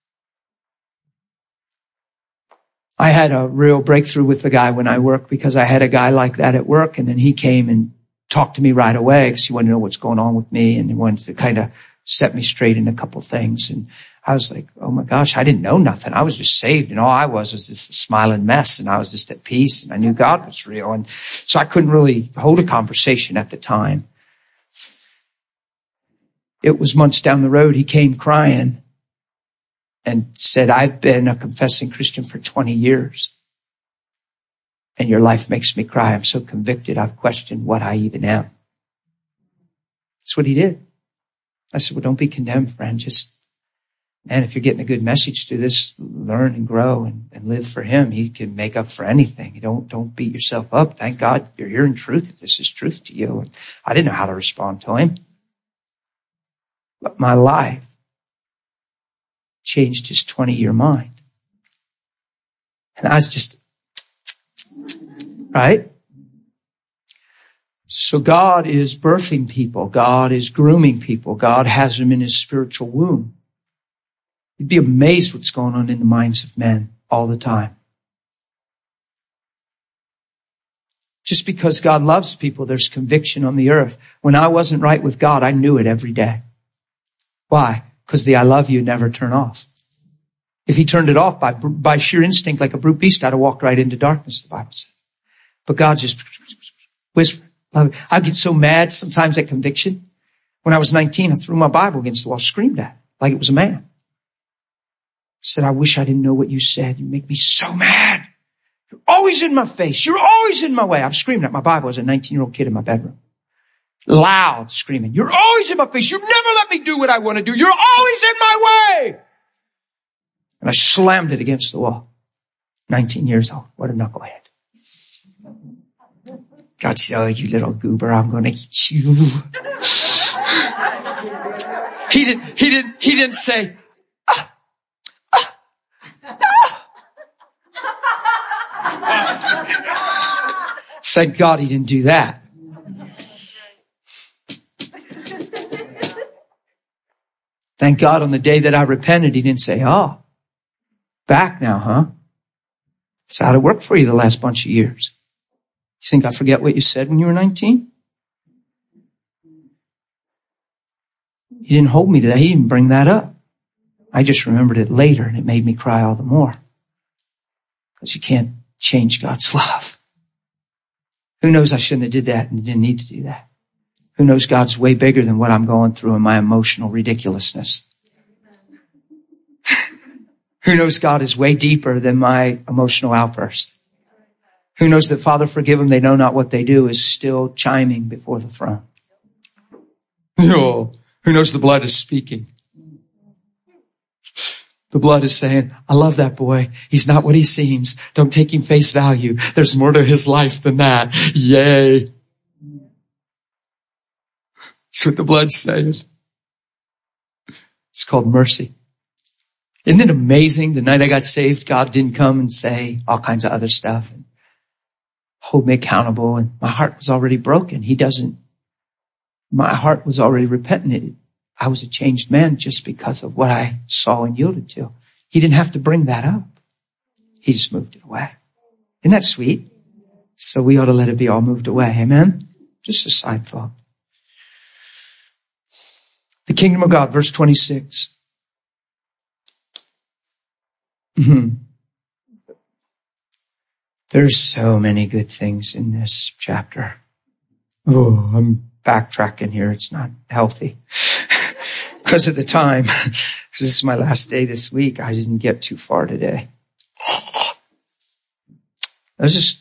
I had a real breakthrough with the guy when I worked because I had a guy like that at work, and then he came and talked to me right away because he wanted to know what's going on with me, and he wanted to kind of set me straight in a couple things. And I was like, oh my gosh, I didn't know nothing. I was just saved, and all I was was just a smiling mess, and I was just at peace, and I knew God was real. And so I couldn't really hold a conversation at the time. It was months down the road, he came crying and said, I've been a confessing Christian for twenty years. And your life makes me cry. I'm so convicted. I've questioned what I even am. That's what he did. I said, well, don't be condemned, friend. Just, man, if you're getting a good message through this, learn and grow and, and live for him. He can make up for anything. You don't, don't beat yourself up. Thank God you're hearing truth if this is truth to you. And I didn't know how to respond to him. But my life changed his twenty-year mind. And I was just, right? So God is birthing people. God is grooming people. God has them in his spiritual womb. You'd be amazed what's going on in the minds of men all the time. Just because God loves people, there's conviction on the earth. When I wasn't right with God, I knew it every day. Why? Because the I love you never turn off. If he turned it off by, by sheer instinct like a brute beast, I'd have walked right into darkness, the Bible says. But God just whispered. I get so mad sometimes at conviction. When I was nineteen, I threw my Bible against the wall, screamed at it like it was a man. I said, I wish I didn't know what you said. You make me so mad. You're always in my face. You're always in my way. I'm screaming at my Bible as a nineteen-year-old kid in my bedroom. Loud screaming. You're always in my face. You never let me do what I want to do. You're always in my way. And I slammed it against the wall. nineteen years old. What a knucklehead. God said, oh, you little goober, I'm going to eat you. He didn't, he didn't, he didn't say, ah, ah, ah. Thank God he didn't do that. Thank God on the day that I repented, he didn't say, oh, back now, huh? That's how it worked for you the last bunch of years. You think I forget what you said when you were nineteen? He didn't hold me to that. He didn't bring that up. I just remembered it later, and it made me cry all the more. Because you can't change God's love. Who knows I shouldn't have did that and didn't need to do that. Who knows God's way bigger than what I'm going through in my emotional ridiculousness. Who knows God is way deeper than my emotional outburst. Who knows that Father, forgive them, they know not what they do, is still chiming before the throne. Oh, who knows the blood is speaking. The blood is saying, I love that boy. He's not what he seems. Don't take him face value. There's more to his life than that. Yay. That's what the blood's saying. It's called mercy. Isn't it amazing? The night I got saved, God didn't come and say all kinds of other stuff and hold me accountable. And my heart was already broken. He doesn't. My heart was already repentant. I was a changed man just because of what I saw and yielded to. He didn't have to bring that up. He just moved it away. Isn't that sweet? So we ought to let it be all moved away. Amen? Just a side thought. The kingdom of God, verse twenty-six. Mm-hmm. There's so many good things in this chapter. Oh, I'm backtracking here. It's not healthy. Because of the time. Because this is my last day this week. I didn't get too far today. Let's just,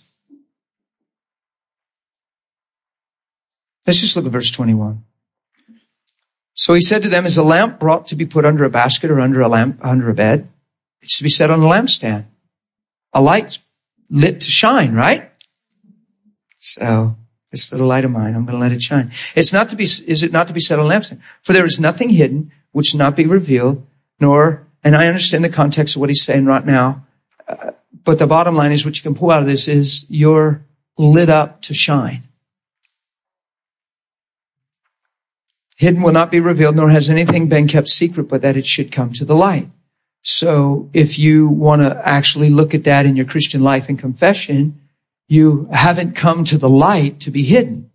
let's just look at verse twenty-one. So he said to them, is a lamp brought to be put under a basket or under a lamp, under a bed? It's to be set on a lampstand. A light's lit to shine, right? So this little light of mine, I'm going to let it shine. It's not to be, is it not to be set on a lampstand? For there is nothing hidden which not be revealed, nor, and I understand the context of what he's saying right now, uh, but the bottom line is what you can pull out of this is you're lit up to shine. Hidden will not be revealed, nor has anything been kept secret, but that it should come to the light. So if you want to actually look at that in your Christian life and confession, you haven't come to the light to be hidden.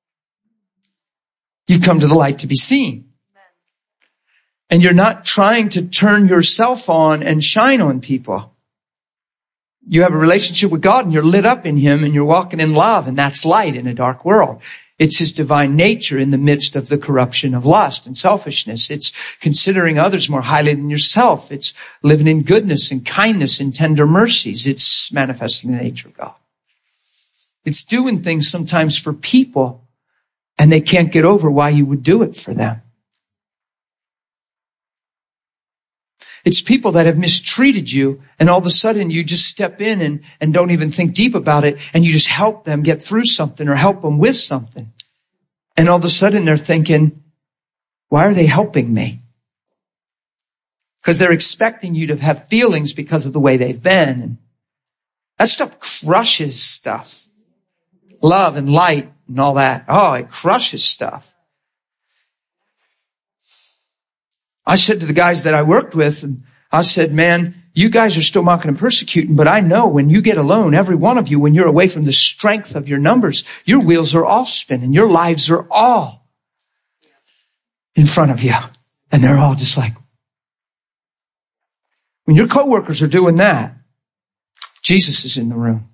You've come to the light to be seen. And you're not trying to turn yourself on and shine on people. You have a relationship with God and you're lit up in Him and you're walking in love, and that's light in a dark world. It's His divine nature in the midst of the corruption of lust and selfishness. It's considering others more highly than yourself. It's living in goodness and kindness and tender mercies. It's manifesting the nature of God. It's doing things sometimes for people and they can't get over why you would do it for them. It's people that have mistreated you, and all of a sudden you just step in and, and don't even think deep about it, and you just help them get through something or help them with something. And all of a sudden they're thinking, why are they helping me? Because they're expecting you to have feelings because of the way they've been. And that stuff crushes stuff. Love and light and all that. Oh, it crushes stuff. I said to the guys that I worked with, and I said, man, you guys are still mocking and persecuting, but I know when you get alone, every one of you, when you're away from the strength of your numbers, your wheels are all spinning. Your lives are all in front of you. And they're all just like, when your coworkers are doing that, Jesus is in the room.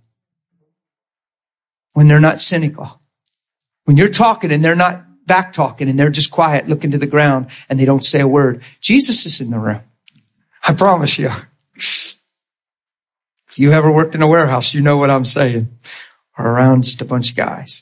When they're not cynical. When you're talking and they're not back talking and they're just quiet, looking to the ground, and they don't say a word. Jesus is in the room. I promise you. If you ever worked in a warehouse, you know what I'm saying. Or around just a bunch of guys.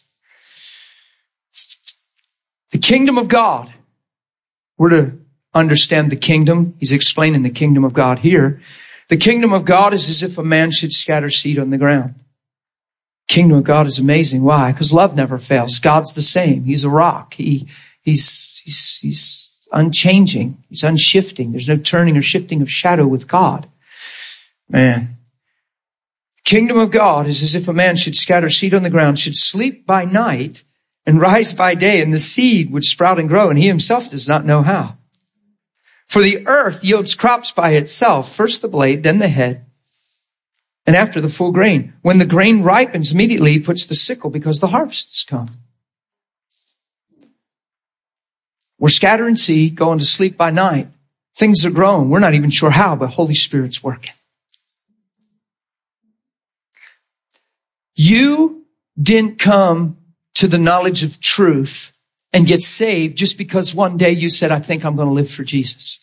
The kingdom of God. We're to understand the kingdom. He's explaining the kingdom of God here. The kingdom of God is as if a man should scatter seed on the ground. Kingdom of God is amazing. Why? Because love never fails. God's the same. He's a rock. He, he's, he's, he's unchanging. He's unshifting. There's no turning or shifting of shadow with God. Man. Kingdom of God is as if a man should scatter seed on the ground, should sleep by night and rise by day, and the seed would sprout and grow, and he himself does not know how. For the earth yields crops by itself, first the blade, then the head, and after the full grain. When the grain ripens, immediately he puts the sickle because the harvest has come. We're scattering seed, going to sleep by night. Things are growing. We're not even sure how, but Holy Spirit's working. You didn't come to the knowledge of truth and get saved just because one day you said, I think I'm going to live for Jesus.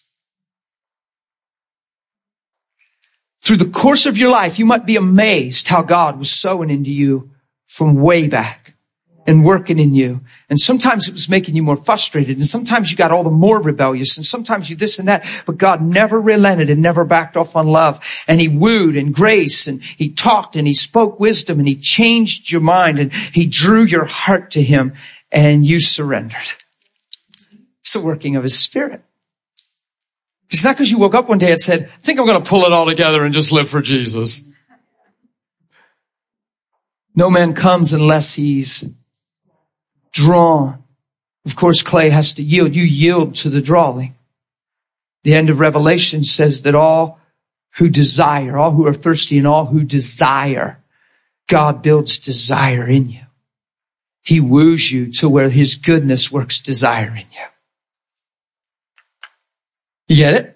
Through the course of your life, you might be amazed how God was sowing into you from way back. and working in you. And sometimes it was making you more frustrated. And sometimes you got all the more rebellious. And sometimes you this and that. But God never relented and never backed off on love. And he wooed and grace and he talked and he spoke wisdom and he changed your mind and he drew your heart to him and you surrendered. It's the working of his Spirit. It's not because you woke up one day and said, I think I'm going to pull it all together and just live for Jesus. No man comes unless he's drawn. Of course, clay has to yield. You yield to the drawing. The end of Revelation says that all who desire, all who are thirsty and all who desire, God builds desire in you. He woos you to where his goodness works desire in you. You get it?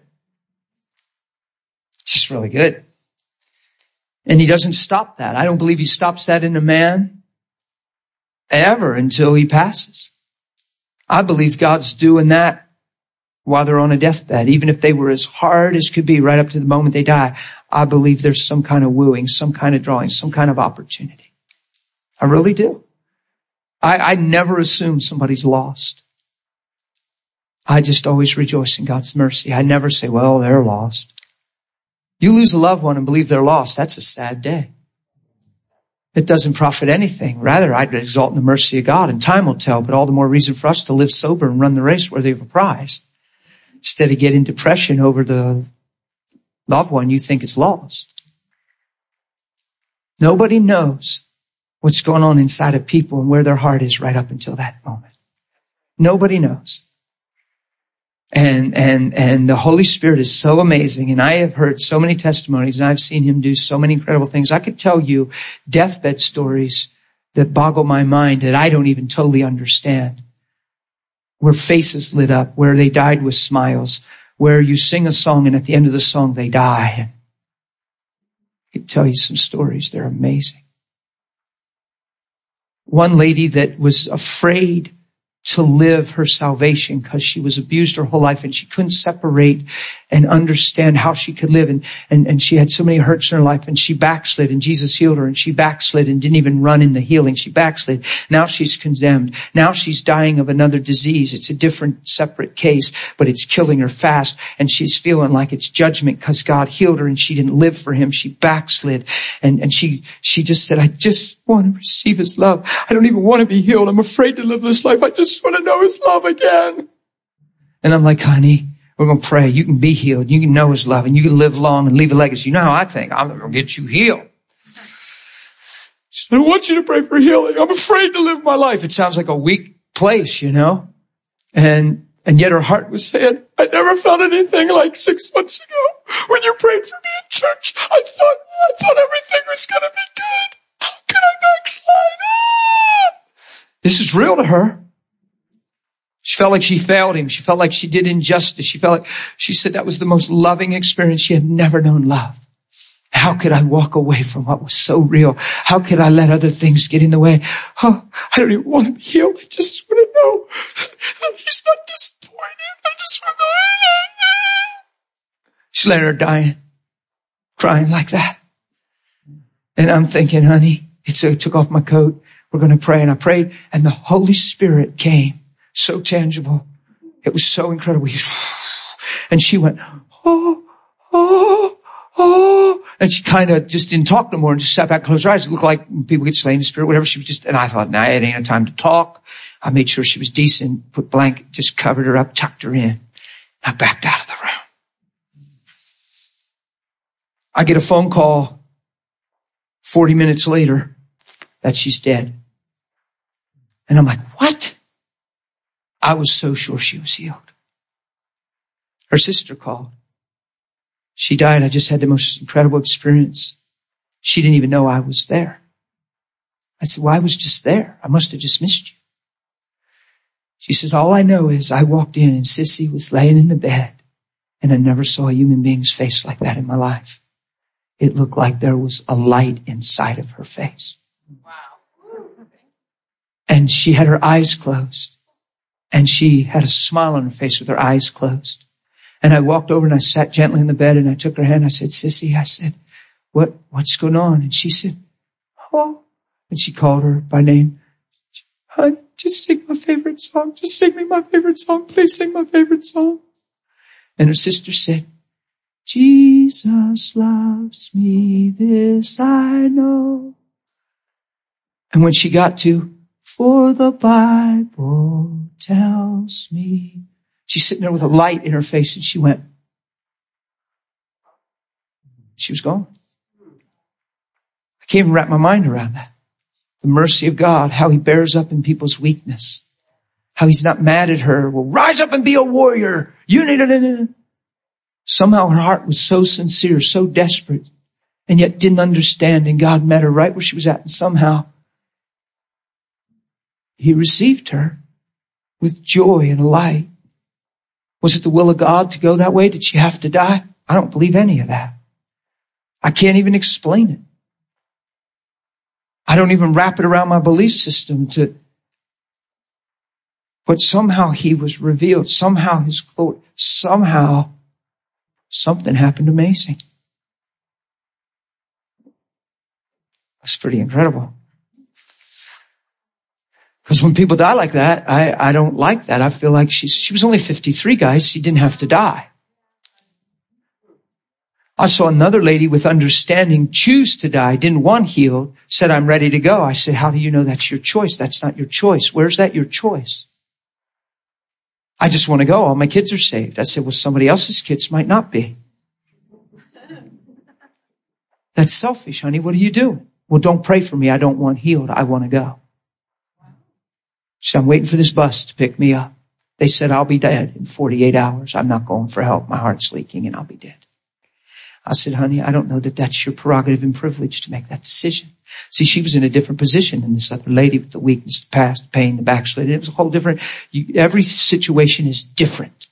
It's just really good. And he doesn't stop that. I don't believe he stops that in a man ever until he passes. I believe God's doing that while they're on a deathbed. Even if they were as hard as could be right up to the moment they die, I believe there's some kind of wooing, some kind of drawing, some kind of opportunity. I really do. I, I never assume somebody's lost. I just always rejoice in God's mercy. I never say, well, they're lost. You lose a loved one and believe they're lost. That's a sad day. It doesn't profit anything. Rather, I'd exalt in the mercy of God, and time will tell, but all the more reason for us to live sober and run the race worthy of a prize. Instead of getting depression over the loved one you think is lost. Nobody knows what's going on inside of people and where their heart is right up until that moment. Nobody knows. And, and, and the Holy Spirit is so amazing. And I have heard so many testimonies and I've seen him do so many incredible things. I could tell you deathbed stories that boggle my mind that I don't even totally understand. Where faces lit up, where they died with smiles, where you sing a song and at the end of the song they die. I could tell you some stories. They're amazing. One lady that was afraid to live her salvation because she was abused her whole life and she couldn't separate and understand how she could live. And, and, and she had so many hurts in her life and she backslid and Jesus healed her and she backslid and didn't even run in the healing. She backslid. Now she's condemned. Now she's dying of another disease. It's a different separate case, but it's killing her fast. And she's feeling like it's judgment because God healed her and she didn't live for him. She backslid. And, and she, she just said, I just want to receive his love. I don't even want to be healed. I'm afraid to live this life. I just want to know his love again. And I'm like, honey, we're going to pray. You can be healed. You can know his love and you can live long and leave a legacy. You know how I think. I'm going to get you healed. I don't want you to pray for healing. I'm afraid to live my life. It sounds like a weak place, you know? And, and yet her heart was saying, I never felt anything like six months ago when you prayed for me in church. I thought, I thought everything was going to be good. How could I backslide? Ah! This is real to her. She felt like she failed him. She felt like she did injustice. She felt like, she said that was the most loving experience. She had never known love. How could I walk away from what was so real? How could I let other things get in the way? Oh, I don't even want to be healed. I just want to know that he's not disappointed. I just want to know. She let her dying, crying like that. And I'm thinking, honey, it's, I took off my coat. We're going to pray. And I prayed and the Holy Spirit came. So tangible. It was so incredible. And she went, oh, oh, oh. And she kind of just didn't talk no more and just sat back, closed her eyes. It looked like people get slain in the spirit, whatever. She was just, and I thought, nah, it ain't a time to talk. I made sure she was decent, put blanket, just covered her up, tucked her in. I backed out of the room. I get a phone call forty minutes later that she's dead. And I'm like, what? I was so sure she was healed. Her sister called. She died. I just had the most incredible experience. She didn't even know I was there. I said, well, I was just there. I must have just missed you. She says, all I know is I walked in and Sissy was laying in the bed and I never saw a human being's face like that in my life. It looked like there was a light inside of her face. Wow. And she had her eyes closed. And she had a smile on her face with her eyes closed. And I walked over and I sat gently in the bed and I took her hand. I said, Sissy, I said, what, what's going on? And she said, oh, and she called her by name. Honey, just sing my favorite song. Just sing me my favorite song. Please sing my favorite song. And her sister said, Jesus loves me, this I know. And when she got to, for the Bible tells me, she's sitting there with a light in her face and she went, she was gone. I can't even wrap my mind around that. The mercy of God, how he bears up in people's weakness, how he's not mad at her. Well, rise up and be a warrior. You need it. Somehow her heart was so sincere, so desperate, and yet didn't understand. And God met her right where she was at. And somehow he received her with joy and light. Was it the will of God to go that way? Did she have to die? I don't believe any of that. I can't even explain it. I don't even wrap it around my belief system to, but somehow he was revealed. Somehow his glory, somehow something happened amazing. That's pretty incredible. Because when people die like that, I, I don't like that. I feel like she's, she was only fifty-three, guys. She didn't have to die. I saw another lady with understanding choose to die, didn't want healed, said, I'm ready to go. I said, how do you know that's your choice? That's not your choice. Where's that your choice? I just want to go. All my kids are saved. I said, well, somebody else's kids might not be. That's selfish, honey. What are you doing? Well, don't pray for me. I don't want healed. I want to go. So I'm waiting for this bus to pick me up. They said, I'll be dead in forty-eight hours. I'm not going for help. My heart's leaking and I'll be dead. I said, honey, I don't know that that's your prerogative and privilege to make that decision. See, she was in a different position than this other lady with the weakness, the past, the pain, the backsliding. It was a whole different, you, every situation is different.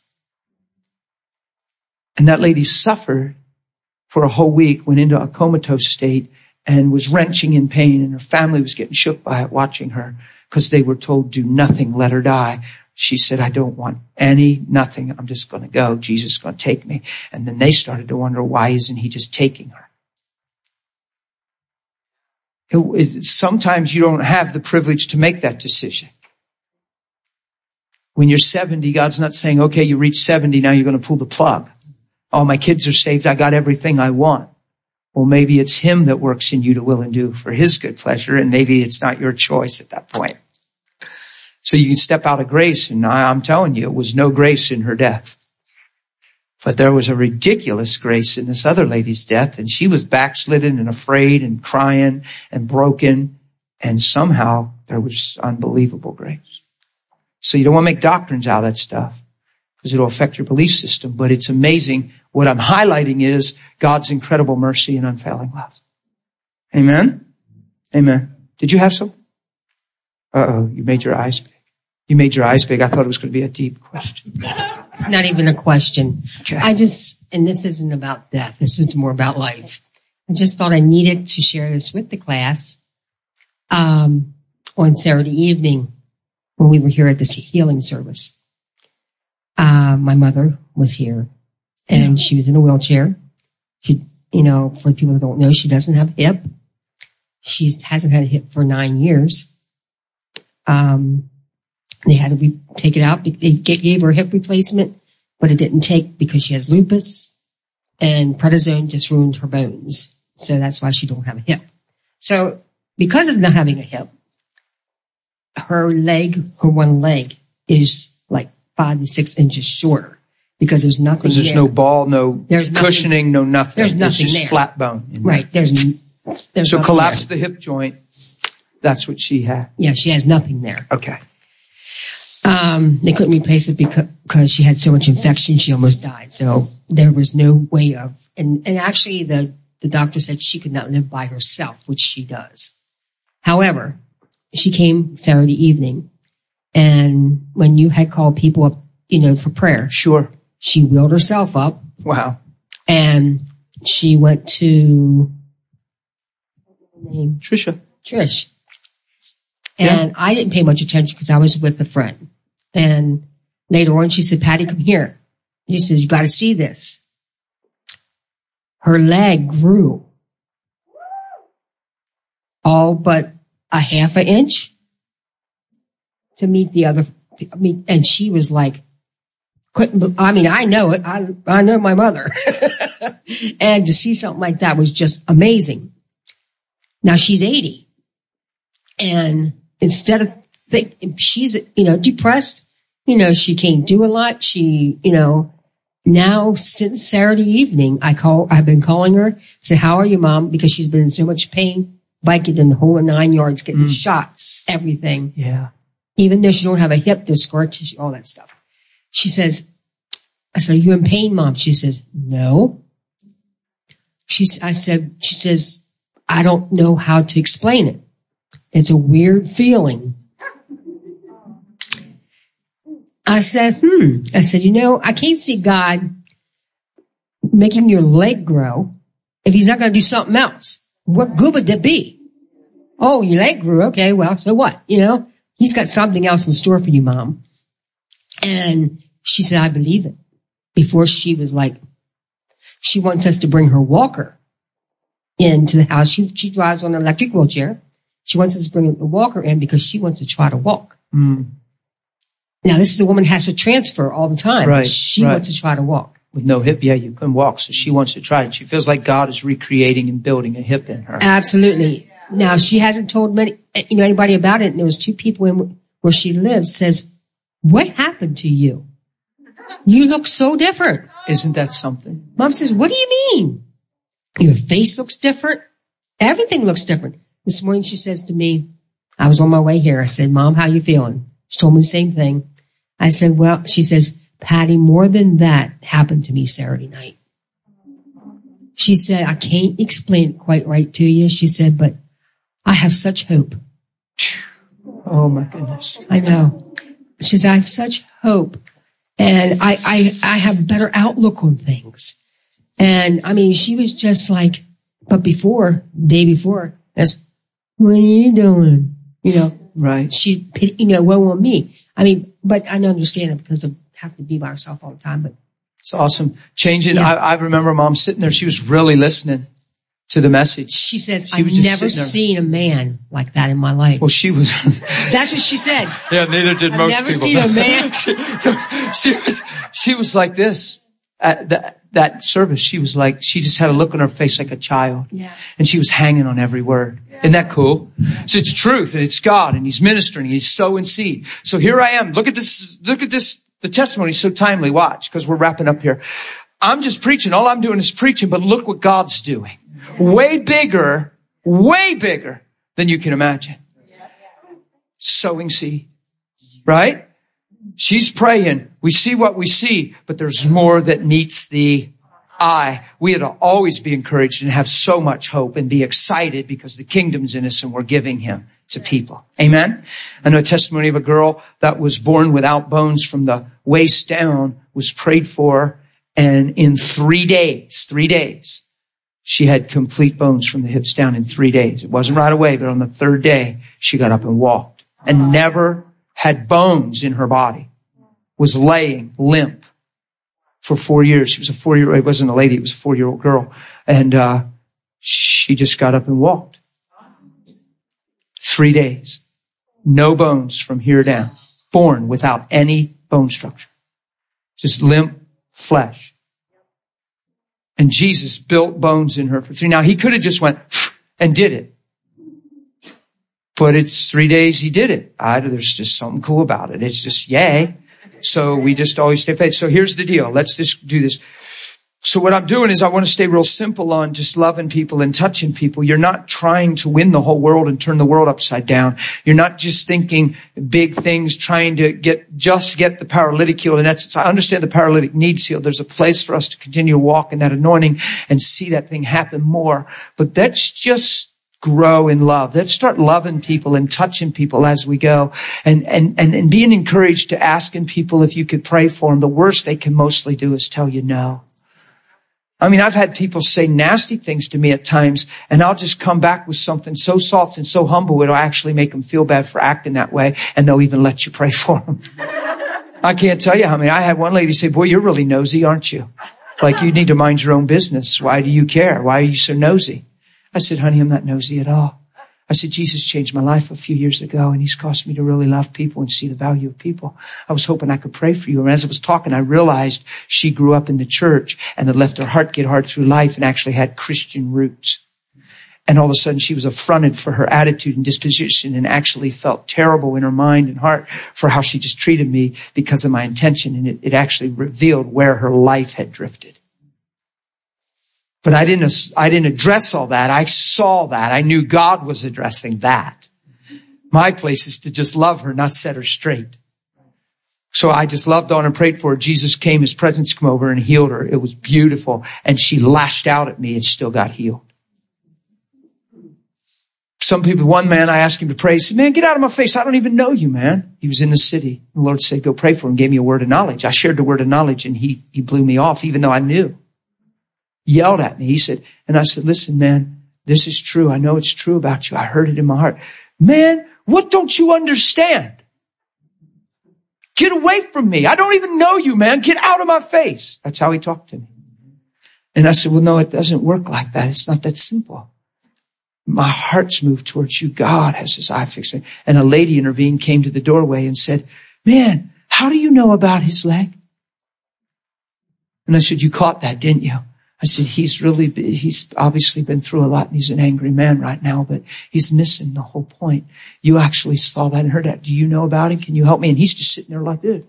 And that lady suffered for a whole week, went into a comatose state and was wrenching in pain, and her family was getting shook by it, watching her, because they were told, do nothing, let her die. She said, I don't want any, nothing. I'm just going to go. Jesus is going to take me. And then they started to wonder, why isn't he just taking her? It, it, sometimes you don't have the privilege to make that decision. When you're seventy, God's not saying, okay, you reach seventy, now you're going to pull the plug. All my kids are saved. I got everything I want. Well, maybe it's him that works in you to will and do for his good pleasure, and maybe it's not your choice at that point. So you can step out of grace, and I, I'm telling you, it was no grace in her death. But there was a ridiculous grace in this other lady's death, and she was backslidden and afraid and crying and broken, and somehow there was unbelievable grace. So you don't want to make doctrines out of that stuff, because it'll affect your belief system, but it's amazing. What I'm highlighting is God's incredible mercy and unfailing love. Amen? Amen. Did you have something? Uh-oh, you made your eyes big. You made your eyes big. I thought it was going to be a deep question. It's not even a question. Okay. I just, and this isn't about death. This is more about life. I just thought I needed to share this with the class um, on Saturday evening when we were here at this healing service. Uh, my mother was here, and she was in a wheelchair. She, you know, for people that don't know, she doesn't have a hip. She hasn't had a hip for nine years. Um, they had to re- take it out. They gave her a hip replacement, but it didn't take because she has lupus, and prednisone just ruined her bones. So that's why she don't have a hip. So because of not having a hip, her leg, her one leg is like five to six inches shorter because there's nothing Because there's there. no ball, no there's cushioning, nothing, no nothing. There's nothing it's just there. Flat bone. Right. There's, there's so collapse there. the hip joint. That's what she had. Yeah, she has nothing there. Okay. Um, they couldn't replace it because, because she had so much infection, she almost died. So there was no way of, and, and actually the, the doctor said she could not live by herself, which she does. However, she came Saturday evening, and when you had called people up, you know, for prayer. Sure. She wheeled herself up. Wow. And she went to, name? Trisha. Trish. And yeah. I didn't pay much attention because I was with a friend. And later on, she said, Patty, come here. She says, you got to see this. Her leg grew all but a half an inch. to meet the other, meet, and she was like, couldn't, I mean, I know it. I, I know my mother. And to see something like that was just amazing. Now she's eighty. And instead of think, she's, you know, depressed, you know, she can't do a lot. She, you know, now since Saturday evening, I call, I've been calling her, say, how are you, Mom? Because she's been in so much pain, biking in the whole nine yards, getting mm. shots, everything. Yeah. Even though she don't have a hip disc or tissue, all that stuff. She says, I said, are you in pain, Mom? She says, no. She, I said, she says, I don't know how to explain it. It's a weird feeling. I said, hmm. I said, you know, I can't see God making your leg grow if he's not going to do something else. What good would that be? Oh, your leg grew. Okay, well, so what? You know, he's got something else in store for you, Mom. And she said, I believe it. Before she was like, she wants us to bring her walker into the house. She, she drives on an electric wheelchair. She wants us to bring the walker in because she wants to try to walk. Mm. Now, this is a woman who has to transfer all the time. Right, she right. wants to try to walk. With no hip, yeah, you couldn't walk, so she wants to try it. She feels like God is recreating and building a hip in her. Absolutely. Now, she hasn't told many, you know, anybody about it, and there was two people in where she lives says, what happened to you? You look so different. Isn't that something? Mom says, what do you mean? Your face looks different. Everything looks different. This morning she says to me, I was on my way here. I said, Mom, how you feeling? She told me the same thing. I said, well, she says, Patty, more than that happened to me Saturday night. She said, I can't explain it quite right to you. She said, but I have such hope. Oh my goodness. I know. She says, I have such hope. And I, I, I have a better outlook on things. And I mean, she was just like, but before, day before, that's, what are you doing? You know, right. She, you know, woe on me. I mean, but I understand it because I have to be by herself all the time, but. It's awesome. Changing. Yeah. I, I remember Mom sitting there. She was really listening to the message. She says, she I've was just never sitting there. seen a man like that in my life. Well, she was. That's what she said. Yeah, neither did I've most never people. seen a man. she, she was, she was like this at that, that service. She was like, she just had a look on her face like a child. Yeah. And she was hanging on every word. Isn't that cool? So it's truth and it's God and he's ministering. He's sowing seed. So here I am. Look at this. Look at this. The testimony is so timely. Watch, because we're wrapping up here. I'm just preaching. All I'm doing is preaching, but look what God's doing. Way bigger, way bigger than you can imagine. Sowing seed. Right? She's praying. We see what we see, but there's more that meets the eye. We had to always be encouraged and have so much hope and be excited because the kingdom's in us and we're giving him to people. Amen? I know a testimony of a girl that was born without bones from the waist down, was prayed for, and in three days, three days, she had complete bones from the hips down in three days. It wasn't right away, but on the third day, she got up and walked and never had bones in her body, was laying limp for four years. She was a four-year-old. It wasn't a lady. It was a four-year-old girl. And uh she just got up and walked. Three days. No bones from here down. Born without any bone structure. Just limp flesh. And Jesus built bones in her for three. Now, he could have just went and did it. But it's three days he did it. I, there's just something cool about it. It's just, yay. So we just always stay faithful. So here's the deal. Let's just do this. So what I'm doing is I want to stay real simple on just loving people and touching people. You're not trying to win the whole world and turn the world upside down. You're not just thinking big things, trying to get, just get the paralytic healed. In essence, I understand the paralytic needs healed. There's a place for us to continue to walk in that anointing and see that thing happen more. But that's just grow in love. Let's start loving people and touching people as we go and, and, and, and being encouraged to asking people if you could pray for them. The worst they can mostly do is tell you no. I mean, I've had people say nasty things to me at times, and I'll just come back with something so soft and so humble, it'll actually make them feel bad for acting that way, and they'll even let you pray for them. I can't tell you how many. I had one lady say, boy, you're really nosy, aren't you? Like, you need to mind your own business. Why do you care? Why are you so nosy? I said, honey, I'm not nosy at all. I said, Jesus changed my life a few years ago, and he's caused me to really love people and see the value of people. I was hoping I could pray for you. And as I was talking, I realized she grew up in the church and had left her heart get hard through life and actually had Christian roots. And all of a sudden she was affronted for her attitude and disposition and actually felt terrible in her mind and heart for how she just treated me because of my intention. And it, it actually revealed where her life had drifted. But I didn't, I didn't address all that. I saw that. I knew God was addressing that. My place is to just love her, not set her straight. So I just loved on her, prayed for her. Jesus came, his presence came over and healed her. It was beautiful. And she lashed out at me and still got healed. Some people, one man, I asked him to pray. He said, man, get out of my face. I don't even know you, man. He was in the city. The Lord said, go pray for him. Gave me a word of knowledge. I shared the word of knowledge and he, he blew me off, even though I knew. Yelled at me. He said, and I said, listen, man, this is true. I know it's true about you. I heard it in my heart. Man, what don't you understand? Get away from me. I don't even know you, man. Get out of my face. That's how he talked to me. And I said, well, no, it doesn't work like that. It's not that simple. My heart's moved towards you. God has his eye fixed. And a lady intervened, came to the doorway and said, man, how do you know about his leg? And I said, you caught that, didn't you? I said, he's really, he's obviously been through a lot and he's an angry man right now, but he's missing the whole point. You actually saw that and heard that. Do you know about him? Can you help me? And he's just sitting there like this.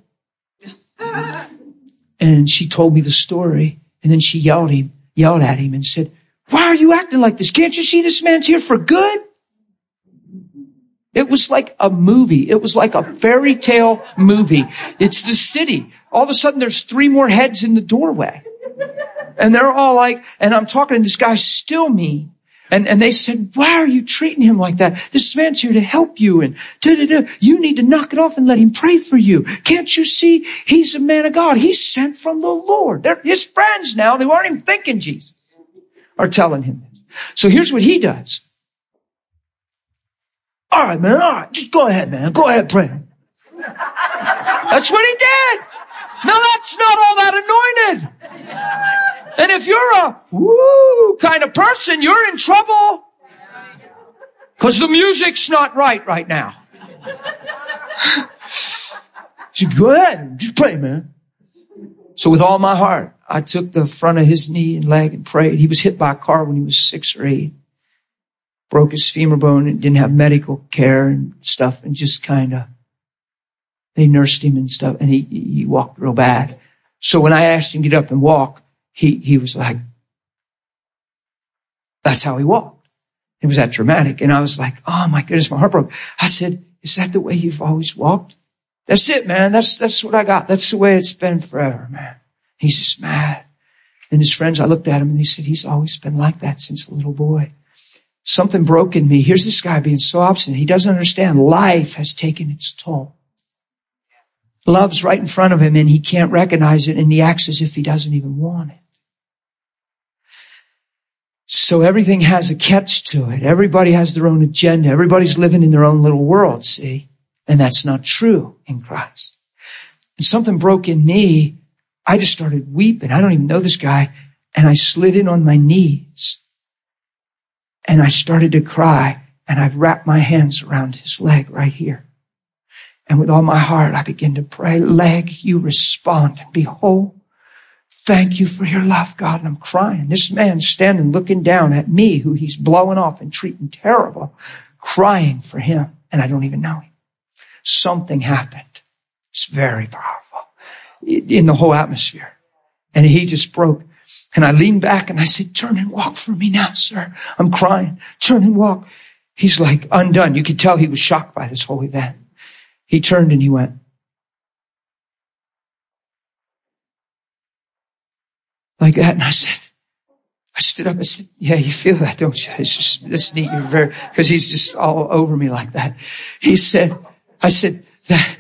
And she told me the story and then she yelled him, yelled at him and said, why are you acting like this? Can't you see this man's here for good? It was like a movie. It was like a fairy tale movie. It's the city. All of a sudden there's three more heads in the doorway. And they're all like, and I'm talking to this guy still mean. And, and they said, why are you treating him like that? This man's here to help you and da, da, da. You need to knock it off and let him pray for you. Can't you see? He's a man of God. He's sent from the Lord. They're his friends now. They weren't even thinking Jesus are telling him this. So here's what he does. All right, man. All right. Just go ahead, man. Go ahead, pray. That's what he did. Now that's not all that anointed. And if you're a woo kind of person, you're in trouble. Because the music's not right right now. So go ahead, just pray, man. So with all my heart, I took the front of his knee and leg and prayed. He was hit by a car when he was six or eight. Broke his femur bone and didn't have medical care and stuff and just kind of, they nursed him and stuff and he, he walked real bad. So when I asked him to get up and walk, He, he was like, that's how he walked. It was that dramatic. And I was like, oh my goodness, my heart broke. I said, is that the way you've always walked? That's it, man. That's, that's what I got. That's the way it's been forever, man. He's just mad. And his friends, I looked at him and they said, he's always been like that since a little boy. Something broke in me. Here's this guy being so obstinate. He doesn't understand life has taken its toll. Love's right in front of him and he can't recognize it and he acts as if he doesn't even want it. So everything has a catch to it. Everybody has their own agenda. Everybody's living in their own little world, see? And that's not true in Christ. And something broke in me. I just started weeping. I don't even know this guy. And I slid in on my knees. And I started to cry. And I wrapped my hands around his leg right here. And with all my heart, I began to pray, leg, you respond and be whole. Thank you for your love, God. And I'm crying. This man's standing looking down at me, who he's blowing off and treating terrible, crying for him. And I don't even know him. Something happened. It's very powerful in the whole atmosphere. And he just broke. And I leaned back and I said, turn and walk for me now, sir. I'm crying. Turn and walk. He's like undone. You could tell he was shocked by this whole event. He turned and he went. Like that. And I said, I stood up and said, yeah, you feel that, don't you? It's just, it's neat. You're very, cause he's just all over me like that. He said, I said, that,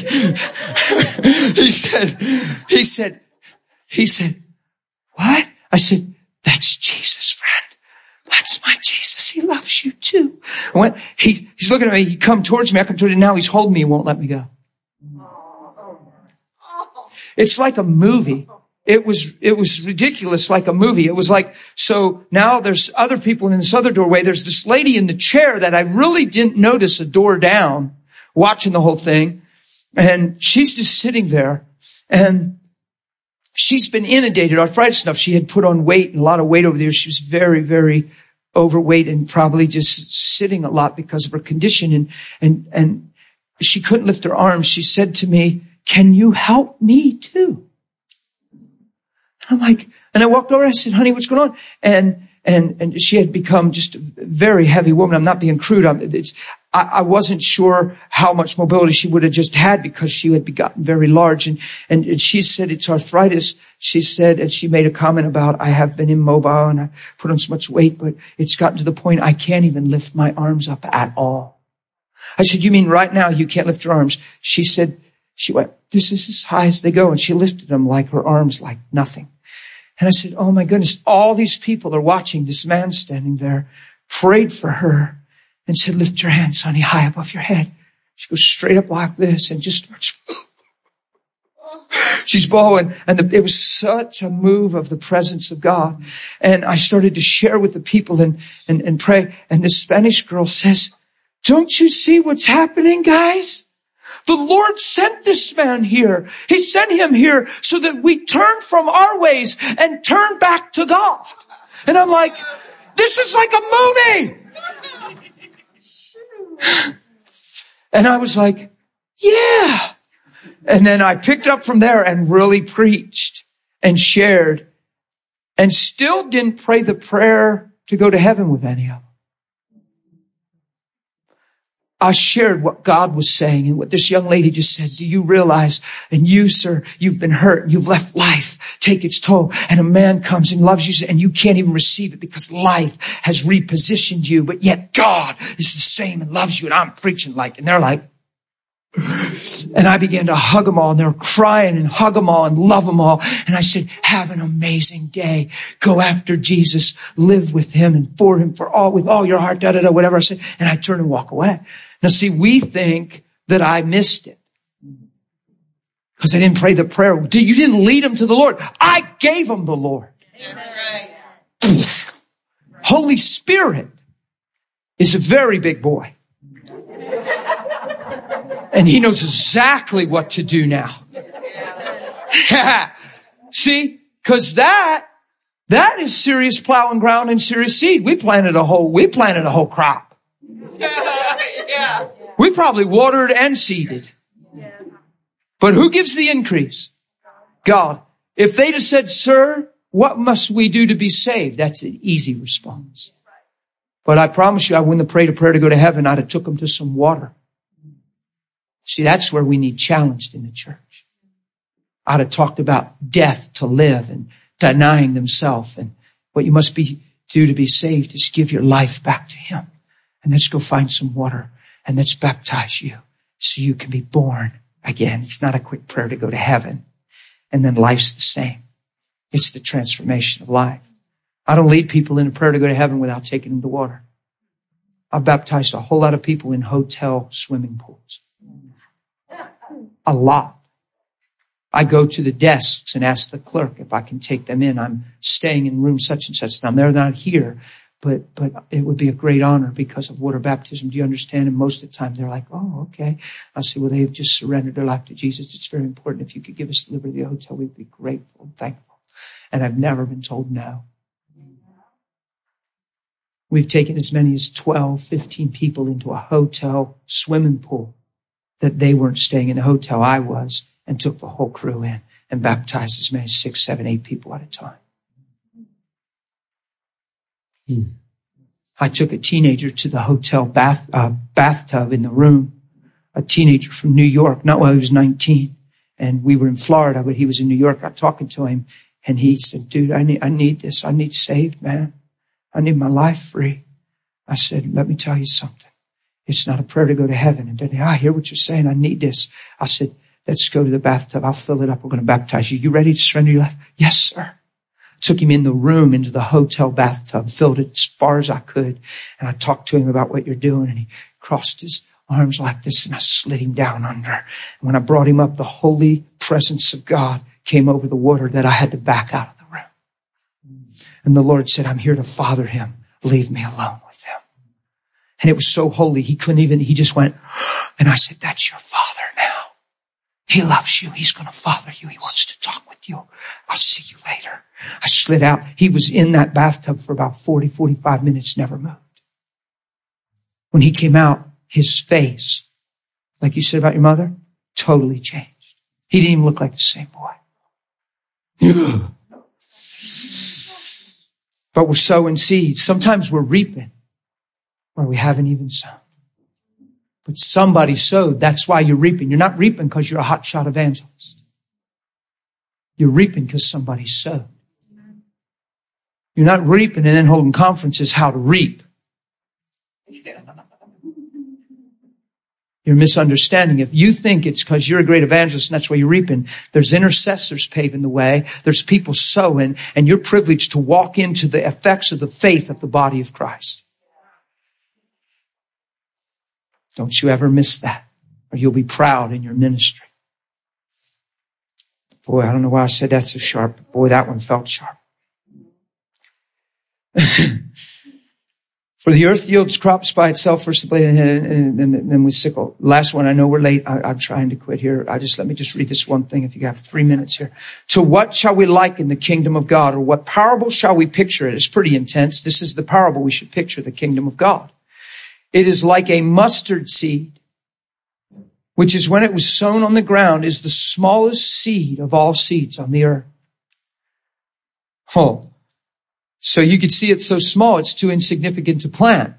he said, he said, he said, what? I said, that's Jesus, friend. That's my Jesus. He loves you too. I went, he, he's looking at me. He come towards me. I come towards him. Now he's holding me and won't let me go. It's like a movie. it was, it was ridiculous, like a movie. It was like, so now there's other people in this other doorway. There's this lady in the chair that I really didn't notice a door down, watching the whole thing. And she's just sitting there, and she's been inundated, arthritis enough. She had put on weight, a lot of weight over the years. She was very, very overweight and probably just sitting a lot because of her condition. And, and, and she couldn't lift her arms. She said to me, "Can you help me too?" I'm like, and I walked over and I said, "Honey, what's going on?" And, and, and she had become just a very heavy woman. I'm not being crude. I'm, it's, I, I wasn't sure how much mobility she would have just had because she had gotten very large. And, and, and she said, "It's arthritis." She said, and she made a comment about, "I have been immobile and I put on so much weight, but it's gotten to the point I can't even lift my arms up at all." I said, "You mean right now you can't lift your arms?" She said, she went, "This is as high as they go." And she lifted them like her arms, like nothing. And I said, "Oh my goodness, all these people are watching this man standing there," prayed for her and said, "Lift your hands, honey, high above your head." She goes straight up like this and just starts, she's bawling. And the, it was such a move of the presence of God. And I started to share with the people and, and, and pray. And this Spanish girl says, "Don't you see what's happening, guys? The Lord sent this man here. He sent him here so that we turn from our ways and turn back to God." And I'm like, this is like a movie. And I was like, yeah. And then I picked up from there and really preached and shared and still didn't pray the prayer to go to heaven with any of them. I shared what God was saying and what this young lady just said. "Do you realize, and you, sir, you've been hurt, you've left life take its toll, and a man comes and loves you, and you can't even receive it because life has repositioned you, but yet God is the same and loves you." And I'm preaching like, and they're like, and I began to hug them all, and they're crying and hug them all and love them all. And I said, "Have an amazing day. Go after Jesus. Live with him and for him, for all, with all your heart, da, da, da," whatever I said. And I turn and walk away. Now see, we think that I missed it because I didn't pray the prayer. You didn't lead them to the Lord. I gave them the Lord. That's right. Holy Spirit is a very big boy. And he knows exactly what to do now. See, because that, that is serious plowing ground and serious seed. We planted a whole, we planted a whole crop. Yeah. We probably watered and seeded. But who gives the increase? God. If they'd have said, "Sir, what must we do to be saved?" That's an easy response. But I promise you, I wouldn't have prayed a prayer to go to heaven. I'd have took them to some water. See, that's where we need challenged in the church. I'd have talked about death to live and denying themselves. And what you must be do to be saved is give your life back to him. And let's go find some water and let's baptize you so you can be born again. It's not a quick prayer to go to heaven. And then life's the same. It's the transformation of life. I don't lead people in a prayer to go to heaven without taking them to water. I've baptized a whole lot of people in hotel swimming pools. A lot. I go to the desks and ask the clerk if I can take them in. I'm staying in room such and such. Now, they're not here, but but it would be a great honor because of water baptism. Do you understand? And most of the time, they're like, "Oh, okay." I say, "Well, they have just surrendered their life to Jesus. It's very important. If you could give us the liberty of the hotel, we'd be grateful and thankful." And I've never been told no. We've taken as many as twelve, fifteen people into a hotel swimming pool that they weren't staying in the hotel. I was. And took the whole crew in and baptized as many as six, seven, eight people at a time. Hmm. I took a teenager to the hotel bath uh, bathtub in the room. A teenager from New York, not while he was nineteen, and we were in Florida, but he was in New York. I'm talking to him, and he said, "Dude, I need, I need this. I need saved, man. I need my life free." I said, "Let me tell you something. It's not a prayer to go to heaven." And then, "I hear what you're saying. I need this." I said, "Let's go to the bathtub. I'll fill it up. We're going to baptize you. You ready to surrender your life?" "Yes, sir." Took him in the room into the hotel bathtub, filled it as far as I could. And I talked to him about what you're doing. And he crossed his arms like this and I slid him down under. And when I brought him up, the holy presence of God came over the water that I had to back out of the room. And the Lord said, I'm here to father him. Leave me alone with him. And it was so holy. He couldn't even, he just went, and I said, that's your father now. He loves you. He's going to father you. He wants to talk with you. I'll see you later. I slid out. He was in that bathtub for about forty, forty-five minutes, never moved. When he came out, his face, like you said about your mother, totally changed. He didn't even look like the same boy. But we're sowing seeds. Sometimes we're reaping where we haven't even sown. But somebody sowed. That's why you're reaping. You're not reaping because you're a hotshot evangelist. You're reaping because somebody sowed. You're not reaping and then holding conferences how to reap. You're misunderstanding. If you think it's because you're a great evangelist and that's why you're reaping, there's intercessors paving the way. There's people sowing, and you're privileged to walk into the effects of the faith of the body of Christ. Don't you ever miss that, or you'll be proud in your ministry. Boy, I don't know why I said that so sharp. But boy, that one felt sharp. For the earth yields crops by itself, first the blade and then we sickle. Last one, I know we're late. I, I'm trying to quit here. I just, let me just read this one thing if you have three minutes here. To what shall we liken the kingdom of God, or what parable shall we picture it? It's pretty intense. This is the parable we should picture, the kingdom of God. It is like a mustard seed, which is when it was sown on the ground, is the smallest seed of all seeds on the earth. Oh. So you could see it's so small, it's too insignificant to plant.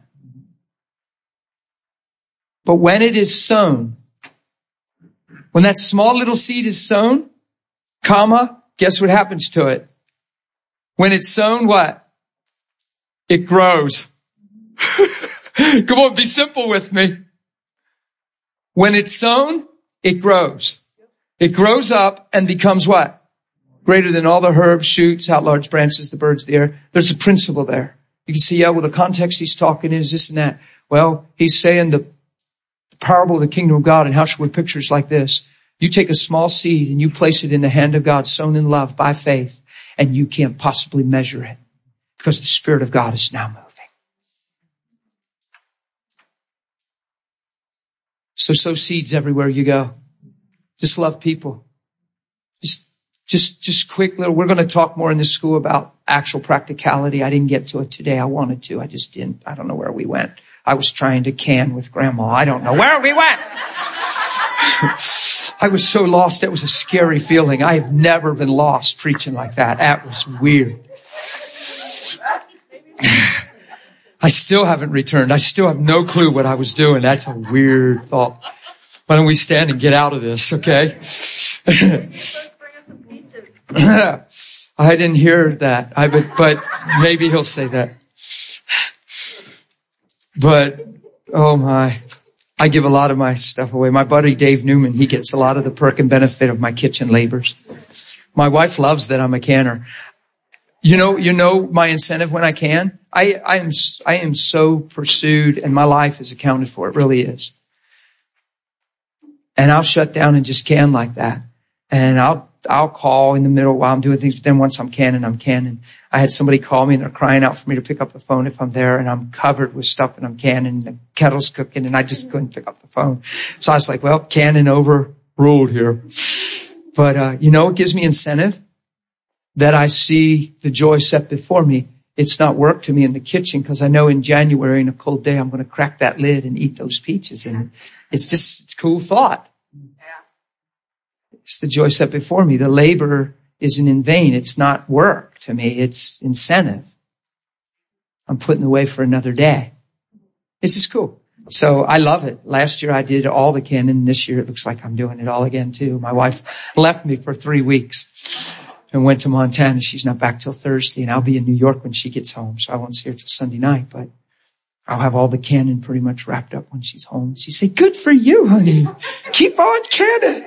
But when it is sown, when that small little seed is sown, comma, guess what happens to it? When it's sown, what? It grows. Come on, be simple with me. When it's sown, it grows. It grows up and becomes what? Greater than all the herbs, shoots, out large branches, the birds, the air. There's a principle there. You can see, yeah, well, the context he's talking is this and that. Well, he's saying the parable of the kingdom of God, and how should we picture it like this? You take a small seed and you place it in the hand of God, sown in love by faith, and you can't possibly measure it because the Spirit of God is now moving. So sow seeds everywhere you go. Just love people. Just Just, just quick little, we're going to talk more in this school about actual practicality. I didn't get to it today. I wanted to. I just didn't. I don't know where we went. I was trying to can with Grandma. I don't know where we went. I was so lost. That was a scary feeling. I have never been lost preaching like that. That was weird. I still haven't returned. I still have no clue what I was doing. That's a weird thought. Why don't we stand and get out of this, okay? I didn't hear that. I but, but maybe he'll say that. But, oh my, I give a lot of my stuff away. My buddy Dave Newman, he gets a lot of the perk and benefit of my kitchen labors. My wife loves that I'm a canner. You know, you know my incentive when I can? I, I am, I am so pursued, and my life is accounted for. It really is. And I'll shut down and just can like that. And I'll, I'll call in the middle while I'm doing things, but then once I'm canning, I'm canning. I had somebody call me and they're crying out for me to pick up the phone if I'm there, and I'm covered with stuff and I'm canning, the kettle's cooking, and I just couldn't pick up the phone. So I was like, well, canning overruled here. But, uh, you know, it gives me incentive that I see the joy set before me. It's not work to me in the kitchen, because I know in January, in a cold day, I'm going to crack that lid and eat those pizzas. And it's just it's a cool thought. It's the joy set before me. The labor isn't in vain. It's not work to me. It's incentive. I'm putting away for another day. This is cool. So I love it. Last year I did all the canning. This year it looks like I'm doing it all again too. My wife left me for three weeks and went to Montana. She's not back till Thursday, and I'll be in New York when she gets home. So I won't see her till Sunday night, but I'll have all the canning pretty much wrapped up when she's home. She said, good for you, honey. Keep on canning.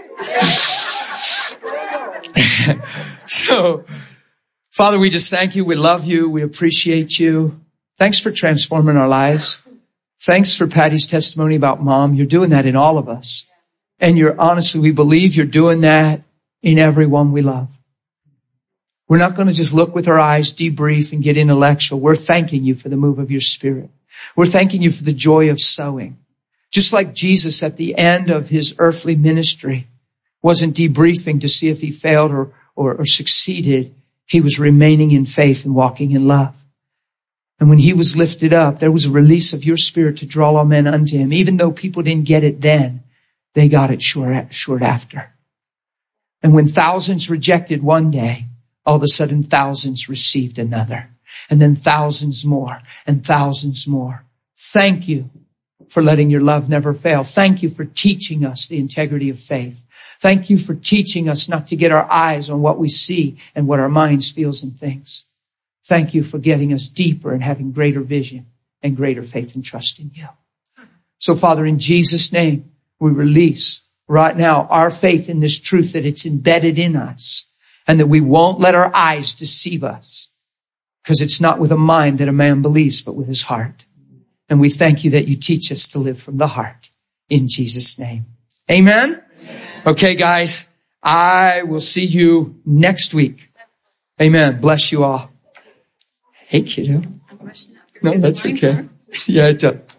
So, Father, we just thank you. We love you. We appreciate you. Thanks for transforming our lives. Thanks for Patty's testimony about Mom. You're doing that in all of us. And you're honestly, we believe you're doing that in everyone we love. We're not going to just look with our eyes, debrief, and get intellectual. We're thanking you for the move of your Spirit. We're thanking you for the joy of sowing. Just like Jesus at the end of his earthly ministry wasn't debriefing to see if he failed or, or, or succeeded. He was remaining in faith and walking in love. And when he was lifted up, there was a release of your Spirit to draw all men unto him. Even though people didn't get it then, they got it short, short after. And when thousands rejected one day, all of a sudden thousands received another. And then thousands more and thousands more. Thank you for letting your love never fail. Thank you for teaching us the integrity of faith. Thank you for teaching us not to get our eyes on what we see and what our minds feels and thinks. Thank you for getting us deeper and having greater vision and greater faith and trust in you. So, Father, in Jesus' name, we release right now our faith in this truth that it's embedded in us and that we won't let our eyes deceive us, because it's not with a mind that a man believes, but with his heart. And we thank you that you teach us to live from the heart in Jesus' name. Amen. Okay, guys, I will see you next week. Amen. Bless you all. Hey, kiddo. No, that's okay. Yeah, it does.